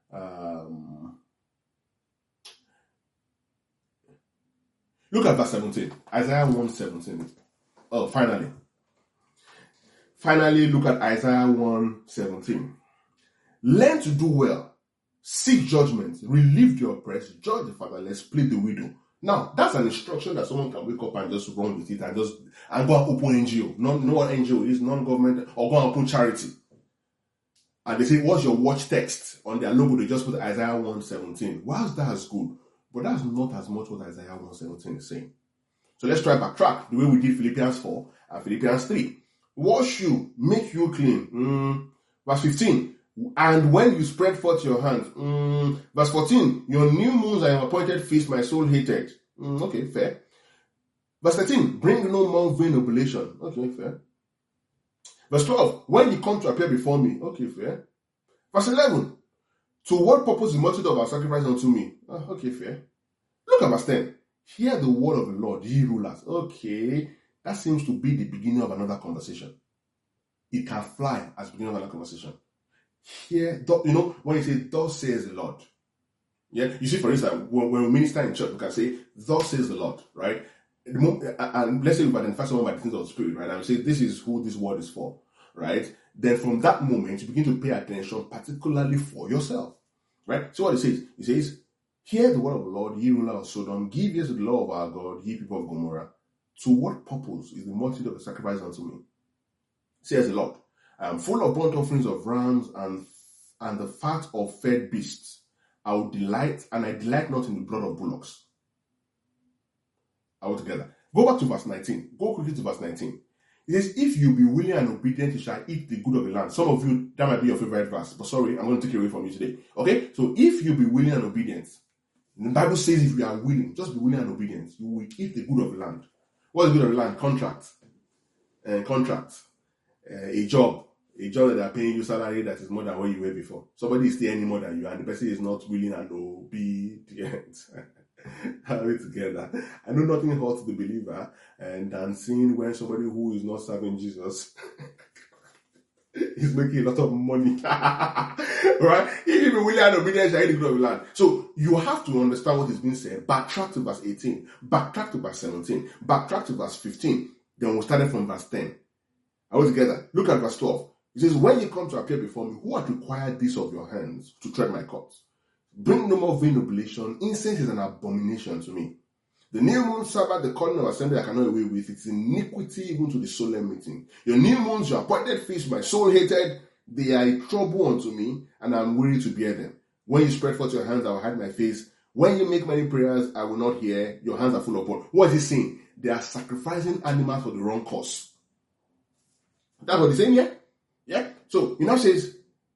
look at verse 17. Isaiah 1:17. Oh, finally. Finally, look at Isaiah 1:17. Learn to do well. Seek judgment, relieve the oppressed, judge the fatherless, plead the widow. Now, that's an instruction that someone can wake up and just run with it and go and open NGO. No one NGO is non-government, or go and open charity. And they say, what's your watch text? On their logo, they just put Isaiah 1:17. Whilst that's good, but that's not as much what Isaiah 1:17 is saying. So let's try backtrack the way we did Philippians 4 and Philippians 3. Wash you, make you clean. Verse 15. And when you spread forth your hand, verse 14, your new moons are your appointed feast, my soul hated. Okay, fair. Verse 13, bring no more vain oblation. Okay, fair. Verse 12, when you come to appear before me. Okay, fair. Verse 11, to what purpose the multitude of our sacrifice unto me? Okay, fair. Look at verse 10, hear the word of the Lord, ye rulers. Okay, that seems to be the beginning of another conversation. It can fly as the beginning of another conversation. Here, when you say, thus says the Lord. Yeah, you see, for instance, when we minister in church, we can say, thus says the Lord, right? And let's say we identify someone by the things of the Spirit, right? And we say, this is who this word is for, right? Then from that moment, you begin to pay attention, particularly for yourself, right? So what it says, hear the word of the Lord, ye ruler of Sodom, give ears to the law of our God, ye people of Gomorrah. To what purpose is the multitude of the sacrifice unto me? Says the Lord. I am full of burnt offerings of rams and the fat of fed beasts. I will delight, and I delight not in the blood of bullocks. All together. Go back to verse 19. Go quickly to verse 19. It says, if you be willing and obedient, you shall eat the good of the land. Some of you, that might be your favorite verse, but sorry, I'm going to take it away from you today. Okay? So if you be willing and obedient, the Bible says if you are willing, just be willing and obedient, you will eat the good of the land. What is good of the land? Contract. A job that they are paying you salary that is more than what you were before. Somebody is still earning more than you, and the person is not willing and obedient. Are we together? I know nothing hurts the believer than seeing when somebody who is not serving Jesus is making a lot of money. Right? If you be willing and obedient, shall eat the good of the land. So you have to understand what is being said. Backtrack to verse 18. Backtrack to verse 17. Backtrack to verse 15. Then we'll start from verse 10. Are we together? Look at verse 12. It says, when you come to appear before me, who hath required this of your hands to tread my courts? Bring no more vain oblation. Incense is an abomination to me. The new moon Sabbath, the calling of assembly I cannot away with. It's iniquity even to the solemn meeting. Your new moons, your appointed feast, my soul hated. They are a trouble unto me, and I am weary to bear them. When you spread forth your hands, I will hide my face. When you make many prayers, I will not hear. Your hands are full of blood. What is he saying? They are sacrificing animals for the wrong cause. That's what he's saying here. Yeah? So, he now says,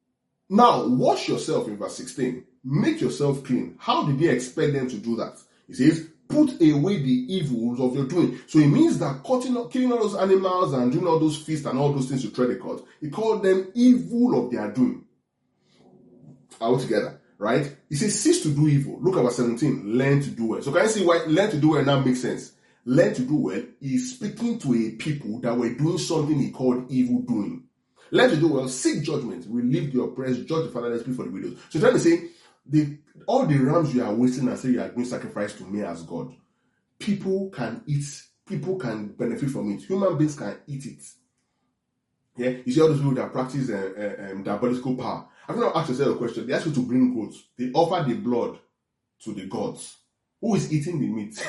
Now, wash yourself in verse 16. Make yourself clean. How did he expect them to do that? He says, put away the evils of your doing. So it means that killing all those animals and doing all those feasts and all those things to tread the court, he called them evil of their doing. Altogether, right? He says, cease to do evil. Look at verse 17. Learn to do well. So can you see why learn to do well now makes sense? Learn to do well is speaking to a people that were doing something he called evil doing. Learn to do well, seek judgment, relieve the oppressed, judge the fatherless, plead for the widows. So trying to say, all the rams you are wasting and say you are going to sacrifice to me as God, people can eat, people can benefit from it. Human beings can eat it. Yeah, you see all those people that practice diabolical power. I've not asked yourself a question. They ask you to bring goats. They offer the blood to the gods. Who is eating the meat?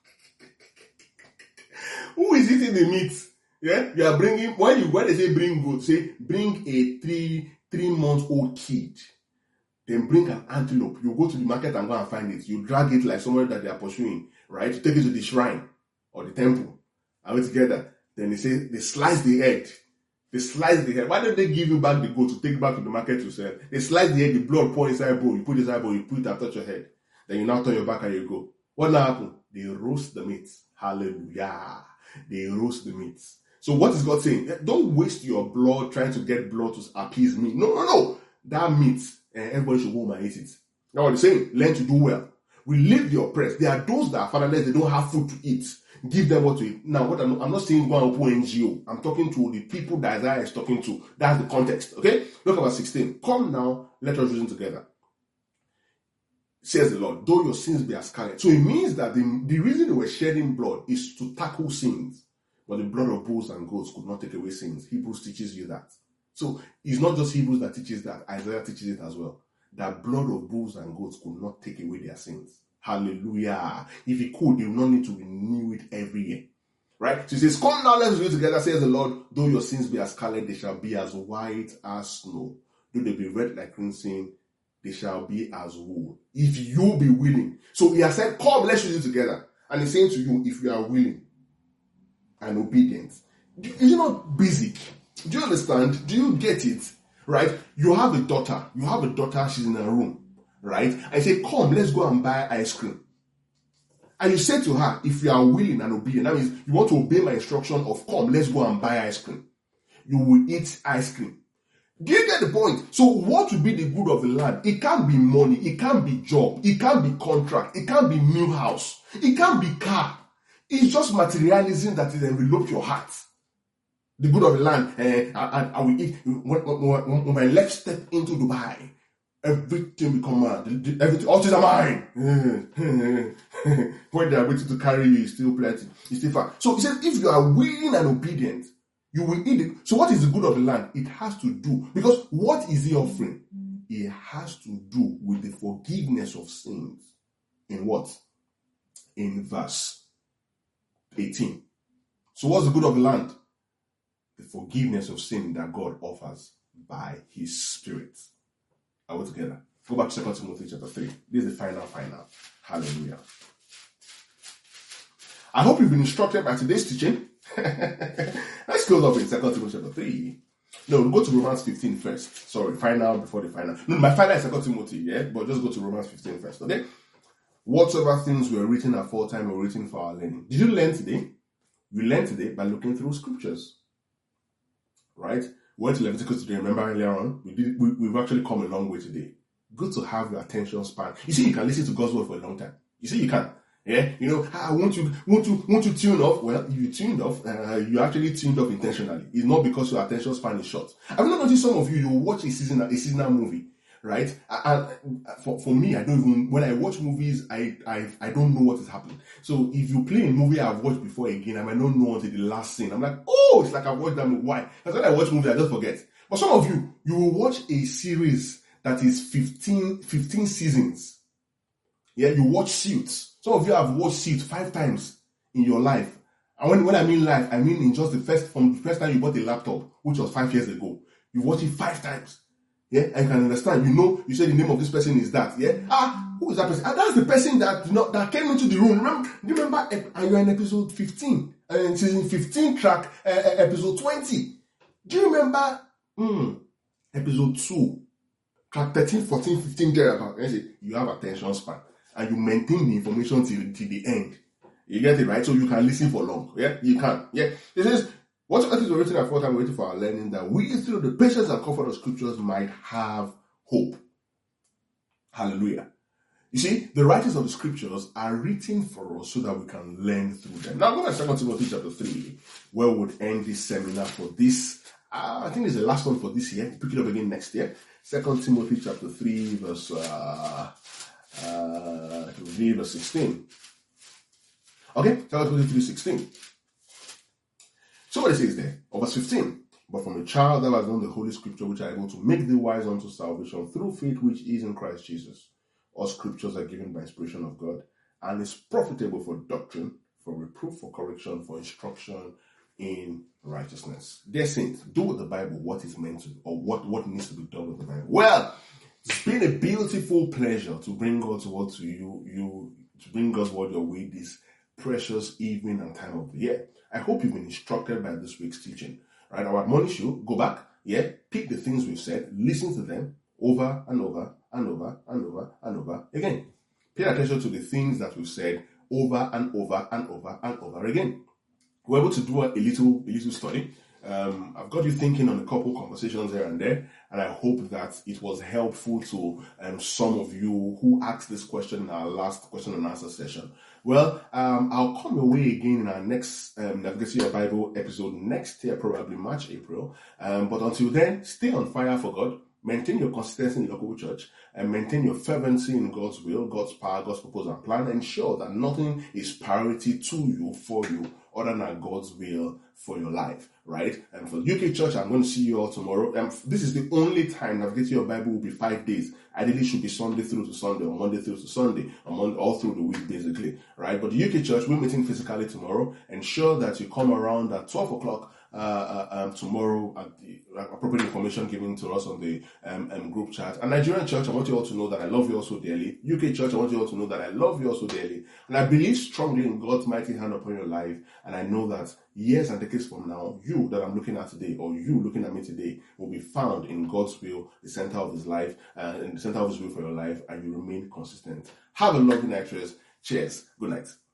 Who is eating the meat? Yeah, you are bringing, when they say bring goat, say bring a 3-month-old kid. Then bring an antelope. You go to the market and go and find it. You drag it like somewhere that they are pursuing, right? You take it to the shrine or the temple. And we together. Then they say they slice the head. They slice the head. Why don't they give you back the goat to take back to the market to sell? They slice the head, the blood pour inside a bowl. You put it inside a bowl, you put it and touch your head. Then you now turn your back and you go. What now happen? They roast the meat. Hallelujah. They roast the meat. So what is God saying? Don't waste your blood trying to get blood to appease me. No. That meat, everybody should go and eat it. Now what he's saying, learn to do well. Relieve the oppressed. There are those that are fatherless, they don't have food to eat. Give them what to eat. Now, what I'm not saying go and open NGO. I'm talking to the people that Isaiah is talking to. That's the context. Okay? Look at verse 16. Come now, let us reason together. Says the Lord, though your sins be as scarlet. So it means that the reason they were shedding blood is to tackle sins. But the blood of bulls and goats could not take away sins. Hebrews teaches you that. So it's not just Hebrews that teaches that. Isaiah teaches it as well. That blood of bulls and goats could not take away their sins. Hallelujah. If it could, they would not need to renew it every year. Right? So he says, come now, let's read together, says the Lord, though your sins be as scarlet, they shall be as white as snow. Though they be red like crimson, they shall be as wool. If you be willing. So he has said, come, let's read it together. And he's saying to you, if you are willing and obedient. Is it not basic? Do you understand? Do you get it? Right? You have a daughter. She's in a room. Right? I say, come, let's go and buy ice cream. And you say to her, if you are willing and obedient, that means you want to obey my instruction of come, let's go and buy ice cream. You will eat ice cream. Do you get the point? So what will be the good of the land? It can't be money. It can't be job. It can't be contract. It can't be new house. It can't be car. It's just materialism that is enveloped your heart. The good of the land. I will eat. When my legs step into Dubai, everything become mad. Everything, all things are mine. When they are waiting to carry you, it's still plenty. It's still far. So he says, if you are willing and obedient, you will eat it. So what is the good of the land? It has to do, because what is he offering? It has to do with the forgiveness of sins. In what? In verse 18. So what's the good of the land? The forgiveness of sin that God offers by his Spirit. Are we together? Go back to 2 Timothy chapter 3. This is the final. Hallelujah. I hope you've been instructed by today's teaching. Let's close up in 2 Timothy chapter 3. No, we'll go to Romans 15 first. Sorry, final before the final. No, my final is 2 Timothy, yeah? But just go to Romans 15 first, okay? Whatsoever things were written aforetime were written for our learning. Did you learn today? We learned today by looking through scriptures. Right? We went to Leviticus today. Remember earlier on? We've actually come a long way today. Good to have your attention span. You see, you can listen to God's word for a long time. You see, you can. Yeah? You know, won't you tune off? Well, if you tuned off, you actually tuned off intentionally. It's not because your attention span is short. I've not noticed some of you watch a seasonal movie. Right? For me, I don't even, when I watch movies, I don't know what is happening. So if you play a movie I've watched before again, I might not know until the last scene. I'm like, oh, it's like I've watched that movie. Why? Because when I watch movies, I just forget. But some of you will watch a series that is 15 seasons. Yeah, you watch Suits. Some of you have watched Suits 5 times in your life. And when I mean life, I mean in just from the first time you bought a laptop, which was 5 years ago. You watch it 5 times. Yeah, I can understand. You know, you say the name of this person is that. Yeah. Who is that person? That's the person that came into the room. Do you remember? And you're in episode 15, season 15, track episode 20. Do you remember? Episode 2. at 13, 14, 15 thereabout, you have attention span and you maintain the information till the end. You get it, right? So you can listen for long. Yeah, you can. Yeah. It says, whatsoever things were written aforetime were written for our learning, that we through the patience and comfort of scriptures might have hope. Hallelujah. You see, the writings of the scriptures are written for us so that we can learn through them. Now, go to 2 Timothy chapter 3, where we would end this seminar for this. I think it's the last one for this year. We'll pick it up again next year. 2 Timothy chapter 3, verse 16. Okay, 2 Timothy 3:16. So what it says there, verse 15. But from a child thou hast known the Holy Scripture, which are able to make thee wise unto salvation through faith which is in Christ Jesus. All scriptures are given by inspiration of God, and is profitable for doctrine, for reproof, for correction, for instruction in righteousness. Dear saints, do with the Bible what is meant to, or what needs to be done with the Bible. Well, it's been a beautiful pleasure to bring God's word to you, to bring God's word your way this precious evening and time of the year. I hope you've been instructed by this week's teaching. Right, I would admonish you, go back, pick the things we've said, listen to them over and over and over and over and over again. Pay attention to the things that we've said over and over and over and over again. We're able to do a little study. I've got you thinking on a couple conversations here and there, and I hope that it was helpful to some of you who asked this question in our last question and answer session. Well, I'll come your way again in our next Navigating Your Bible episode next year, probably March, April. But until then, stay on fire for God. Maintain your consistency in the local church and maintain your fervency in God's will, God's power, God's purpose and plan. Ensure that nothing is priority to you, for you, other than God's will for your life, right? And for UK Church, I'm going to see you all tomorrow. This is the only time Navigating Your Bible will be 5 days. Ideally, it should be Sunday through to Sunday, or Monday through to Sunday, or Monday, all through the week, basically, right? But the UK Church, we're meeting physically tomorrow. Ensure that you come around at 12 o'clock tomorrow at the appropriate information given to us on the group chat. And Nigerian Church, I want you all to know that I love you all so dearly. UK Church, I want you all to know that I love you all so dearly. And I believe strongly in God's mighty hand upon your life. And I know that years and decades from now, you that I'm looking at today, or you looking at me today, will be found in God's will, the center of his life, in the center of his will for your life, and you remain consistent. Have a lovely night, cheers. Good night.